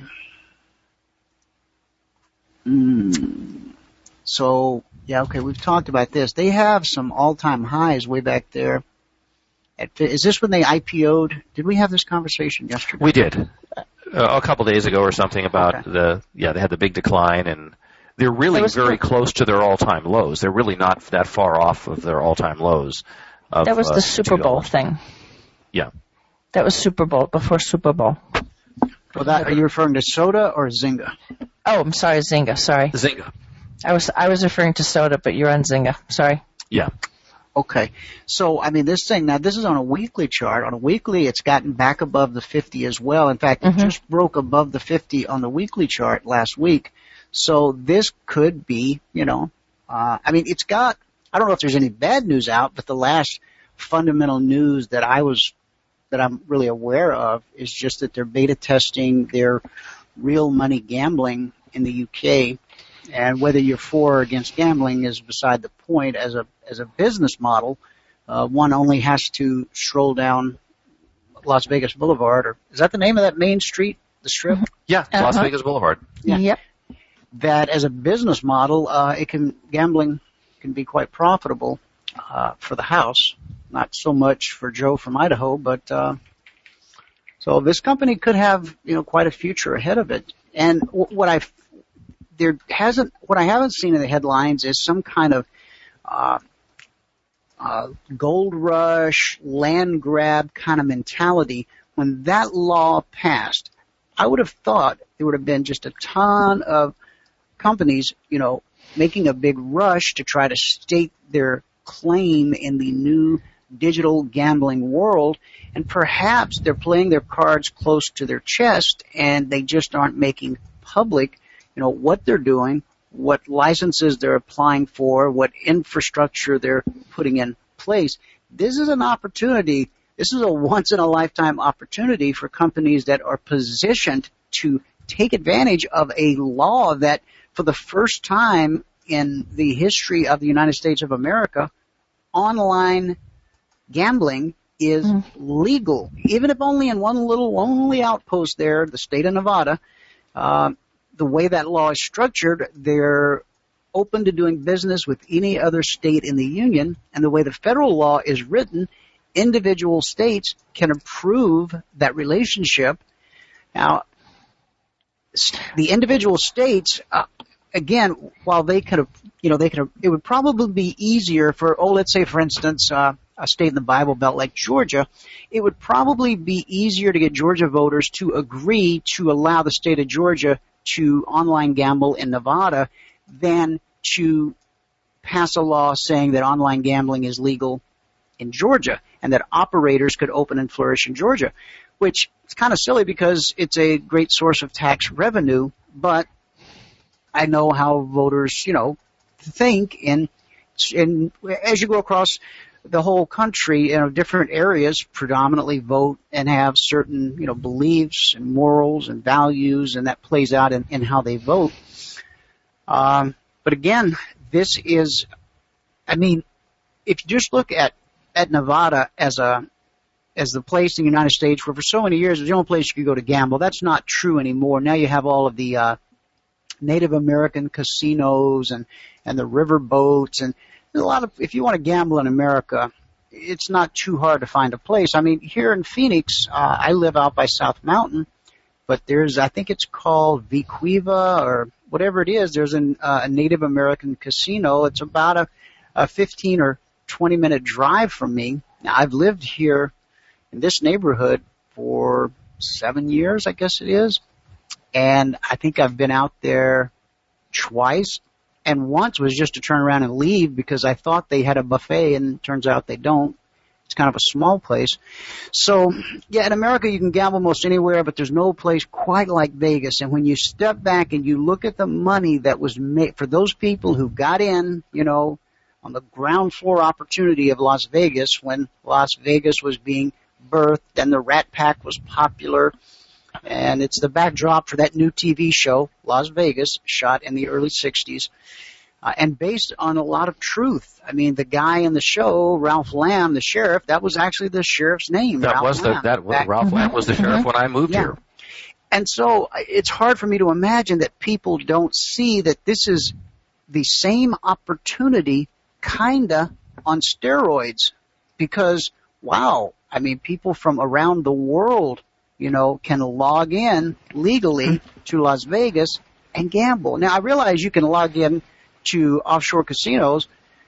Mm. So, yeah, okay, we've talked about this. They have some all-time highs way back there. At, is this when they I P O'd? Did we have this conversation yesterday? We did uh, a couple days ago or something about Okay. the yeah they had the big decline, and they're really That was very the- close to their all-time lows. They're really not that far off of their all-time lows. Of, That was uh, the Super Bowl two dollars. thing. Yeah. That was Super Bowl, before Super Bowl. Well, that, are you referring to soda or Zynga? Oh, I'm sorry, Zynga, sorry. Zynga. I was I was referring to soda, but you're on Zynga. Sorry. Yeah. Okay. So, I mean, this thing, now this is on a weekly chart. On a weekly, it's gotten back above the fifty as well. In fact, it Mhm. just broke above the fifty on the weekly chart last week. So this could be, you know, uh, I mean, it's got, I don't know if there's any bad news out, but the last fundamental news that I was, that I'm really aware of is just that they're beta testing their real money gambling in the U K. And whether you're for or against gambling is beside the point. As a as a business model, uh, one only has to stroll down Las Vegas Boulevard, or is that the name of that main street, the Strip? Yeah. Las Uh-huh. Vegas Boulevard. Yeah. Yep. That as a business model, uh, it can gambling can be quite profitable uh, for the house. Not so much for Joe from Idaho, but uh, so this company could have, you know, quite a future ahead of it. And w- what I there hasn't what I haven't seen in the headlines is some kind of uh, uh, gold rush, land grab kind of mentality. When that law passed, I would have thought there would have been just a ton of companies, you know, making a big rush to try to stake their claim in the new digital gambling world, and perhaps they're playing their cards close to their chest and they just aren't making public, you know, what they're doing, what licenses they're applying for, what infrastructure they're putting in place. This is an opportunity. This is a once-in-a-lifetime opportunity for companies that are positioned to take advantage of a law that, for the first time in the history of the United States of America, online gambling is Mm. legal, even if only in one little lonely outpost there, the state of Nevada. Uh, the way that law is structured, they're open to doing business with any other state in the union, and the way the federal law is written, individual states can approve that relationship. Now, s- the individual states, uh, again, while they could have, you know, they could have, it would probably be easier for, oh, let's say, for instance, uh, a state in the Bible Belt like Georgia, it would probably be easier to get Georgia voters to agree to allow the state of Georgia to online gamble in Nevada than to pass a law saying that online gambling is legal in Georgia and that operators could open and flourish in Georgia, which is kind of silly because it's a great source of tax revenue, but I know how voters, you know, think. And, and as you go across the whole country, you know, different areas predominantly vote and have certain, you know, beliefs and morals and values, and that plays out in, in how they vote. Um, but again, this is, I mean, if you just look at, at Nevada as a, as the place in the United States where for so many years it was the only place you could go to gamble, that's not true anymore. Now you have all of the, uh, Native American casinos and, and the river boats, and there's a lot of, if you want to gamble in America, it's not too hard to find a place. I mean, here in Phoenix, uh, I live out by South Mountain, but there's, I think it's called Vequiva or whatever it is. There's an, uh, a Native American casino. It's about a, a fifteen or twenty minute drive from me. Now, I've lived here in this neighborhood for seven years, I guess it is. And I think I've been out there twice, and once was just to turn around and leave because I thought they had a buffet, and it turns out they don't. It's kind of a small place. So, yeah, in America you can gamble most anywhere, but there's no place quite like Vegas. And when you step back and you look at the money that was made for those people who got in, you know, on the ground floor opportunity of Las Vegas when Las Vegas was being birthed and the Rat Pack was popular, and it's the backdrop for that new T V show, Las Vegas, shot in the early sixties, uh, and based on a lot of truth. I mean, the guy in the show, Ralph Lamb, the sheriff, that was actually the sheriff's name. That Ralph was the Lamb, that was, back, Ralph Lamb was the sheriff mm-hmm. when I moved yeah. here. And so it's hard for me to imagine that people don't see that this is the same opportunity, kinda, on steroids, because, wow, I mean, people from around the world, you know, can log in legally to Las Vegas and gamble. Now, I realize you can log in to offshore casinos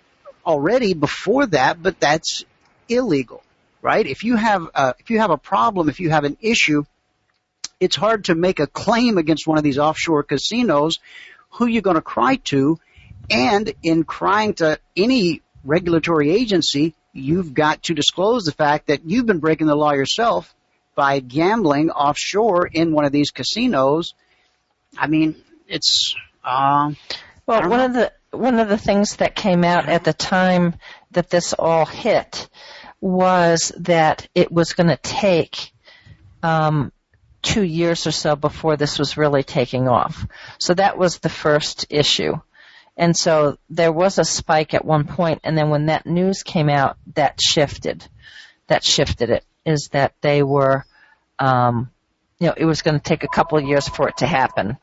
already before that, but that's illegal, right? If you have a, if you have a problem, if you have an issue, it's hard to make a claim against one of these offshore casinos. Who are you going to cry to? And in crying to any regulatory agency, you've got to disclose the fact that you've been breaking the law yourself by gambling offshore in one of these casinos. I mean, it's uh, well, one know. of the one of the things that came out at the time that this all hit was that it was going to take um, two years or so before this was really taking off. So that was the first issue. And so there was a spike at one point, and then when that news came out, that shifted. That shifted it, is that they were, um, you know, it was going to take a couple of years for it to happen.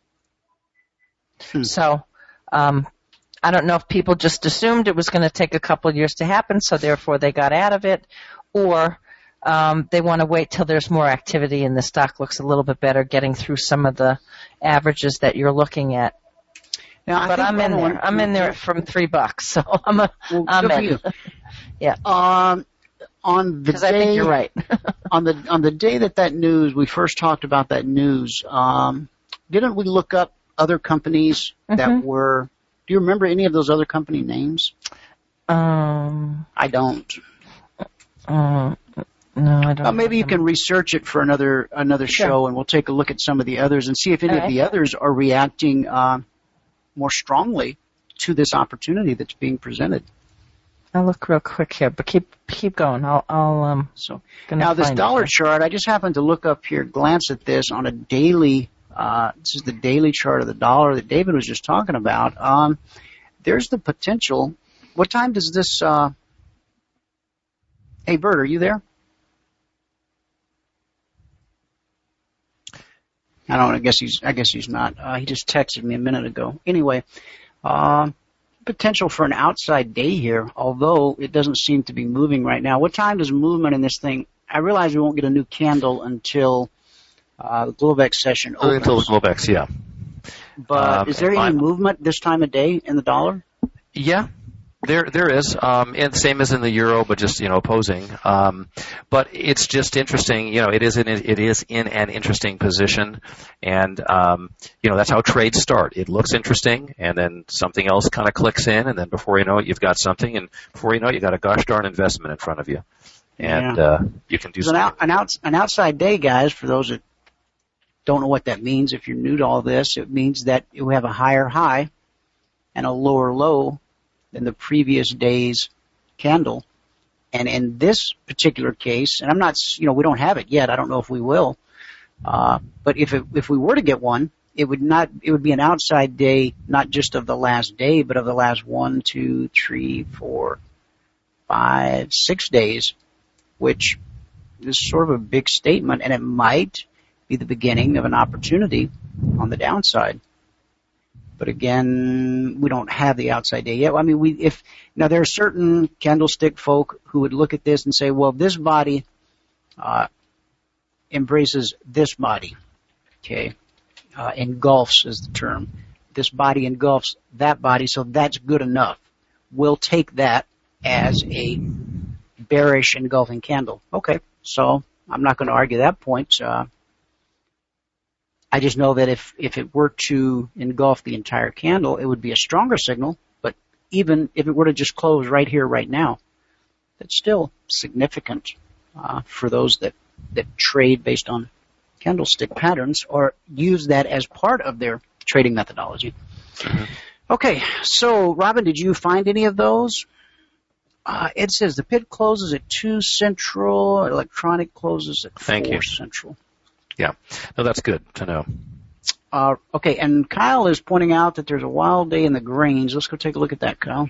Hmm. So um, I don't know if people just assumed it was going to take a couple of years to happen, so therefore they got out of it, or um, they want to wait till there's more activity and the stock looks a little bit better, getting through some of the averages that you're looking at. Now, but I'm in there. One, I'm in there from three bucks, so I'm a, well, I'm in. yeah. Um, on the day, I think you're right. on the on the day that that news, we first talked about that news. Um, didn't we look up other companies mm-hmm. that were? Do you remember any of those other company names? Um, I don't. Uh, no, I don't. Uh, maybe you can research it for another another sure. show, and we'll take a look at some of the others and see if any All of right. the others are reacting uh, more strongly to this opportunity that's being presented. I'll look real quick here, but keep keep going. I'll I'll um. So now this dollar it. chart, I just happened to look up here, glance at this on a daily. Uh, this is the daily chart of the dollar that David was just talking about. Um, there's the potential. What time does this? Uh, hey, Bert, are you there? I don't. I guess he's. I guess he's not. Uh, he just texted me a minute ago. Anyway, uh, potential for an outside day here, although it doesn't seem to be moving right now. What time does movement in this thing? I realize we won't get a new candle until uh, the Globex session opens. Until the Globex, yeah. But um, is there any I'm, movement this time of day in the dollar? Yeah. There, there is, um, and same as in the euro, but just you know opposing. Um, but it's just interesting, you know. It is in it is in an interesting position, and um, you know that's how trades start. It looks interesting, and then something else kind of clicks in, and then before you know it, you've got something, and before you know it, you got a gosh darn investment in front of you, and yeah. uh, you can do an, something. out, an, out, an outside day, guys. For those that don't know what that means. If you're new to all this, it means that we have a higher high and a lower low than the previous day's candle. And in this particular case, and I'm not, you know, we don't have it yet. I don't know if we will. Uh, but if it, if we were to get one, it would not, it would be an outside day, not just of the last day, but of the last one, two, three, four, five, six days, which is sort of a big statement, and it might be the beginning of an opportunity on the downside. But again, we don't have the outside day yet. I mean, we, if, now there are certain candlestick folk who would look at this and say, well, this body, uh, embraces this body. Okay. Uh, engulfs is the term. This body engulfs that body, so that's good enough. We'll take that as a bearish engulfing candle. Okay. So I'm not going to argue that point. Uh, I just know that if, if it were to engulf the entire candle, it would be a stronger signal. But even if it were to just close right here, right now, that's still significant uh, for those that, that trade based on candlestick patterns or use that as part of their trading methodology. Mm-hmm. Okay, so Robin, did you find any of those? Uh, it says the pit closes at two central, electronic closes at Thank four you. central. Yeah. No, that's good to know. Uh, okay, and Kyle is pointing out that there's a wild day in the grains. Let's go take a look at that, Kyle.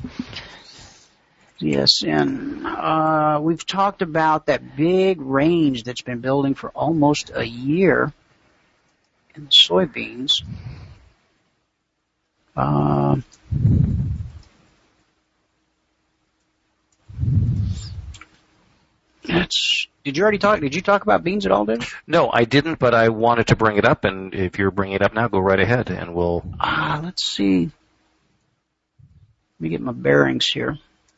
Yes, and uh, we've talked about that big range that's been building for almost a year in the soybeans. Uh, that's. Did you already talk? Did you talk about beans at all, David? No, I didn't, but I wanted to bring it up, and if you're bringing it up now, go right ahead, and we'll. Ah, let's see. Let me get my bearings here.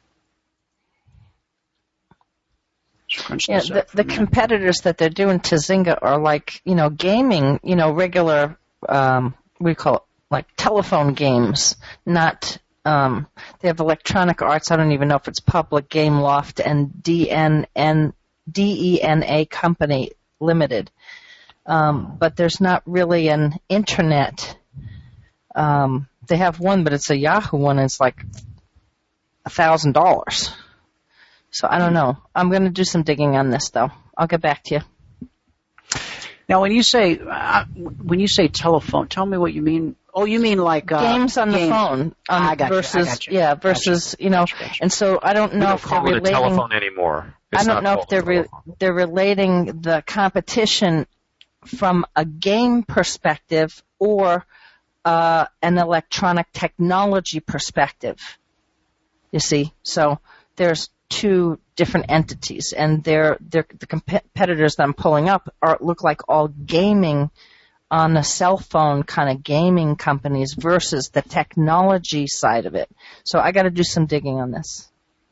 Yeah, the, the competitors that they're doing to Zynga are like, you know, gaming, you know, regular, um, we call it like telephone games, not, um, they have Electronic Arts, I don't even know if it's public, Game Loft, and D N N, D E N A Company Limited. Um, but there's not really an internet, um, they have one, but it's a Yahoo one, and it's like a thousand dollars. So I don't know. I'm going to do some digging on this, though. I'll get back to you. Now, when you say uh, when you say telephone, tell me what you mean. Oh, you mean like uh, games on games. the phone um, I got versus you, I got you. yeah versus gotcha. you know. Gotcha, gotcha. And so I don't know we don't if call they're it relating. a telephone anymore. It's I don't not know if they're re- they're relating the competition from a game perspective or uh, an electronic technology perspective. You see, so there's two different entities, and they're, they're the competitors that I'm pulling up are look like all gaming on a cell phone kind of gaming companies versus the technology side of it. So I got to do some digging on this.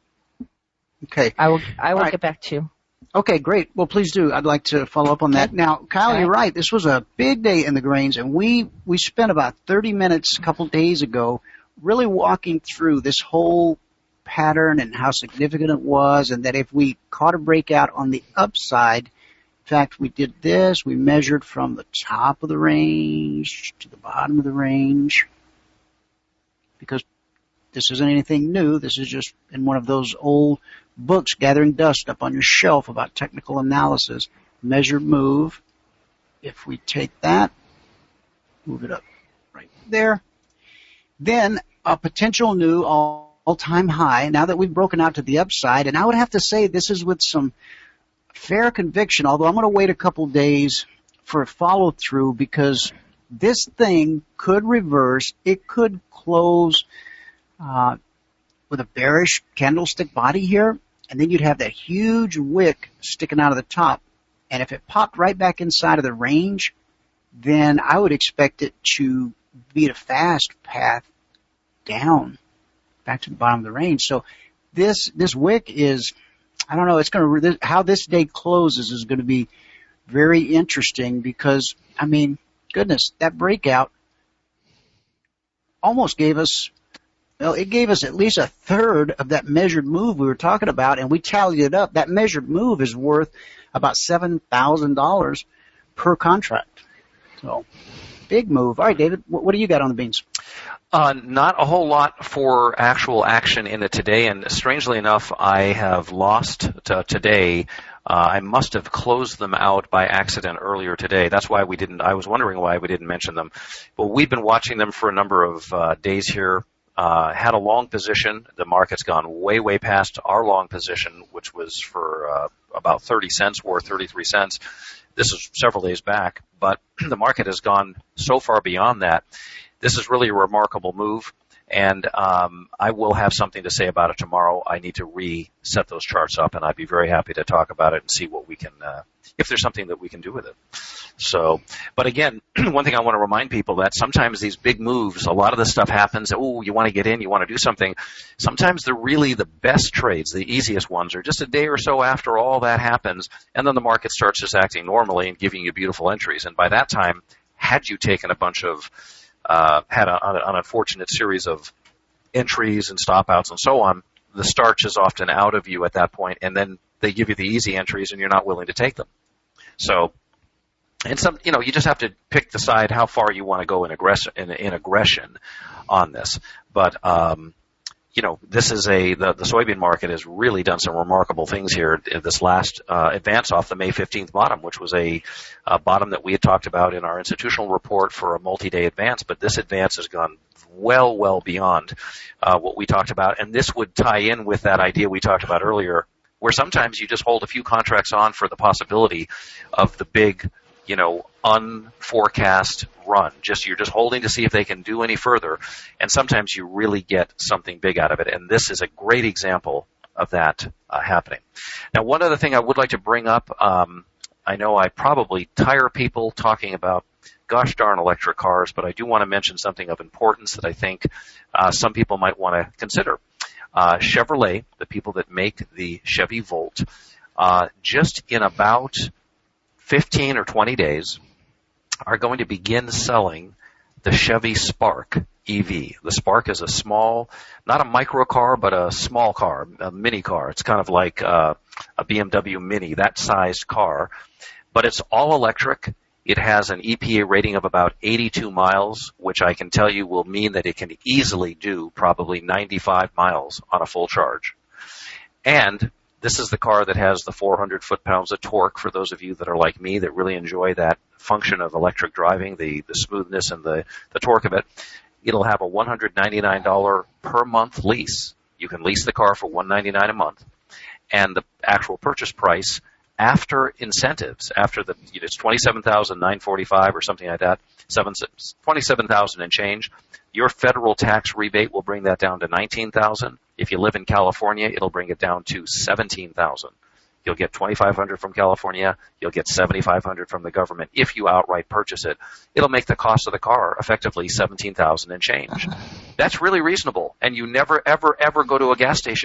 Okay, I will I will right. get back to you. Okay, great. Well, please do. I'd like to follow up on that. Now, Kyle, you're right. This was a big day in the grains, and we we spent about thirty minutes a couple days ago really walking through this whole pattern and how significant it was, and that if we caught a breakout on the upside, in fact, we did this, we measured from the top of the range to the bottom of the range, because this isn't anything new. This is just in one of those old books gathering dust up on your shelf about technical analysis. Measured move. If we take that, move it up right there, then a potential new all all-time high, now that we've broken out to the upside, and I would have to say this is with some fair conviction, although I'm going to wait a couple days for a follow-through because this thing could reverse. It could close uh, with a bearish candlestick body here, and then you'd have that huge wick sticking out of the top. And if it popped right back inside of the range, then I would expect it to beat a fast path down back to the bottom of the range. So this this wick is, I don't know, it's going to, how this day closes is going to be very interesting because, I mean, goodness, that breakout almost gave us, well, it gave us at least a third of that measured move we were talking about, and we tallied it up. That measured move is worth about seven thousand dollars per contract. So, big move. All right, David, what, what do you got on the beans? Uh, not a whole lot for actual action in it today, and strangely enough, I have lost t- today. Uh, I must have closed them out by accident earlier today. That's why we didn't, I was wondering why we didn't mention them. But we've been watching them for a number of uh, days here. Uh, had a long position. The market's gone way, way past our long position, which was for uh, about thirty cents worth, thirty-three cents. This is several days back, but the market has gone so far beyond that. This is really a remarkable move, and um, I will have something to say about it tomorrow. I need to reset those charts up, and I'd be very happy to talk about it and see what we can, uh, if there's something that we can do with it. So, but again, one thing I want to remind people that sometimes these big moves, a lot of this stuff happens. Oh, you want to get in, you want to do something. Sometimes they're really the best trades, the easiest ones, are just a day or so after all that happens, and then the market starts just acting normally and giving you beautiful entries. And by that time, had you taken a bunch of, uh, had a, an unfortunate series of entries and stop outs and so on, the starch is often out of you at that point, and then they give you the easy entries and you're not willing to take them. So, and some, you know, you just have to pick the side how far you want to go in aggression, in, in aggression on this. But, um, you know, this is a, the, the soybean market has really done some remarkable things here in this last, uh, advance off the May fifteenth bottom, which was a, a bottom that we had talked about in our institutional report for a multi-day advance. But this advance has gone well, well beyond, uh, what we talked about. And this would tie in with that idea we talked about earlier, where sometimes you just hold a few contracts on for the possibility of the big, you know, unforecast run. Just, you're just holding to see if they can do any further. And sometimes you really get something big out of it. And this is a great example of that uh, happening. Now, one other thing I would like to bring up, um, I know I probably tire people talking about gosh darn electric cars, but I do want to mention something of importance that I think uh, some people might want to consider. Uh, Chevrolet, the people that make the Chevy Volt, uh, just in about fifteen or twenty days are going to begin selling the Chevy Spark E V. The Spark is a small, not a micro car, but a small car, a mini car. It's kind of like uh, a B M W Mini, that sized car, but it's all electric. It has an E P A rating of about eighty-two miles, which I can tell you will mean that it can easily do probably ninety-five miles on a full charge. And this is the car that has the four hundred foot-pounds of torque for those of you that are like me that really enjoy that function of electric driving, the, the smoothness and the, the torque of it. It'll have a one hundred ninety-nine dollars per month lease. You can lease the car for one hundred ninety-nine dollars a month. And the actual purchase price after incentives, after the, you know, it's twenty-seven thousand nine hundred forty-five dollars or something like that, twenty-seven thousand dollars and change. Your federal tax rebate will bring that down to nineteen thousand dollars. If you live in California, it'll bring it down to seventeen thousand dollars. You'll get twenty-five hundred dollars from California. You'll get seventy-five hundred dollars from the government if you outright purchase it. It'll make the cost of the car effectively seventeen thousand dollars and change. That's really reasonable, and you never, ever, ever go to a gas station.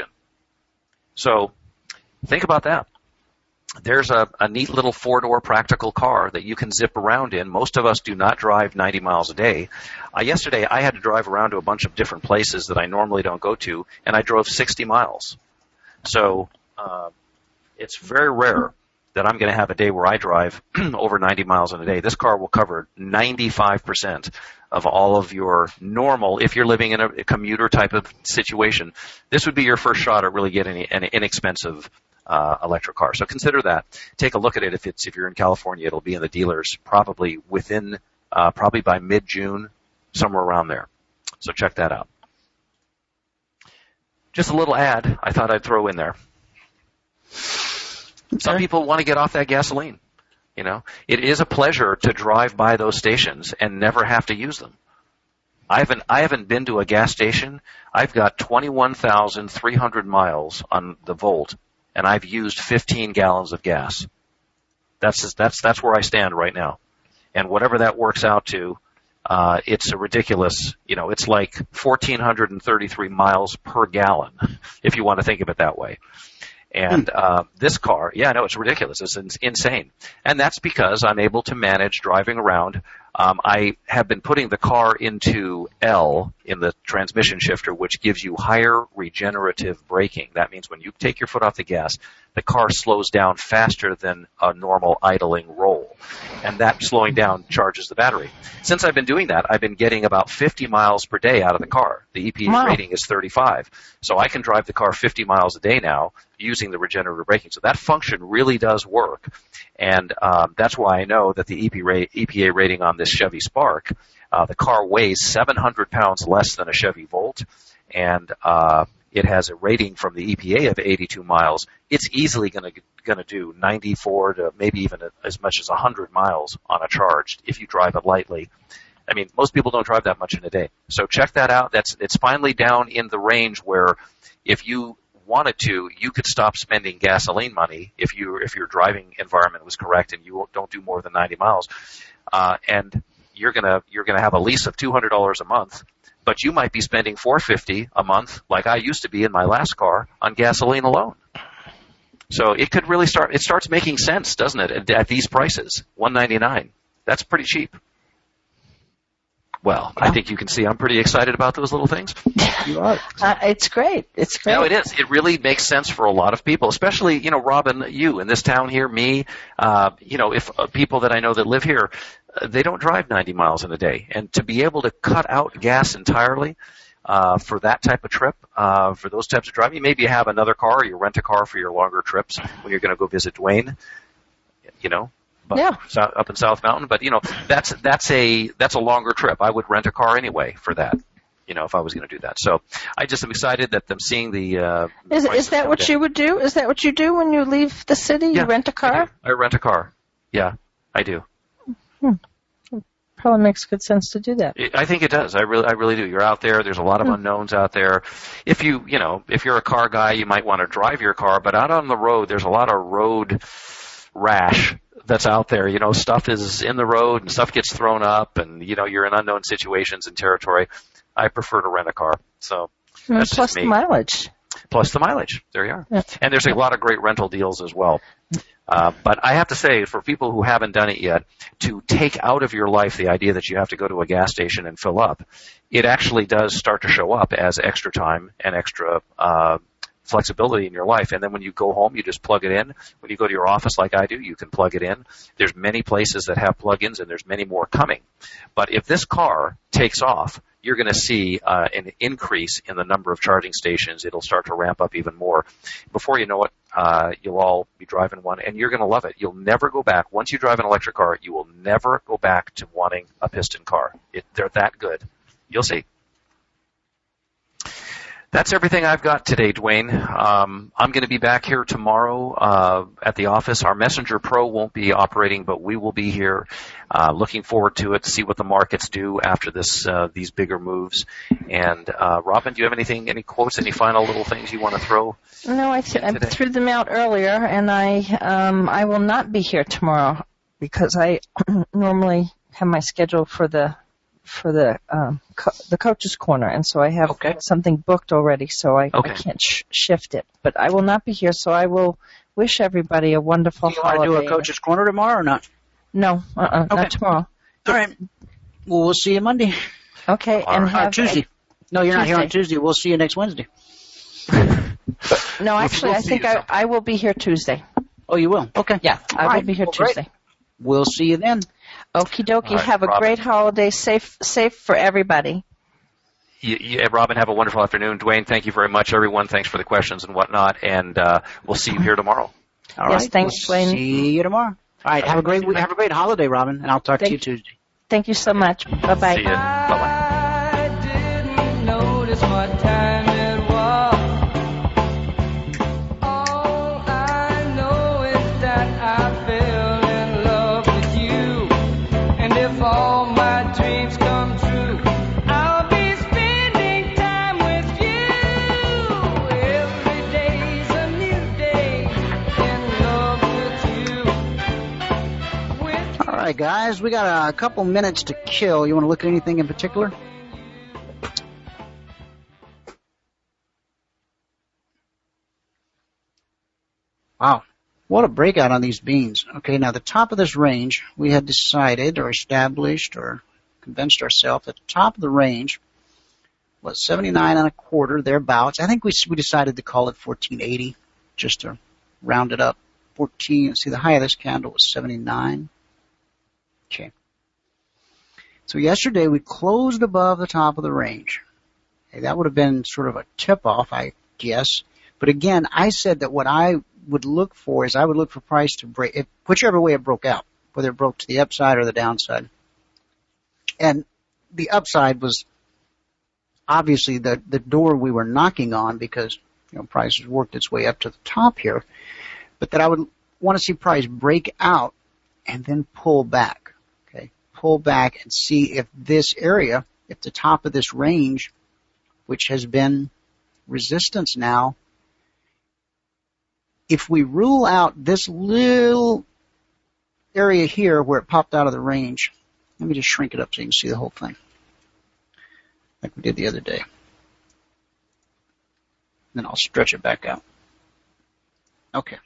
So think about that. There's a, a neat little four-door practical car that you can zip around in. Most of us do not drive ninety miles a day. Uh, yesterday, I had to drive around to a bunch of different places that I normally don't go to, and I drove sixty miles. So uh, it's very rare that I'm going to have a day where I drive over ninety miles in a day. This car will cover ninety-five percent of all of your normal, if you're living in a, a commuter type of situation, this would be your first shot at really getting an inexpensive Uh, electric car. So consider that. Take a look at it. If it's, if you're in California, it'll be in the dealers probably within, uh, probably by mid-June, somewhere around there. So check that out. Just a little ad I thought I'd throw in there. Okay. Some people want to get off that gasoline. You know, it is a pleasure to drive by those stations and never have to use them. I haven't, I haven't been to a gas station. I've got twenty-one thousand three hundred miles on the Volt, and I've used fifteen gallons of gas. That's that's that's where I stand right now. And whatever that works out to, uh, it's a ridiculous, you know, it's like one thousand four hundred thirty-three miles per gallon, if you want to think of it that way. And uh, this car, yeah, no, it's ridiculous. It's insane. And that's because I'm able to manage driving around. Um, I have been putting the car into L in the transmission shifter, which gives you higher regenerative braking. That means when you take your foot off the gas, the car slows down faster than a normal idling roll. and that slowing down charges the battery. Since I've been doing that, I've been getting about fifty miles per day out of the car. The E P A Wow. rating is thirty-five, so I can drive the car fifty miles a day now using the regenerative braking. So that function really does work, and um, that's why I know that the E P A rating on this Chevy Spark, uh, the car weighs seven hundred pounds less than a Chevy Volt, and uh, it has a rating from the E P A of eighty-two miles. It's easily going to going to do ninety-four to maybe even as much as one hundred miles on a charge if you drive it lightly. I mean, most people don't drive that much in a day. So check that out. That's it's finally down in the range where if you wanted to, you could stop spending gasoline money if you if your driving environment was correct and you don't do more than ninety miles, uh, and you're gonna you're gonna have a lease of two hundred dollars a month. But you might be spending four hundred fifty dollars a month, like I used to be in my last car, on gasoline alone. So it could really start. It starts making sense, doesn't it? At, at these prices, one hundred ninety-nine dollars. That's pretty cheap. Well, I think you can see I'm pretty excited about those little things. You are. Uh, it's great. It's great. No, it is. It really makes sense for a lot of people, especially, you know, Robin, you in this town here, me, uh, you know, if uh, people that I know that live here, uh, they don't drive ninety miles in a day. And to be able to cut out gas entirely uh, for that type of trip, uh, for those types of driving, maybe you have another car or you rent a car for your longer trips when you're going to go visit Dwayne, you know. But Yeah. south, up in South Mountain, but you know that's that's a that's a longer trip. I would rent a car anyway for that, you know, if I was going to do that. So I just am excited that I'm seeing the. Uh, Is prices is that come what down. you would do? Is that what you do when you leave the city? Yeah, You rent a I, car? do. I rent a car. Yeah, I do. Probably makes good sense to do that. It, I think it does. I really, I really do. You're out there. There's a lot of unknowns out there. If you, you know, if you're a car guy, you might want to drive your car, but out on the road, there's a lot of road rash that's out there. You know, stuff is in the road and stuff gets thrown up, and you know, you're in unknown situations and territory. I prefer to rent a car. So Mm, that's Plus just the me. mileage. Plus the mileage. There you are. Yeah. And there's a lot of great rental deals as well. Uh, but I have to say, for people who haven't done it yet, to take out of your life the idea that you have to go to a gas station and fill up, it actually does start to show up as extra time and extra uh, flexibility in your life. And then when you go home, you just plug it in. When you go to your office like I do, you can plug it in. There's many places that have plug-ins, and there's many more coming. But if this car takes off, you're going to see uh, an increase in the number of charging stations. It'll start to ramp up even more. Before you know it, uh, you'll all be driving one, and you're going to love it. You'll never go back. Once you drive an electric car, you will never go back to wanting a piston car. It, they're that good. You'll see. That's everything I've got today, Dwayne. Um, I'm going to be back here tomorrow uh, at the office. Our Messenger Pro won't be operating, but we will be here. Uh, looking forward to it, to see what the markets do after this uh, these bigger moves. And uh, Robin, do you have anything, any quotes, any final little things you want to throw? No, I, th- I today? threw them out earlier, and I um, I will not be here tomorrow because I normally have my schedule for the for the um, co- the coach's corner, and so I have Okay. something booked already, so I, Okay. I can't sh- shift it. But I will not be here, so I will wish everybody a wonderful Do you want to holiday. do a coach's corner tomorrow or not? No, uh-uh, Okay. not tomorrow. All right. Well, we'll see you Monday. Okay, All and right. Uh, have Tuesday. No, you're not here on Tuesday. Tuesday. We'll see you next Wednesday. No, actually, we'll I see think you I, sometime. I will be here Tuesday. Oh, you will? Okay. Yeah, I All will right. be here Well, great. Tuesday. We'll see you then. Okie dokie. All right, Have a Robin. great holiday. Safe, safe for everybody. You, you, Robin, have a wonderful afternoon. Dwayne, thank you very much. Everyone, thanks for the questions and whatnot. And uh, we'll see you here tomorrow. All Yes, right. thanks, we'll Dwayne. See you tomorrow. All right. Have a great week. Have a great holiday, Robin, and I'll talk Thank- to you Tuesday. Thank you so much. Bye bye. See you. Bye-bye. I didn't notice what time it was. All I know is that I fell in love with you. And if all my dreams come true, I'll be spending time with you. Every day's a new day in love with you. With All right, guys. We got a couple minutes to kill. You want to look at anything in particular? Wow. What a breakout on these beans. Okay, now the top of this range, we had decided or established or convinced ourselves that the top of the range was seventy-nine and a quarter, thereabouts. I think we we decided to call it fourteen eighty, just to round it up. fourteen, see the high of this candle was seventy-nine. Okay. So yesterday we closed above the top of the range. Okay, that would have been sort of a tip-off, I guess. But again, I said that what I would look for is I would look for price to break, if, whichever way it broke out, whether it broke to the upside or the downside. And the upside was obviously the, the door we were knocking on because, you know, price has worked its way up to the top here. But that I would want to see price break out and then pull back. Okay, pull back and see if this area, if the top of this range, which has been resistance now, if we rule out this little area here where it popped out of the range, let me just shrink it up so you can see the whole thing, like we did the other day. Then I'll stretch it back out. Okay.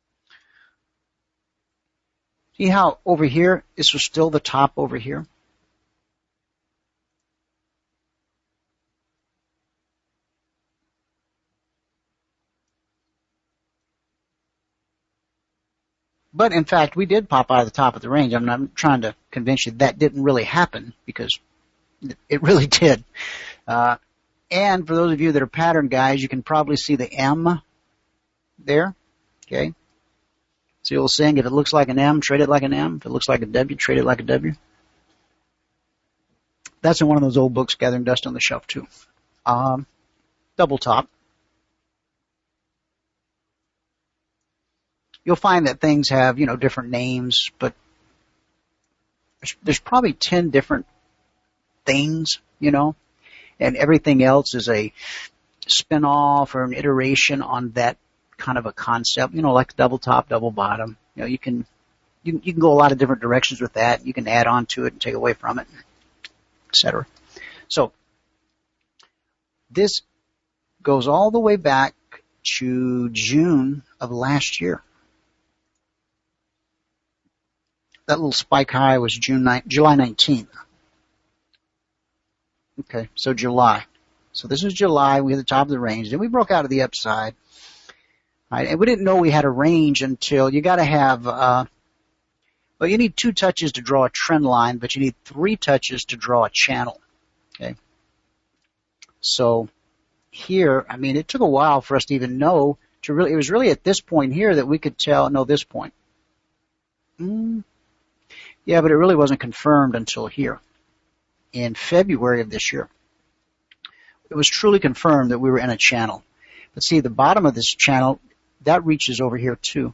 See how over here, this was still the top over here? But in fact, we did pop out of the top of the range. I'm not trying to convince you that didn't really happen because it really did. Uh, and for those of you that are pattern guys, you can probably see the M there. Okay. See the old saying, if it looks like an M, trade it like an M. If it looks like a W, trade it like a W. That's in one of those old books, Gathering Dust on the Shelf, too. Um, double top. You'll find that things have, you know, different names, but there's, there's probably ten different things, you know, and everything else is a spin-off or an iteration on that kind of a concept, you know, like double top, double bottom. You know, you can, you can, you can go a lot of different directions with that. You can add on to it and take away from it, et cetera. So this goes all the way back to June of last year. That little spike high was June ninth, July nineteenth. Okay, so July. So this is July. We hit the top of the range. Then we broke out of the upside. Right, and we didn't know we had a range until you got to have, uh, well, you need two touches to draw a trend line, but you need three touches to draw a channel. Okay. So here, I mean, it took a while for us to even know to really, it was really at this point here that we could tell, no, this point. Mm, yeah, but it really wasn't confirmed until here in February of this year. It was truly confirmed that we were in a channel. But see, the bottom of this channel, that reaches over here too.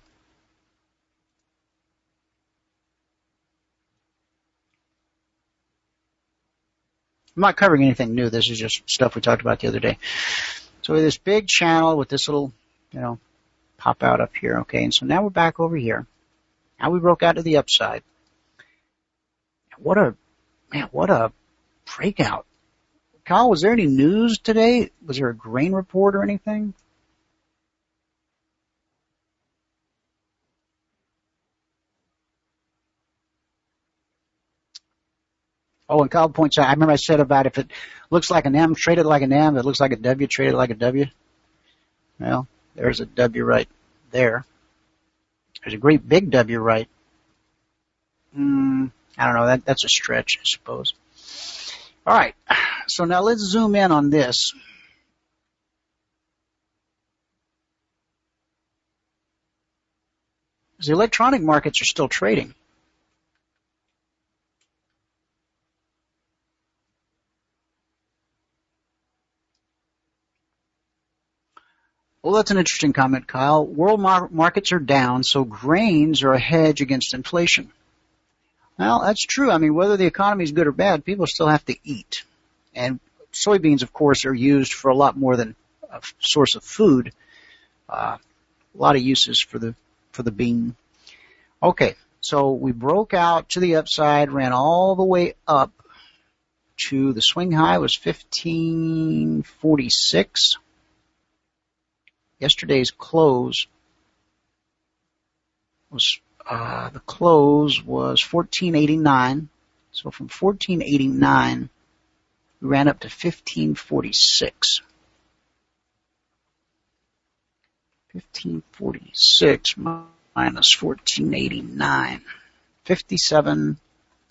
I'm not covering anything new. This is just stuff we talked about the other day. So we have this big channel with this little, you know, pop out up here. Okay, and so now we're back over here. Now we broke out to the upside. What a, man, what a breakout. Kyle, was there any news today? Was there a grain report or anything? Oh, and Kyle points out, I remember I said about if it looks like an M, trade it like an M. If it looks like a W, trade it like a W. Well, there's a W right there. There's a great big W right. Mm, I don't know. That, that's a stretch, I suppose. All right. So now let's zoom in on this. The electronic markets are still trading. Well, that's an interesting comment, Kyle. World mar- markets are down, so grains are a hedge against inflation. Well, that's true. I mean, whether the economy is good or bad, people still have to eat. And soybeans, of course, are used for a lot more than a source of food. Uh, a lot of uses for the for the bean. Okay, so we broke out to the upside, ran all the way up to the swing high was fifteen forty-six. Yesterday's close was uh, the close was fourteen eighty-nine. So from fourteen eighty-nine, we ran up to fifteen forty-six. fifteen forty-six minus fourteen eighty-nine. fifty-seven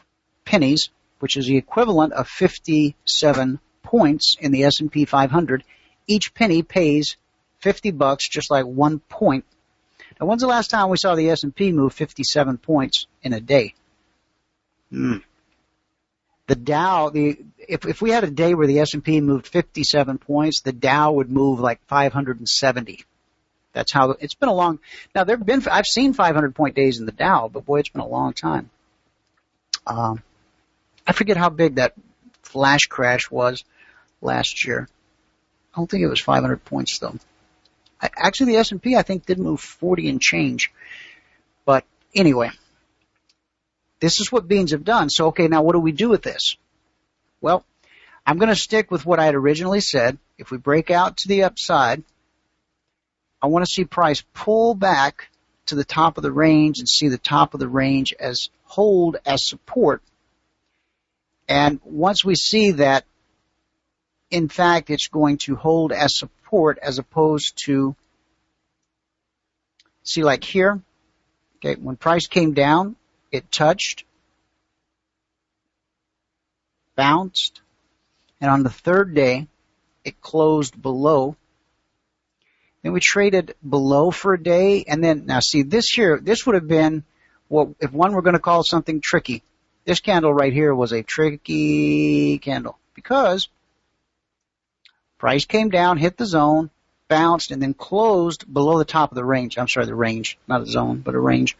pennies, which is the equivalent of fifty-seven points in the S and P five hundred. Each penny pays fifty bucks, just like one point. Now, when's the last time we saw the S and P move fifty-seven points in a day? Hmm. The Dow, the if if we had a day where the S and P moved fifty-seven points, the Dow would move like five hundred seventy. That's how it's been a long. Now there've been I've seen five hundred point days in the Dow, but boy, it's been a long time. Um, I forget how big that flash crash was last year. I don't think it was five hundred points though. I, actually, the S and P I think did move forty and change. But anyway, this is what beans have done. So okay, now what do we do with this? Well, I'm going to stick with what I had originally said. If we break out to the upside, I want to see price pull back to the top of the range and see the top of the range as hold as support. And once we see that, in fact, it's going to hold as support as opposed to, see like here, okay, when price came down, it touched, bounced, and on the third day, it closed below. Then we traded below for a day, and then, now see, this here, this would have been, well, if one were going to call something tricky, this candle right here was a tricky candle, because price came down, hit the zone, bounced, and then closed below the top of the range. I'm sorry, the range, not a zone, but a range.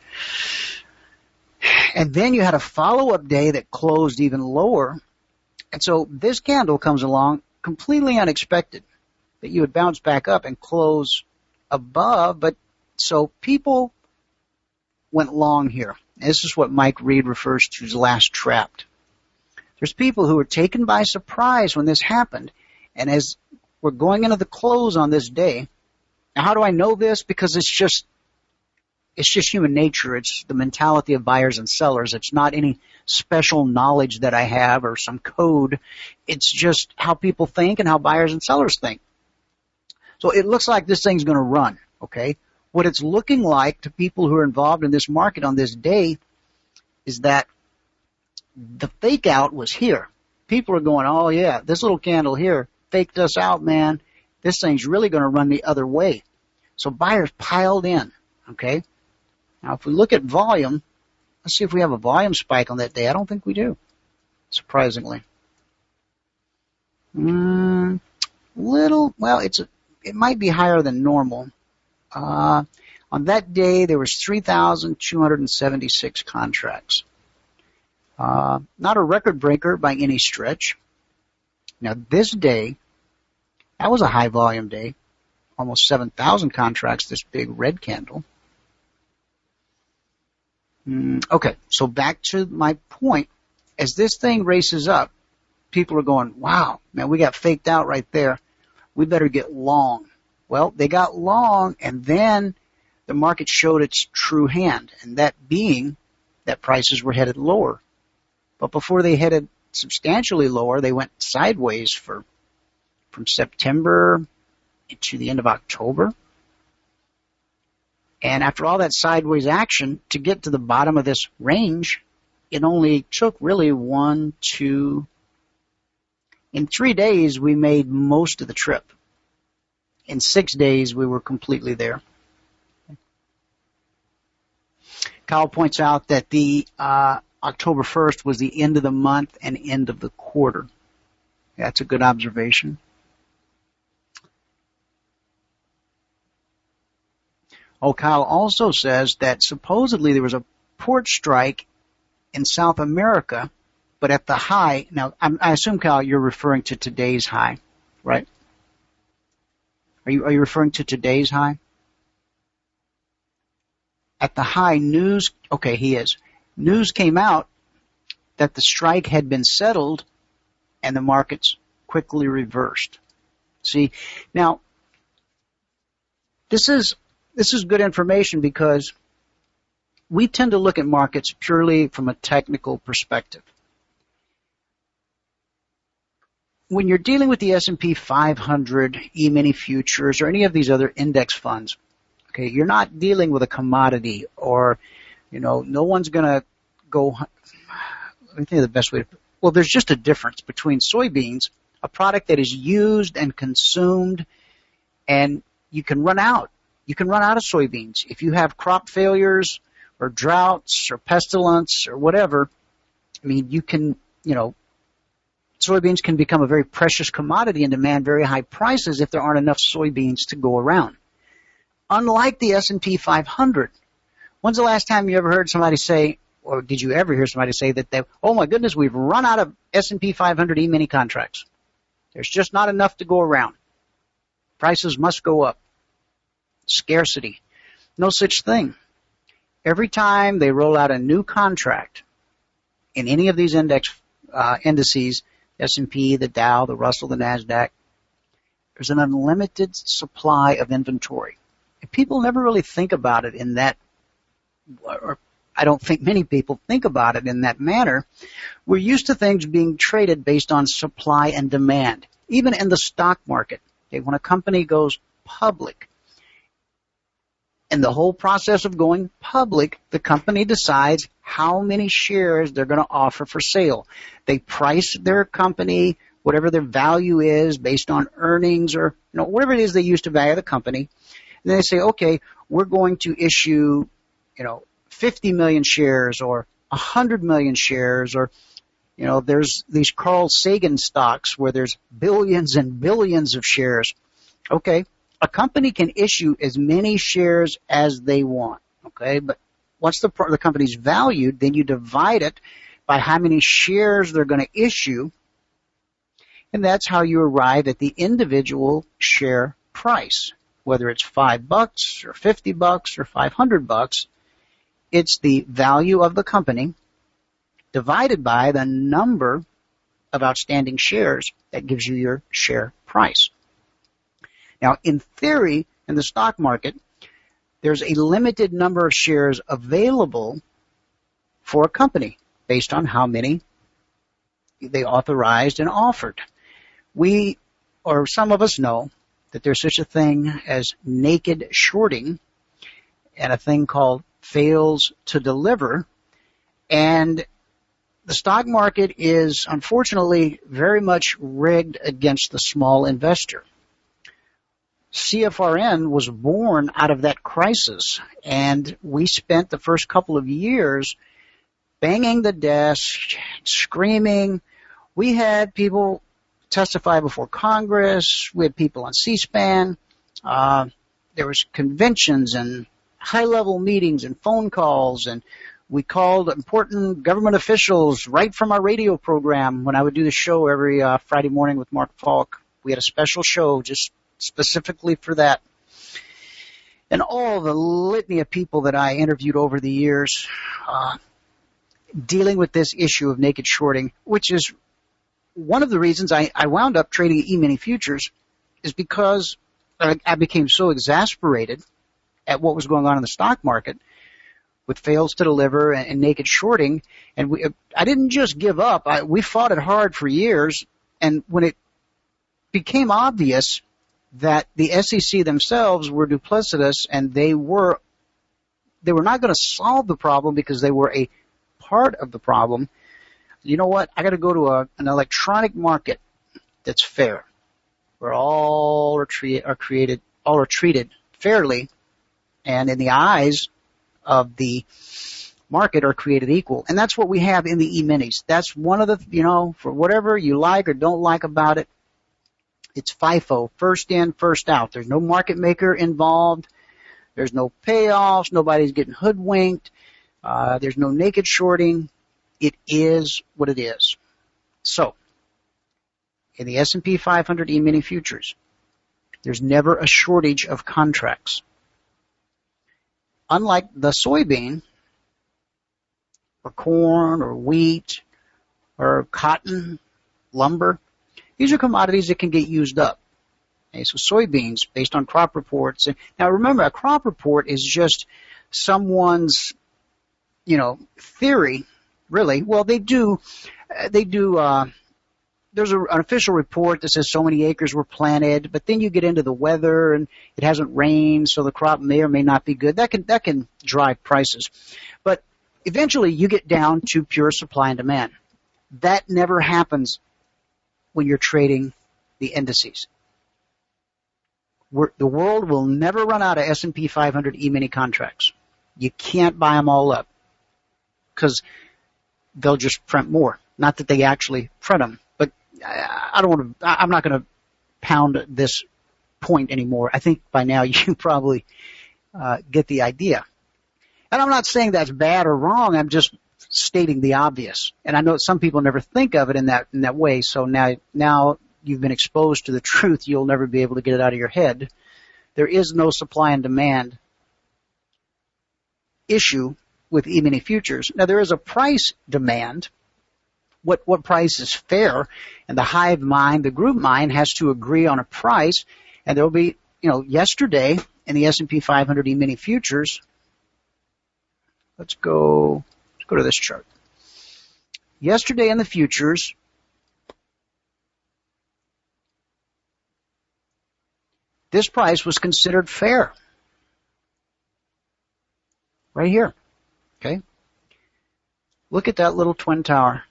And then you had a follow-up day that closed even lower. And so this candle comes along completely unexpected, that you would bounce back up and close above. But so people went long here. This is what Mike Reed refers to as last trapped. There's people who were taken by surprise when this happened. And as we're going into the close on this day, now how do I know this? Because it's just, it's just human nature. It's the mentality of buyers and sellers. It's not any special knowledge that I have or some code. It's just how people think and how buyers and sellers think. So it looks like this thing's going to run, okay? What it's looking like to people who are involved in this market on this day is that the fake out was here. People are going, oh yeah, this little candle here faked us out, man. This thing's really going to run the other way. So buyers piled in, okay? Now if we look at volume, let's see if we have a volume spike on that day. I don't think we do, surprisingly. Mm, little, well, it's a, it might be higher than normal. Uh, on that day, there was three thousand two hundred seventy-six contracts. Uh, not a record breaker by any stretch. Now, this day, that was a high volume day. Almost seven thousand contracts, this big red candle. Mm, okay, so back to my point. As this thing races up, people are going, wow, man, we got faked out right there. We better get long. Well, they got long, and then the market showed its true hand, and that being that prices were headed lower. But before they headed substantially lower, they went sideways for from September to the end of October. And after all that sideways action, to get to the bottom of this range, it only took really one, two, in three days, we made most of the trip. In six days, we were completely there. Kyle points out that the uh, October first was the end of the month and end of the quarter. That's a good observation. Oh, Kyle also says that supposedly there was a port strike in South America, but at the high, now I'm, I assume, Kyle, you're referring to today's high, right? Are you, are you referring to today's high? At the high, news, okay, he is. News came out that the strike had been settled and the markets quickly reversed. See, now, this is, this is good information because we tend to look at markets purely from a technical perspective. When you're dealing with the S and P five hundred, E-mini futures, or any of these other index funds, okay, you're not dealing with a commodity or, you know, no one's going to go, let me think of the best way to, well, there's just a difference between soybeans, a product that is used and consumed, and you can run out. You can run out of soybeans. If you have crop failures or droughts or pestilence or whatever, I mean, you can, you know, soybeans can become a very precious commodity and demand very high prices if there aren't enough soybeans to go around. Unlike the S and P five hundred, when's the last time you ever heard somebody say, or did you ever hear somebody say that they, oh my goodness, we've run out of S and P five hundred E-mini contracts. There's just not enough to go around. Prices must go up. Scarcity. No such thing. Every time they roll out a new contract in any of these index uh, indices, S and P, the Dow, the Russell, the NASDAQ, there's an unlimited supply of inventory. And people never really think about it in that, or I don't think many people think about it in that manner. We're used to things being traded based on supply and demand, even in the stock market. Okay, when a company goes public, in the whole process of going public, the company decides how many shares they're going to offer for sale. They price their company, whatever their value is, based on earnings or, you know, whatever it is they use to value the company. And then they say, okay, we're going to issue, you know, fifty million shares or one hundred million shares, or, you know, there's these Carl Sagan stocks where there's billions and billions of shares. Okay, a company can issue as many shares as they want, okay, but once the, the company's valued, then you divide it by how many shares they're going to issue, and that's how you arrive at the individual share price. Whether it's five bucks or fifty bucks or five hundred bucks, it's the value of the company divided by the number of outstanding shares that gives you your share price. Now, in theory, in the stock market, there's a limited number of shares available for a company based on how many they authorized and offered. We, or some of us, know that there's such a thing as naked shorting and a thing called fails to deliver. And the stock market is, unfortunately, very much rigged against the small investor. C F R N was born out of that crisis, and we spent the first couple of years banging the desk, screaming. We had people testify before Congress. We had people on C-SPAN. Uh, there was conventions and high-level meetings and phone calls, and we called important government officials right from our radio program. When I would do the show every uh, Friday morning with Mark Falk, we had a special show just specifically for that. And all the litany of people that I interviewed over the years uh, dealing with this issue of naked shorting, which is one of the reasons I, I wound up trading E-mini futures, is because I, I became so exasperated at what was going on in the stock market with fails to deliver and, and naked shorting. And we, I didn't just give up. I, we fought it hard for years. And when it became obvious that the S E C themselves were duplicitous and they were they were not going to solve the problem because they were a part of the problem, you know what? I got to go to a, an electronic market that's fair, where all are, tre- are created, all are treated fairly, and in the eyes of the market are created equal. And that's what we have in the E-minis. That's one of the, you know, for whatever you like or don't like about it, it's FIFO, first in, first out. There's no market maker involved. There's no payoffs. Nobody's getting hoodwinked. Uh, there's no naked shorting. It is what it is. So, in the S and P five hundred E-mini futures, there's never a shortage of contracts. Unlike the soybean, or corn, or wheat, or cotton, lumber, these are commodities that can get used up. Okay, so soybeans, based on crop reports. And now remember, a crop report is just someone's, you know, theory. Really, well, they do, they do, uh, there's a, an official report that says so many acres were planted, but then you get into the weather and it hasn't rained, so the crop may or may not be good. That can, that can drive prices. But eventually you get down to pure supply and demand. That never happens when you're trading the indices. We're, the world will never run out of S and P five hundred E-mini contracts. You can't buy them all up because they'll just print more. Not that they actually print them, but I, I don't want to, I'm not going to pound this point anymore. I think by now you probably uh, get the idea. And I'm not saying that's bad or wrong. I'm just stating the obvious. And I know some people never think of it in that in that way. So now now you've been exposed to the truth. You'll never be able to get it out of your head. There is no supply and demand issue with E-mini futures. Now there is a price demand. What what price is fair? And the hive mind, the group mind, has to agree on a price. And there will be, you know, yesterday in the S and P five hundred E-mini futures. Let's go. Let's go to this chart. Yesterday in the futures, this price was considered fair. Right here. Okay? Look at that little twin tower.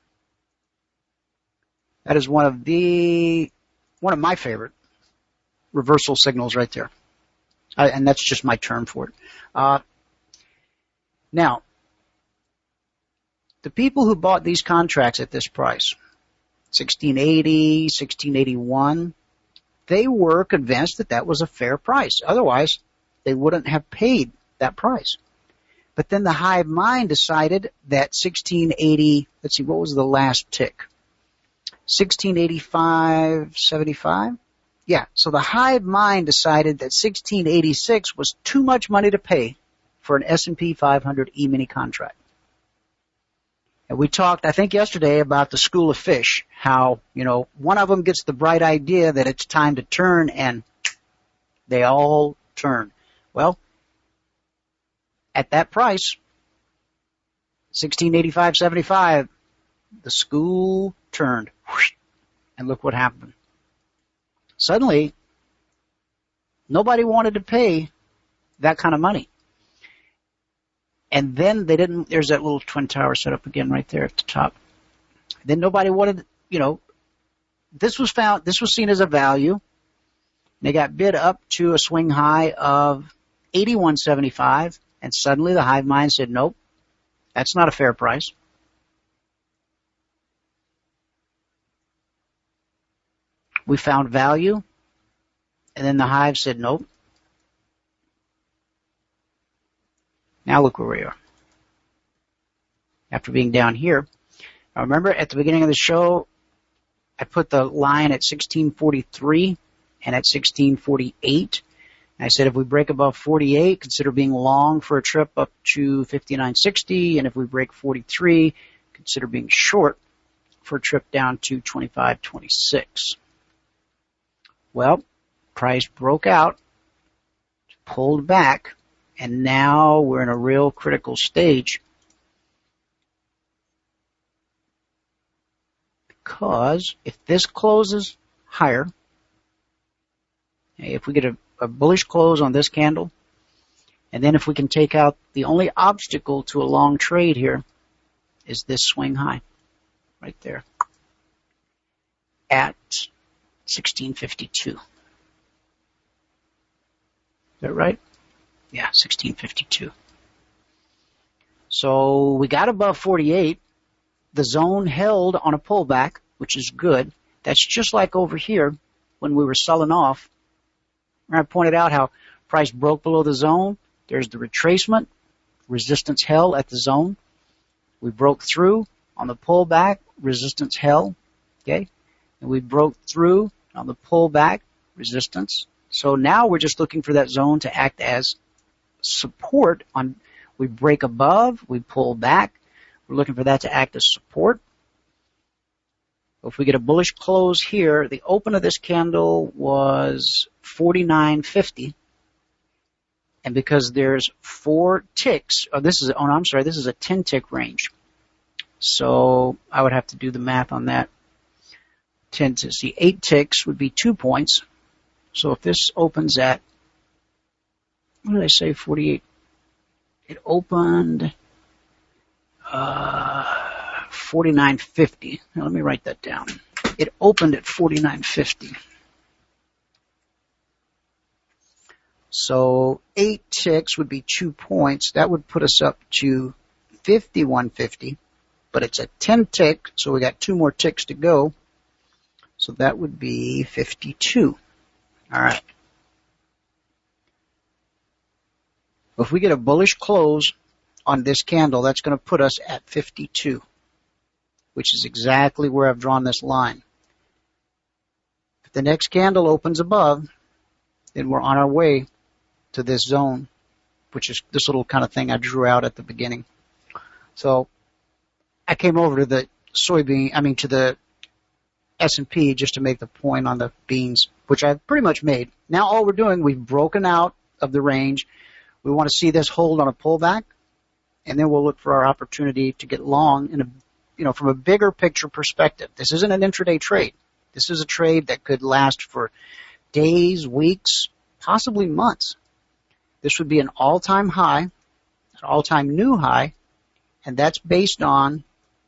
That is one of the, one of my favorite reversal signals right there. I, and that's just my term for it. Uh, now, the people who bought these contracts at this price, sixteen eighty, sixteen eighty-one, they were convinced that that was a fair price. Otherwise, they wouldn't have paid that price. But then the hive mind decided that sixteen eighty, let's see, what was the last tick? sixteen eighty-five seventy-five? Yeah, so the hive mind decided that sixteen eighty-six was too much money to pay for an S and P five hundred E-mini contract. And we talked, I think yesterday, about the school of fish, how, you know, one of them gets the bright idea that it's time to turn, and they all turn. Well, at that price, sixteen eighty-five seventy-five, the school turned, and look what happened. Suddenly, nobody wanted to pay that kind of money. And then they didn't, there's that little twin tower set up again right there at the top. Then nobody wanted, you know, this was found, this was seen as a value. They got bid up to a swing high of eighty-one seventy-five, and suddenly the hive mind said, nope, that's not a fair price. We found value, and then the hive said, nope. Now look where we are. After being down here. Now remember at the beginning of the show, I put the line at sixteen forty-three and at sixteen forty-eight. And I said if we break above forty-eight, consider being long for a trip up to fifty-nine sixty. And if we break forty-three, consider being short for a trip down to twenty-five twenty-six. Well, price broke out, pulled back, and now we're in a real critical stage because if this closes higher, if we get a, a bullish close on this candle, and then if we can take out the only obstacle to a long trade here is this swing high right there at sixteen fifty-two. Is that right? Yeah, sixteen fifty-two. So we got above forty-eight. The zone held on a pullback, which is good. That's just like over here when we were selling off. I pointed out how price broke below the zone. There's the retracement. Resistance held at the zone. We broke through on the pullback. Resistance held. Okay? And we broke through on the pullback. Resistance. So now we're just looking for that zone to act as support. On we break above, we pull back. We're looking for that to act as support. If we get a bullish close here, the open of this candle was forty-nine fifty. And because there's four ticks, oh, this is, oh, no, I'm sorry, this is a ten tick range. So I would have to do the math on that. ten to see eight ticks would be two points. So if this opens at, what did I say, forty-eight? It opened uh, forty-nine fifty. Now let me write that down. It opened at forty-nine fifty. So eight ticks would be two points. That would put us up to fifty-one fifty. But it's a ten tick, so we got two more ticks to go. So that would be fifty-two. All right. If we get a bullish close on this candle, that's going to put us at fifty-two, which is exactly where I've drawn this line. If the next candle opens above, then we're on our way to this zone, which is this little kind of thing I drew out at the beginning. So I came over to the soybean, I mean to the S and P just to make the point on the beans, which I've pretty much made. Now all we're doing, we've broken out of the range. We want to see this hold on a pullback, and then we'll look for our opportunity to get long in a, you know, from a bigger picture perspective. This isn't an intraday trade. This is a trade that could last for days, weeks, possibly months. This would be an all-time high, an all-time new high, and that's based on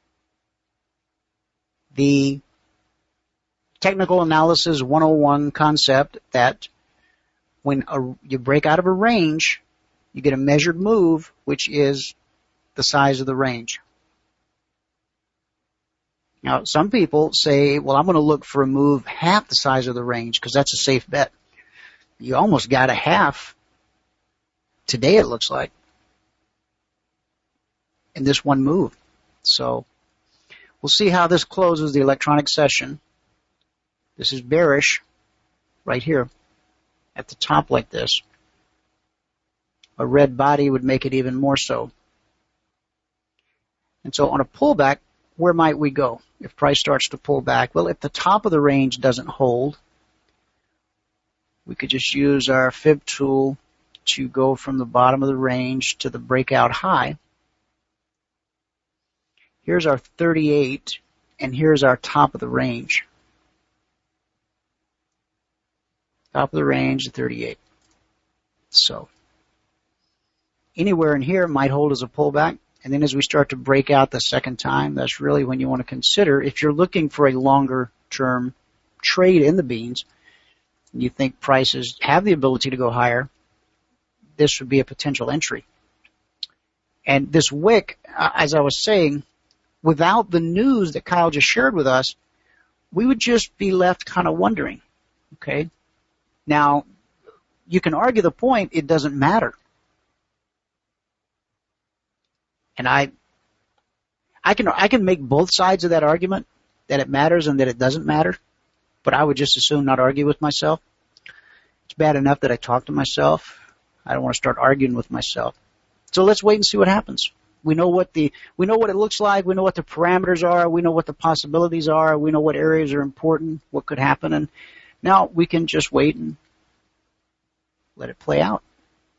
the technical analysis one oh one concept that when a, you break out of a range, you get a measured move, which is the size of the range. Now, some people say, well, I'm going to look for a move half the size of the range because that's a safe bet. You almost got a half today, it looks like, in this one move. So we'll see how this closes the electronic session. This is bearish right here at the top like this. A red body would make it even more so. And so on a pullback, where might we go if price starts to pull back? Well, if the top of the range doesn't hold, we could just use our fib tool to go from the bottom of the range to the breakout high. Here's our thirty-eight, and here's our top of the range. Top of the range, thirty-eight. So anywhere in here might hold as a pullback. And then as we start to break out the second time, that's really when you want to consider, if you're looking for a longer term trade in the beans, and you think prices have the ability to go higher, this would be a potential entry. And this wick, as I was saying, without the news that Kyle just shared with us, we would just be left kind of wondering, okay? Now, you can argue the point, it doesn't matter. And I, I can, I can make both sides of that argument, that it matters and that it doesn't matter, but I would just as soon not argue with myself. It's bad enough that I talk to myself. I don't want to start arguing with myself. So let's wait and see what happens. We know what the, we know what it looks like. We know what the parameters are. We know what the possibilities are. We know what areas are important, what could happen. And now we can just wait and let it play out.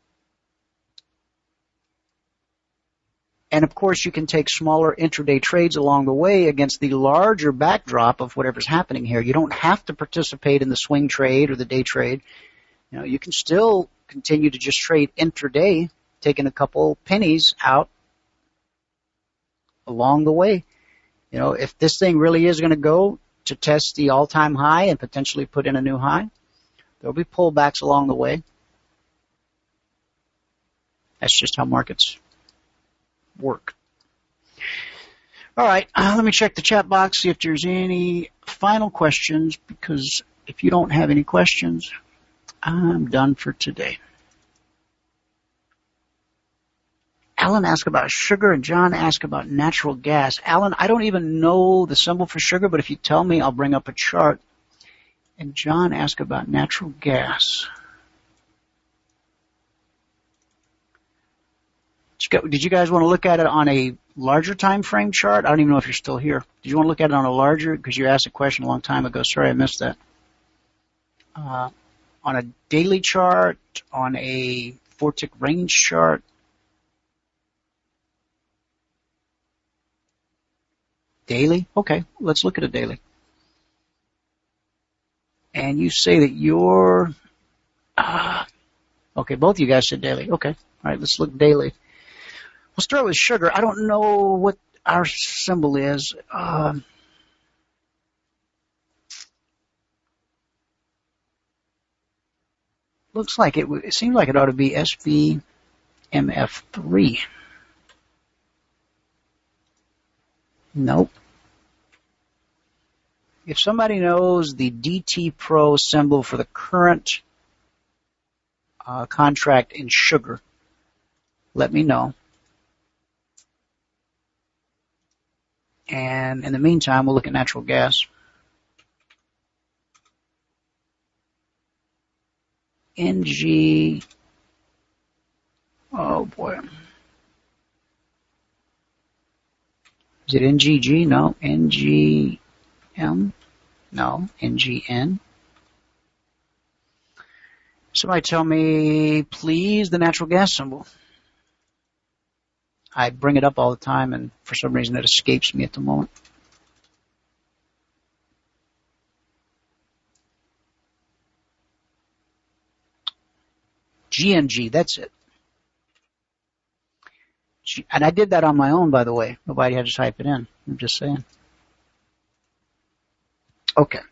And of course, you can take smaller intraday trades along the way against the larger backdrop of whatever's happening here. You don't have to participate in the swing trade or the day trade. You know, you can still continue to just trade intraday, taking a couple pennies out along the way. You know, if this thing really is going to go to test the all-time high and potentially put in a new high, there'll be pullbacks along the way. That's just how markets work. All right, uh, let me check the chat box, see if there's any final questions, because if you don't have any questions, I'm done for today. Alan asked about sugar, and John asked about natural gas. Alan, I don't even know the symbol for sugar, but if you tell me, I'll bring up a chart. And John asked about natural gas. Did you guys want to look at it on a larger time frame chart? I don't even know if you're still here. Did you want to look at it on a larger? Because you asked a question a long time ago. Sorry, I missed that. Uh, on a daily chart, on a four-tick range chart. Daily? Okay, let's look at a daily. And you say that you're... Uh, okay, both of you guys said daily. Okay, all right, let's look daily. We'll start with sugar. I don't know what, our symbol is. Uh, looks like it, it seems like it ought to be S B M F three. Nope. If somebody knows the D T Pro symbol for the current uh, contract in sugar, let me know. And in the meantime, we'll look at natural gas. N G, oh boy. Is it N G G? No. N G M? No. N G N. Somebody tell me, please, the natural gas symbol. I bring it up all the time, and for some reason it escapes me at the moment. G N G, that's it. G- and I did that on my own, by the way. Nobody had to type it in. I'm just saying. Okay.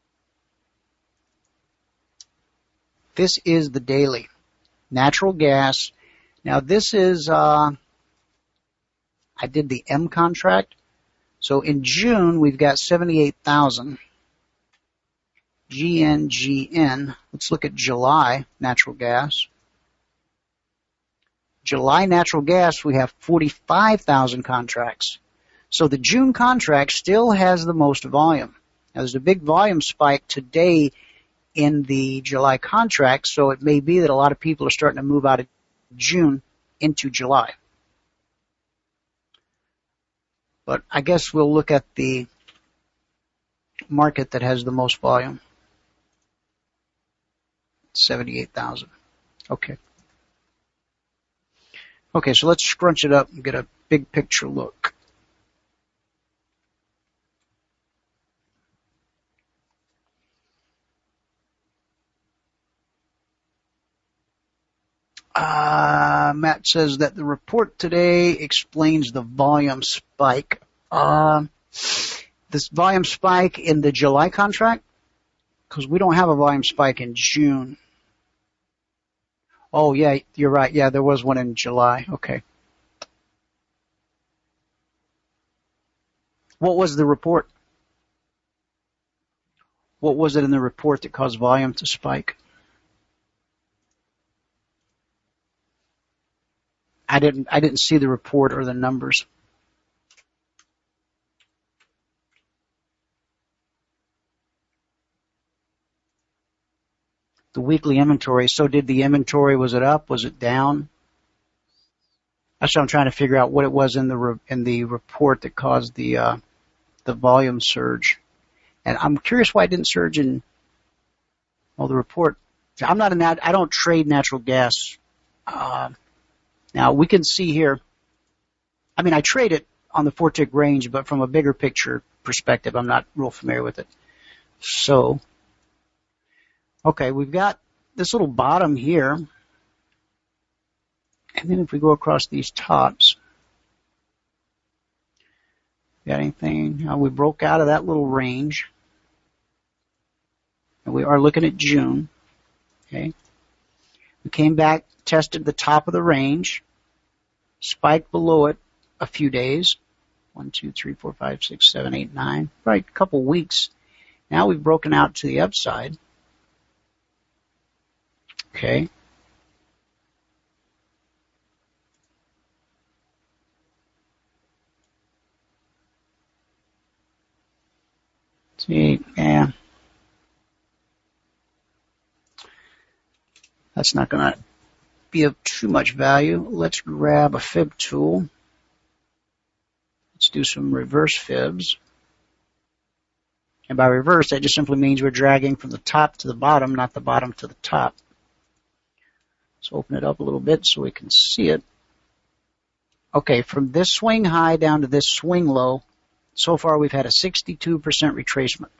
This is the daily. Natural gas. Now this is, uh, I did the M contract. So in June, we've got seventy-eight thousand. G N G N. Let's look at July natural gas. July natural gas, we have forty-five thousand contracts. So the June contract still has the most volume. Now there's a big volume spike today in the July contract, so it may be that a lot of people are starting to move out of June into July. But I guess we'll look at the market that has the most volume. seventy-eight thousand. Okay. Okay, so let's scrunch it up and get a big picture look. Uh, Matt says that the report today explains the volume spike. Uh, this volume spike in the July contract, because we don't have a volume spike in June. Oh, yeah, you're right. Yeah, there was one in July. Okay. What was the report? What was it in the report that caused volume to spike? I didn't, I didn't see the report or the numbers. The weekly inventory. So did the inventory, was it up? Was it down? That's what I'm trying to figure out, what it was in the re, in the report that caused the uh, the volume surge. And I'm curious why it didn't surge in, well, the report. I'm not an, I don't trade natural gas. Uh, now we can see here, I mean, I trade it on the four tick range, but from a bigger picture perspective, I'm not real familiar with it. So, okay, we've got this little bottom here. And then if we go across these tops, got anything? Uh, we broke out of that little range. And we are looking at June. Okay. We came back, tested the top of the range, spiked below it a few days. One, two, three, four, five, six, seven, eight, nine. Right, a couple weeks. Now we've broken out to the upside. Okay. See, yeah. That's not going to be of too much value. Let's grab a fib tool. Let's do some reverse fibs. And by reverse, that just simply means we're dragging from the top to the bottom, not the bottom to the top. Let's open it up a little bit so we can see it. Okay, from this swing high down to this swing low, so far we've had a sixty-two percent retracement.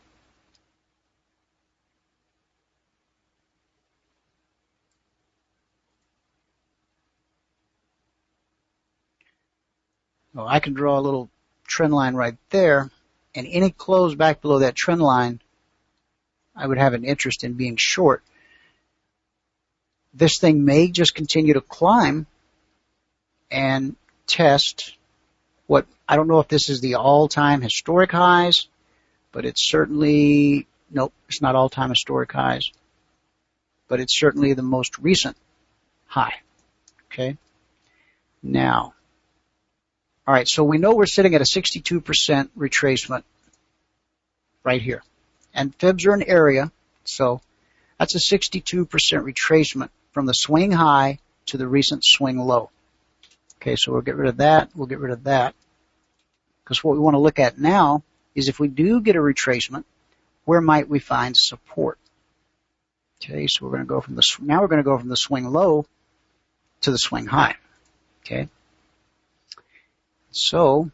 Oh, I can draw a little trend line right there, and any close back below that trend line, I would have an interest in being short. This thing may just continue to climb and test what, I don't know if this is the all-time historic highs, but it's certainly, nope, it's not all-time historic highs, but it's certainly the most recent high. Okay? Now, all right, so we know we're sitting at a sixty-two percent retracement right here. And fibs are an area, so that's a sixty-two percent retracement from the swing high to the recent swing low. Okay, so we'll get rid of that. We'll get rid of that. Because what we want to look at now is if we do get a retracement, where might we find support? Okay, so we're going to go from the, now we're going to go from the swing low to the swing high. Okay. So,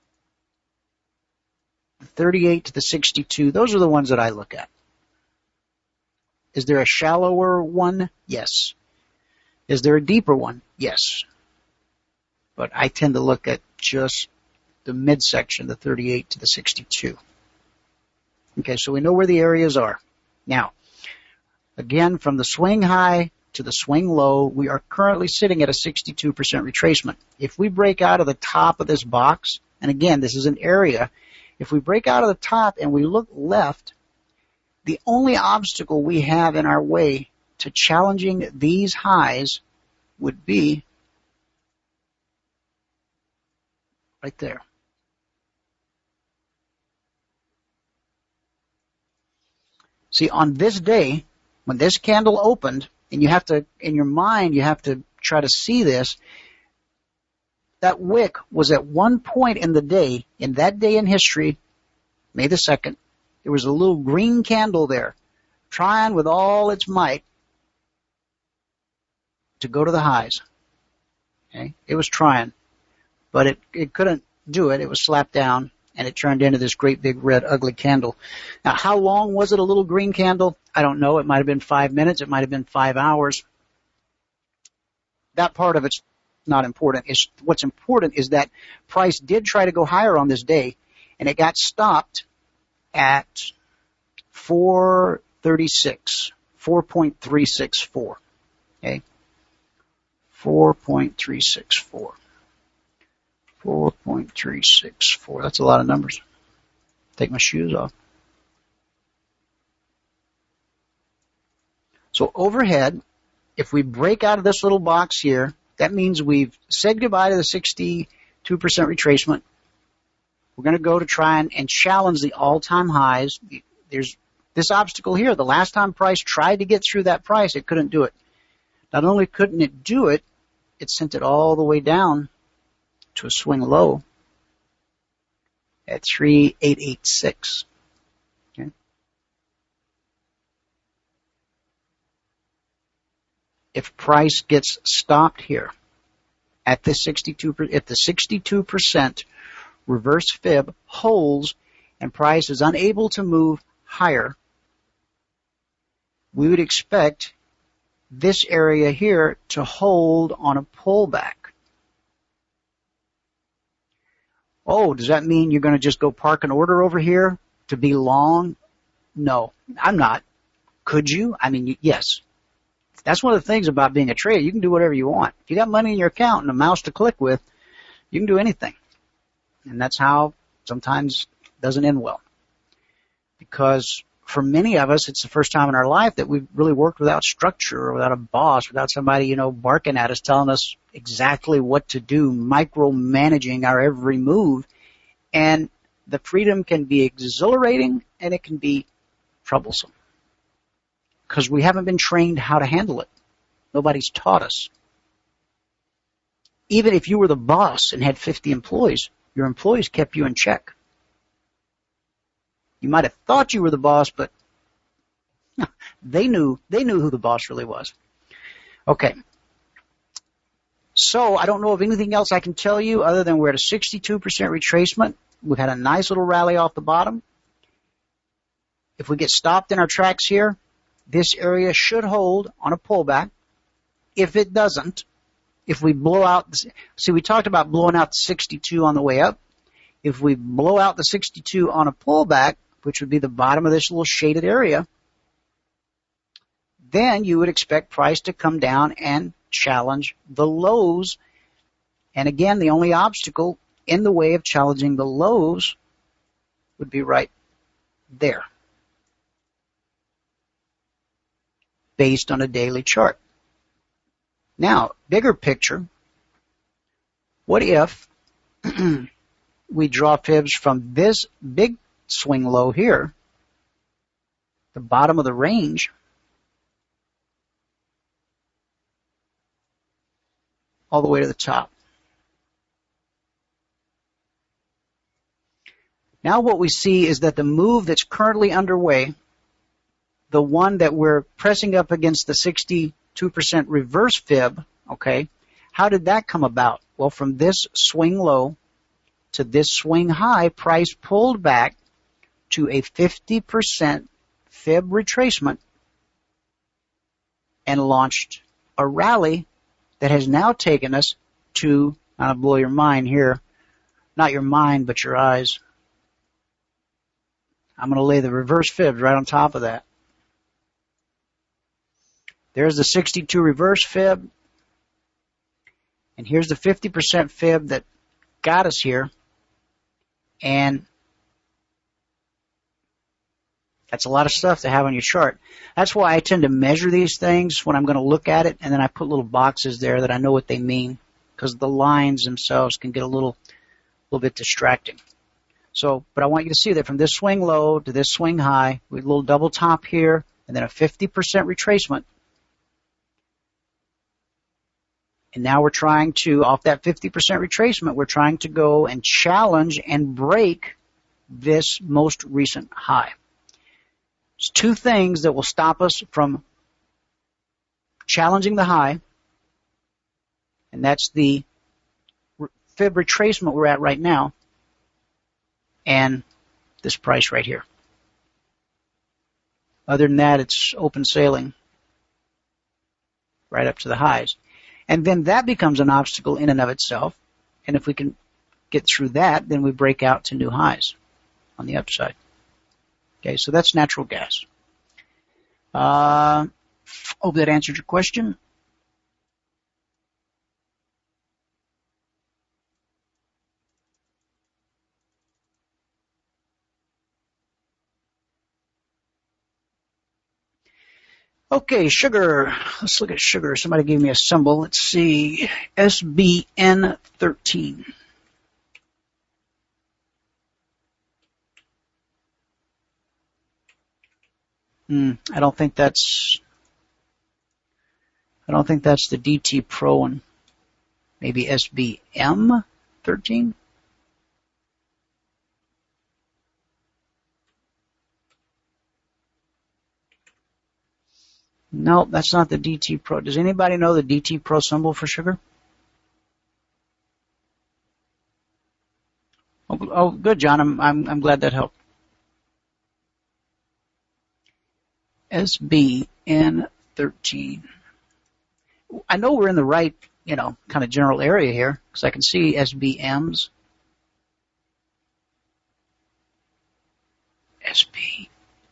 the thirty-eight to the sixty-two, those are the ones that I look at. Is there a shallower one? Yes. Is there a deeper one? Yes. But I tend to look at just the midsection, the thirty-eight to the sixty-two. Okay, so we know where the areas are. Now, again, from the swing high to the swing low, we are currently sitting at a sixty-two percent retracement. If we break out of the top of this box, and again, this is an area, if we break out of the top and we look left, the only obstacle we have in our way to challenging these highs would be right there. See, on this day, when this candle opened, and you have to, in your mind, you have to try to see this, that wick was at one point in the day, in that day in history, May the second, there was a little green candle there, trying with all its might to go to the highs. Okay? It was trying, but it, it couldn't do it. It was slapped down, and it turned into this great big red ugly candle. Now, how long was it, a little green candle? I don't know. It might have been five minutes. It might have been five hours. That part of it's not important. It's, what's important is that price did try to go higher on this day, and it got stopped at four thirty-six, four point three six four. Okay? four point three six four. four point three six four. That's a lot of numbers. Take my shoes off. So overhead, if we break out of this little box here, that means we've said goodbye to the sixty-two percent retracement. We're going to go to try and, and challenge the all-time highs. There's this obstacle here. The last time price tried to get through that price, it couldn't do it. Not only couldn't it do it, it sent it all the way down to a swing low at three eight eight six. Okay. If price gets stopped here at the sixty-two, if the sixty-two percent reverse fib holds and price is unable to move higher, we would expect this area here to hold on a pullback. Oh, does that mean you're going to just go park an order over here to be long? No, I'm not. Could you? I mean, yes. That's one of the things about being a trader. You can do whatever you want. If you got money in your account and a mouse to click with, you can do anything. And that's how sometimes it doesn't end well. Because for many of us, it's the first time in our life that we've really worked without structure or without a boss, without somebody, you know, barking at us, telling us exactly what to do, micromanaging our every move. And the freedom can be exhilarating and it can be troublesome. Because we haven't been trained how to handle it. Nobody's taught us. Even if you were the boss and had fifty employees, your employees kept you in check. You might have thought you were the boss, but they knew, they knew who the boss really was. Okay. So I don't know of anything else I can tell you other than we're at a sixty-two percent retracement. We've had a nice little rally off the bottom. If we get stopped in our tracks here, this area should hold on a pullback. If it doesn't, if we blow out, see, we talked about blowing out the sixty-two on the way up. if we blow out the sixty-two on a pullback, which would be the bottom of this little shaded area, then you would expect price to come down and challenge the lows. And again, the only obstacle in the way of challenging the lows would be right there, based on a daily chart. Now, bigger picture, what if we draw fibs from this big swing low here, the bottom of the range, all the way to the top? Now what we see is that the move that's currently underway, the one that we're pressing up against the sixty-two percent reverse fib, okay, how did that come about? Well, from this swing low to this swing high, price pulled back to a fifty percent fib retracement and launched a rally that has now taken us to, I'll blow your mind here, not your mind, but your eyes. I'm going to lay the reverse fibs right on top of that. There's the sixty-two reverse fib. And here's the fifty percent fib that got us here. And that's a lot of stuff to have on your chart. That's why I tend to measure these things when I'm going to look at it, and then I put little boxes there that I know what they mean, because the lines themselves can get a little, little bit distracting. So, but I want you to see that from this swing low to this swing high, with a little double top here, and then a fifty percent retracement. And now we're trying to, off that fifty percent retracement, we're trying to go and challenge and break this most recent high. There's two things that will stop us from challenging the high, and that's the fib retracement we're at right now, and this price right here. Other than that, it's open sailing right up to the highs. And then that becomes an obstacle in and of itself. And if we can get through that, then we break out to new highs on the upside. Okay, so that's natural gas. Uh, hope that answered your question. Okay, sugar. Let's look at sugar. Somebody gave me a symbol. Let's see. S B N thirteen. Hmm, I don't think that's, I don't think that's the D T Pro one. Maybe S B M thirteen? No, that's not the D T Pro. Does anybody know the D T Pro symbol for sugar? Oh, oh good, John. I'm, I'm, I'm glad that helped. S B N thirteen. I know we're in the right, you know, kind of general area here, because I can see S B Ms. S B.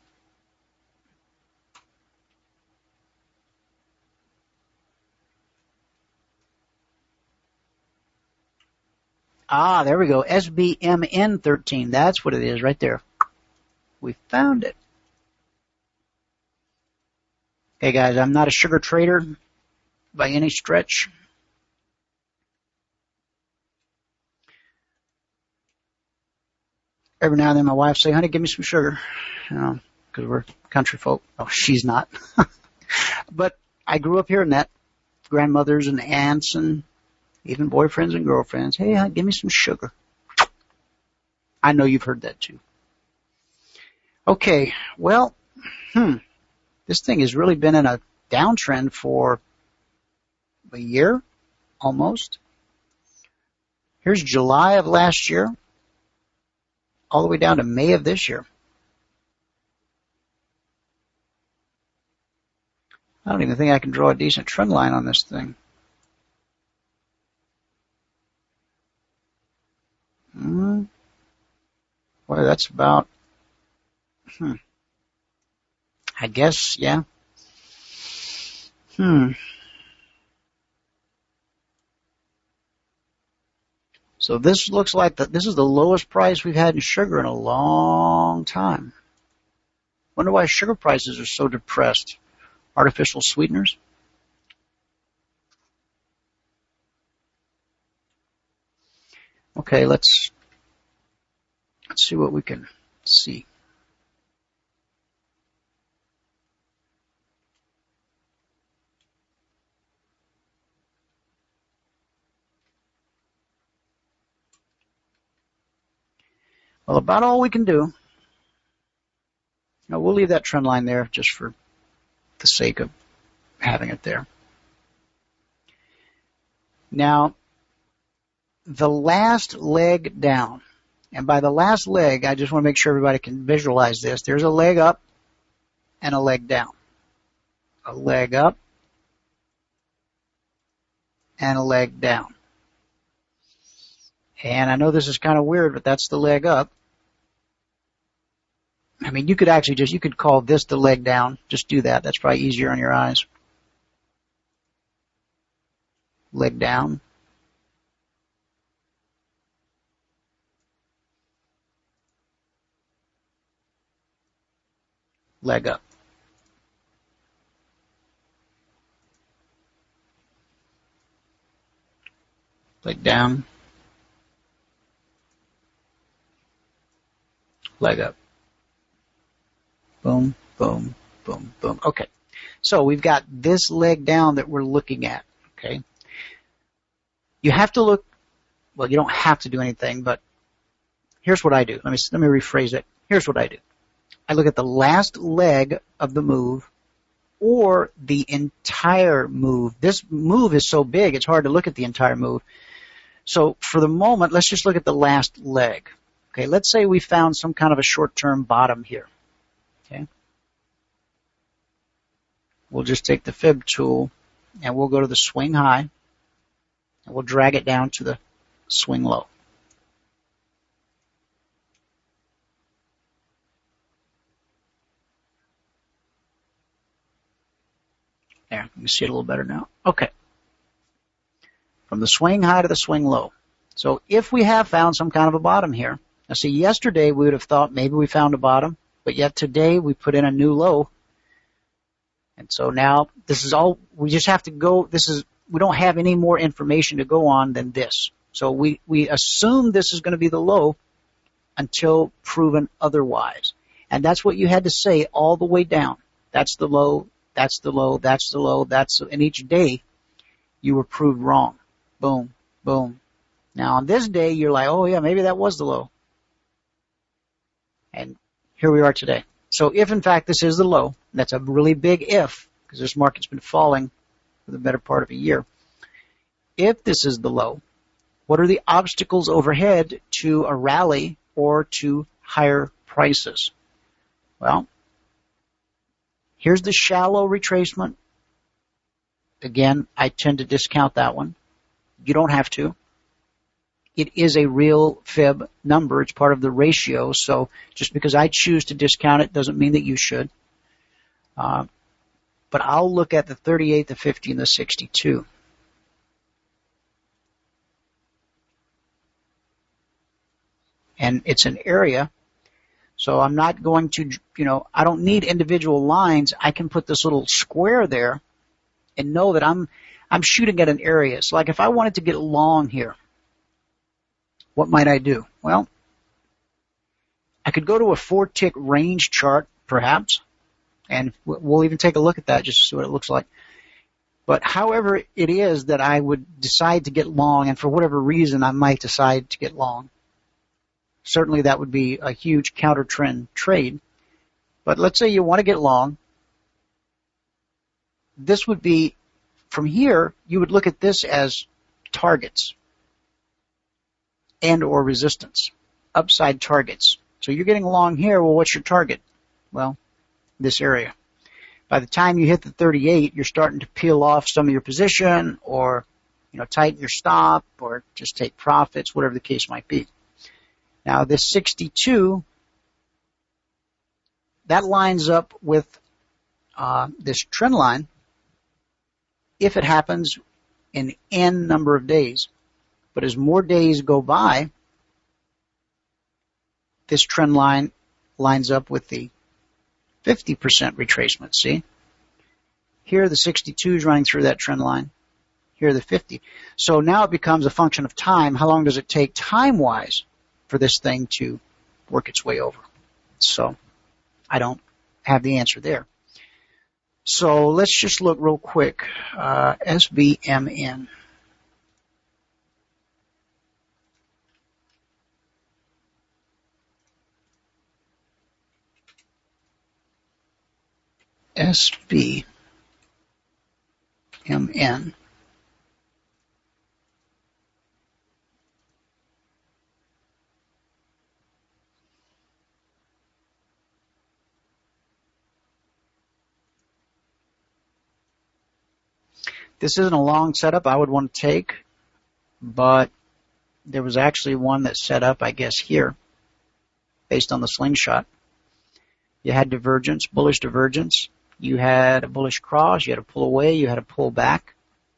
Ah, there we go. S B M N thirteen. That's what it is right there. We found it. Okay, guys, I'm not a sugar trader by any stretch. Every now and then my wife say, honey, give me some sugar. You know, because we're country folk. Oh, she's not. But I grew up hearing that. Grandmothers and aunts and even boyfriends and girlfriends. Hey, honey, give me some sugar. I know you've heard that too. Okay, well, hmm. This thing has really been in a downtrend for a year, almost. Here's July of last year, all the way down to May of this year. I don't even think I can draw a decent trend line on this thing. Hmm. Boy, that's about, hmm. I guess, yeah. Hmm. So this looks like the, this is the lowest price we've had in sugar in a long time. Wonder why sugar prices are so depressed. Artificial sweeteners? Okay, let's let's see what we can see. Well, about all we can do. Now, we'll leave that trend line there just for the sake of having it there. Now, the last leg down, and by the last leg, I just want to make sure everybody can visualize this. There's a leg up and a leg down. A leg up and a leg down. And I know this is kind of weird, but that's the leg up. I mean, you could actually just, you could call this the leg down. Just do that. That's probably easier on your eyes. Leg down. Leg up. Leg down. Leg up. Boom, boom, boom, boom. Okay. So we've got this leg down that we're looking at. Okay. You have to look, well, you don't have to do anything, but here's what I do. Let me, let me rephrase it. Here's what I do. I look at the last leg of the move or the entire move. This move is so big, it's hard to look at the entire move. So for the moment, let's just look at the last leg. Okay, let's say we found some kind of a short-term bottom here. Okay. We'll just take the fib tool and we'll go to the swing high and we'll drag it down to the swing low. There, you can see it a little better now. Okay. From the swing high to the swing low. So if we have found some kind of a bottom here, now see, yesterday we would have thought maybe we found a bottom, but yet today we put in a new low. And so now this is all, we just have to go, this is, we don't have any more information to go on than this. So we, we assume this is going to be the low until proven otherwise. And that's what you had to say all the way down. That's the low, that's the low, that's the low, that's, and each day you were proved wrong. Boom, boom. Now on this day you're like, oh yeah, maybe that was the low. And here we are today. So if, in fact, this is the low, that's a really big if, because this market's been falling for the better part of a year. If this is the low, what are the obstacles overhead to a rally or to higher prices? Well, here's the shallow retracement. Again, I tend to discount that one. You don't have to. It is a real fib number. It's part of the ratio. So just because I choose to discount it doesn't mean that you should. Uh, but I'll look at the thirty-eight, the fifty, and the sixty-two. And it's an area. So I'm not going to, you know, I don't need individual lines. I can put this little square there and know that I'm, I'm shooting at an area. So like if I wanted to get long here, what might I do? Well, I could go to a four-tick range chart, perhaps, and we'll even take a look at that just to see what it looks like. But however it is that I would decide to get long, and for whatever reason I might decide to get long, certainly that would be a huge counter-trend trade. But let's say you want to get long. This would be, from here, you would look at this as targets and or resistance, upside targets. So you're getting long here. Well, what's your target? Well, this area. By the time you hit the thirty-eight, you're starting to peel off some of your position or, you know, tighten your stop or just take profits, whatever the case might be. Now, this sixty-two, that lines up with uh, this trend line if it happens in N number of days. But as more days go by, this trend line lines up with the fifty percent retracement, see? Here the sixty-two is running through that trend line. Here the fifty. So now it becomes a function of time. How long does it take time-wise for this thing to work its way over? So I don't have the answer there. So let's just look real quick. Uh, S B M N. S B M N. This isn't a long setup I would want to take, but there was actually one that set up, I guess, here, based on the slingshot. You had divergence, bullish divergence. You had a bullish cross. You had a pull away. You had a pull back.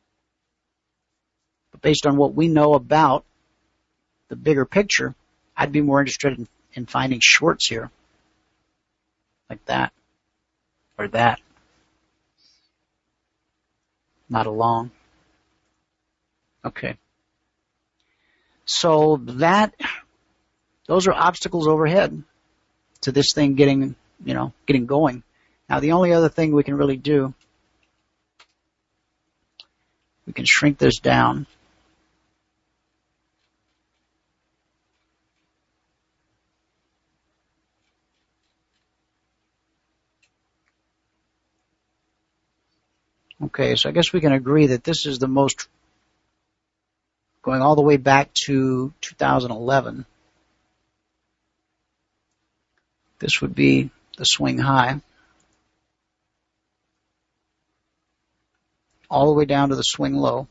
But based on what we know about the bigger picture, I'd be more interested in, in finding shorts here, like that, or that. Not a long. Okay. So that, those are obstacles overhead to this thing getting, you know, getting going. Now the only other thing we can really do, we can shrink this down. Okay, so I guess we can agree that this is the most, going all the way back to two thousand eleven. This would be the swing high. All the way down to the swing low.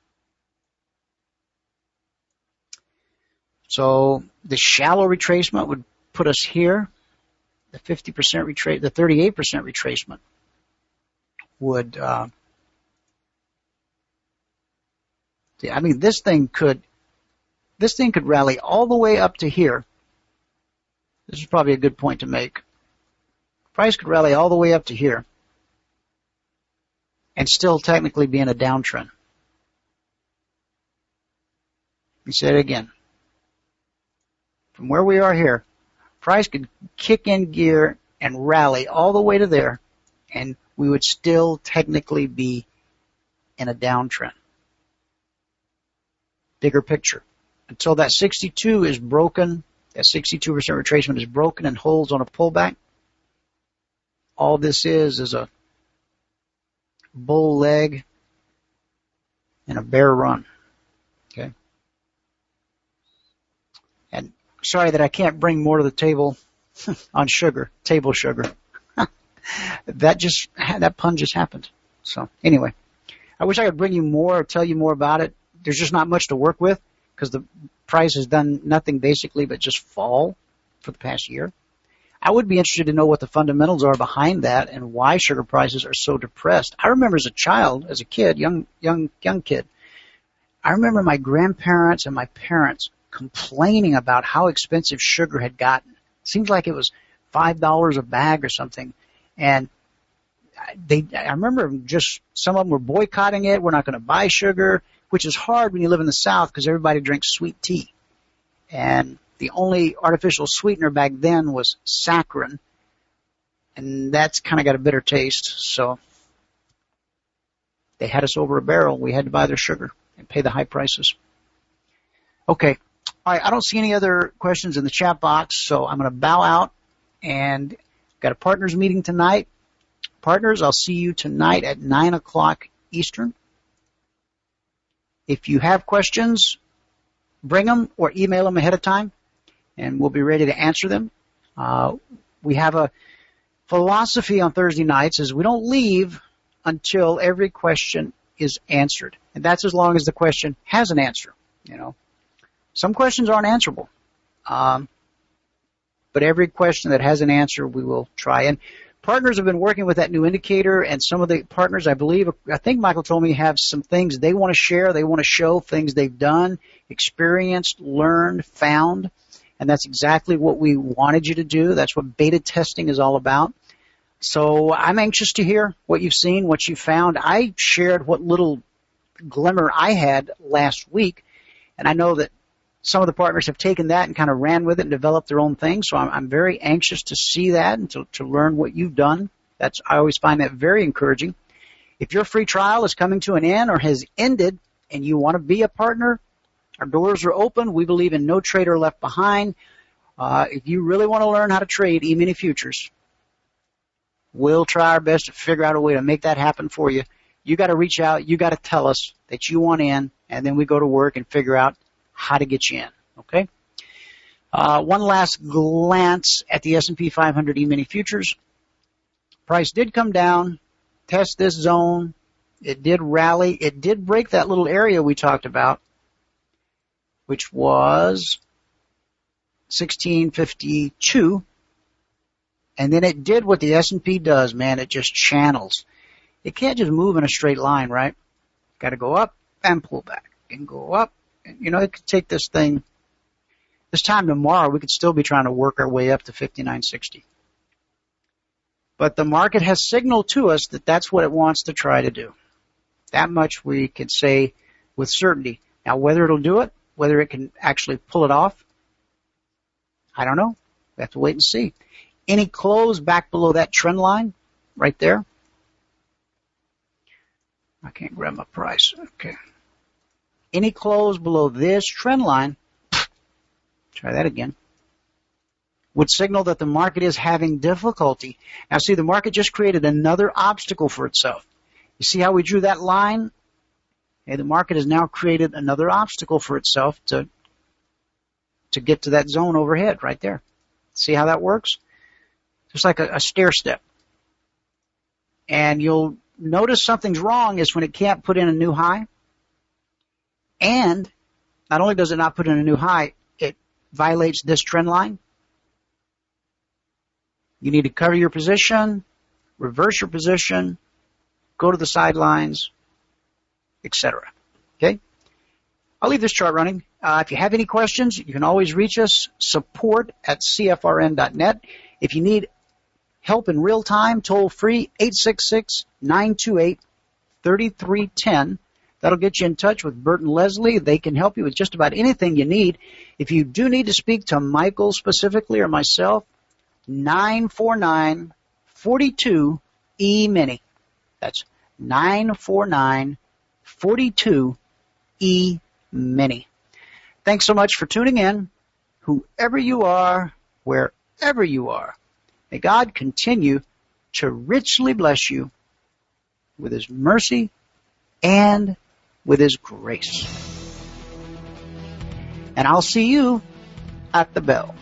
So the shallow retracement would put us here. The fifty percent retrace, the thirty-eight percent retracement would, uh, I mean, this thing could, this thing could rally all the way up to here. This is probably a good point to make. Price could rally all the way up to here and still technically be in a downtrend. Let me say it again. From where we are here, price could kick in gear and rally all the way to there, and we would still technically be in a downtrend. Bigger picture. Until that sixty-two is broken, that sixty-two percent retracement is broken and holds on a pullback, all this is is a bull leg and a bear run. Okay. And sorry that I can't bring more to the table on sugar, table sugar. That just, that pun just happened. So anyway, I wish I could bring you more or tell you more about it. There's just not much to work with because the price has done nothing basically but just fall for the past year. I would be interested to know what the fundamentals are behind that and why sugar prices are so depressed. I remember as a child, as a kid, young, young, young kid, I remember my grandparents and my parents complaining about how expensive sugar had gotten. It seems like it was five dollars a bag or something. And they, I remember just some of them were boycotting it. We're not going to buy sugar, which is hard when you live in the South because everybody drinks sweet tea. And the only artificial sweetener back then was saccharin. And that's kind of got a bitter taste. So they had us over a barrel. We had to buy their sugar and pay the high prices. Okay. All right. I don't see any other questions in the chat box, so I'm going to bow out and got a partners meeting tonight. Partners, I'll see you tonight at nine o'clock Eastern. If you have questions, bring them or email them ahead of time, and we'll be ready to answer them. Uh, we have a philosophy on Thursday nights is we don't leave until every question is answered. And that's as long as the question has an answer. You know, some questions aren't answerable. Um, but every question that has an answer, we will try. And partners have been working with that new indicator, and some of the partners, I believe, I think Michael told me, have some things they want to share. They want to show things they've done, experienced, learned, found, and that's exactly what we wanted you to do. That's what beta testing is all about. So I'm anxious to hear what you've seen, what you found. I shared what little glimmer I had last week, and I know that some of the partners have taken that and kind of ran with it and developed their own thing. So I'm, I'm very anxious to see that and to, to learn what you've done. That's, I always find that very encouraging. If your free trial is coming to an end or has ended and you want to be a partner, our doors are open. We believe in no trader left behind. Uh, if you really want to learn how to trade E-mini futures, we'll try our best to figure out a way to make that happen for you. You got to reach out. You got to tell us that you want in, and then we go to work and figure out how to get you in, okay? Uh, one last glance at the S and P five hundred E-mini futures. Price did come down, test this zone. It did rally. It did break that little area we talked about, which was sixteen fifty-two. And then it did what the S and P does, man. It just channels. It can't just move in a straight line, right? Got to go up and pull back and go up. You know, it could take this thing, this time tomorrow, we could still be trying to work our way up to fifty-nine sixty. But the market has signaled to us that that's what it wants to try to do. That much we can say with certainty. Now, whether it'll do it, whether it can actually pull it off, I don't know. We have to wait and see. Any close back below that trend line right there? I can't grab my price. Okay. Any close below this trend line, try that again, would signal that the market is having difficulty. Now, see, the market just created another obstacle for itself. You see how we drew that line? Okay, the market has now created another obstacle for itself to, to get to that zone overhead right there. See how that works? Just like a, a stair step. And you'll notice something's wrong is when it can't put in a new high. And not only does it not put in a new high, it violates this trend line. You need to cover your position, reverse your position, go to the sidelines, et cetera. Okay? I'll leave this chart running. Uh, if you have any questions, you can always reach us, support at C F R N dot net. If you need help in real time, toll free, eight six six, nine two eight, three three one zero. That'll get you in touch with Bert and Leslie. They can help you with just about anything you need. If you do need to speak to Michael specifically or myself, nine four nine, four two, E mini. That's nine four nine, four two, E mini. Thanks so much for tuning in. Whoever you are, wherever you are, may God continue to richly bless you with His mercy and with His grace. And I'll see you at the bell.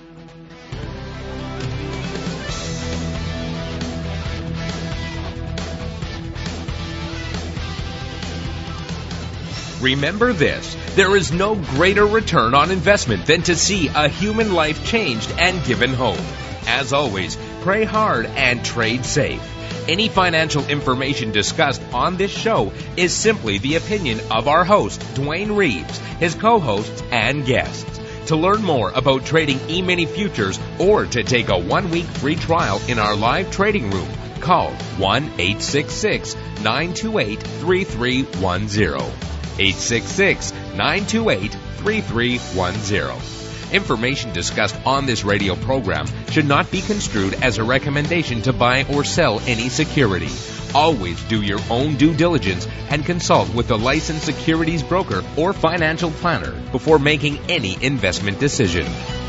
Remember this, there is no greater return on investment than to see a human life changed and given hope. As always, pray hard and trade safe. Any financial information discussed on this show is simply the opinion of our host, Dwayne Reeves, his co-hosts, and guests. To learn more about trading E-mini futures or to take a one-week free trial in our live trading room, call one eight six six, nine two eight, three three one zero. eight six six, nine two eight, three three one zero. Information discussed on this radio program should not be construed as a recommendation to buy or sell any security. Always do your own due diligence and consult with a licensed securities broker or financial planner before making any investment decision.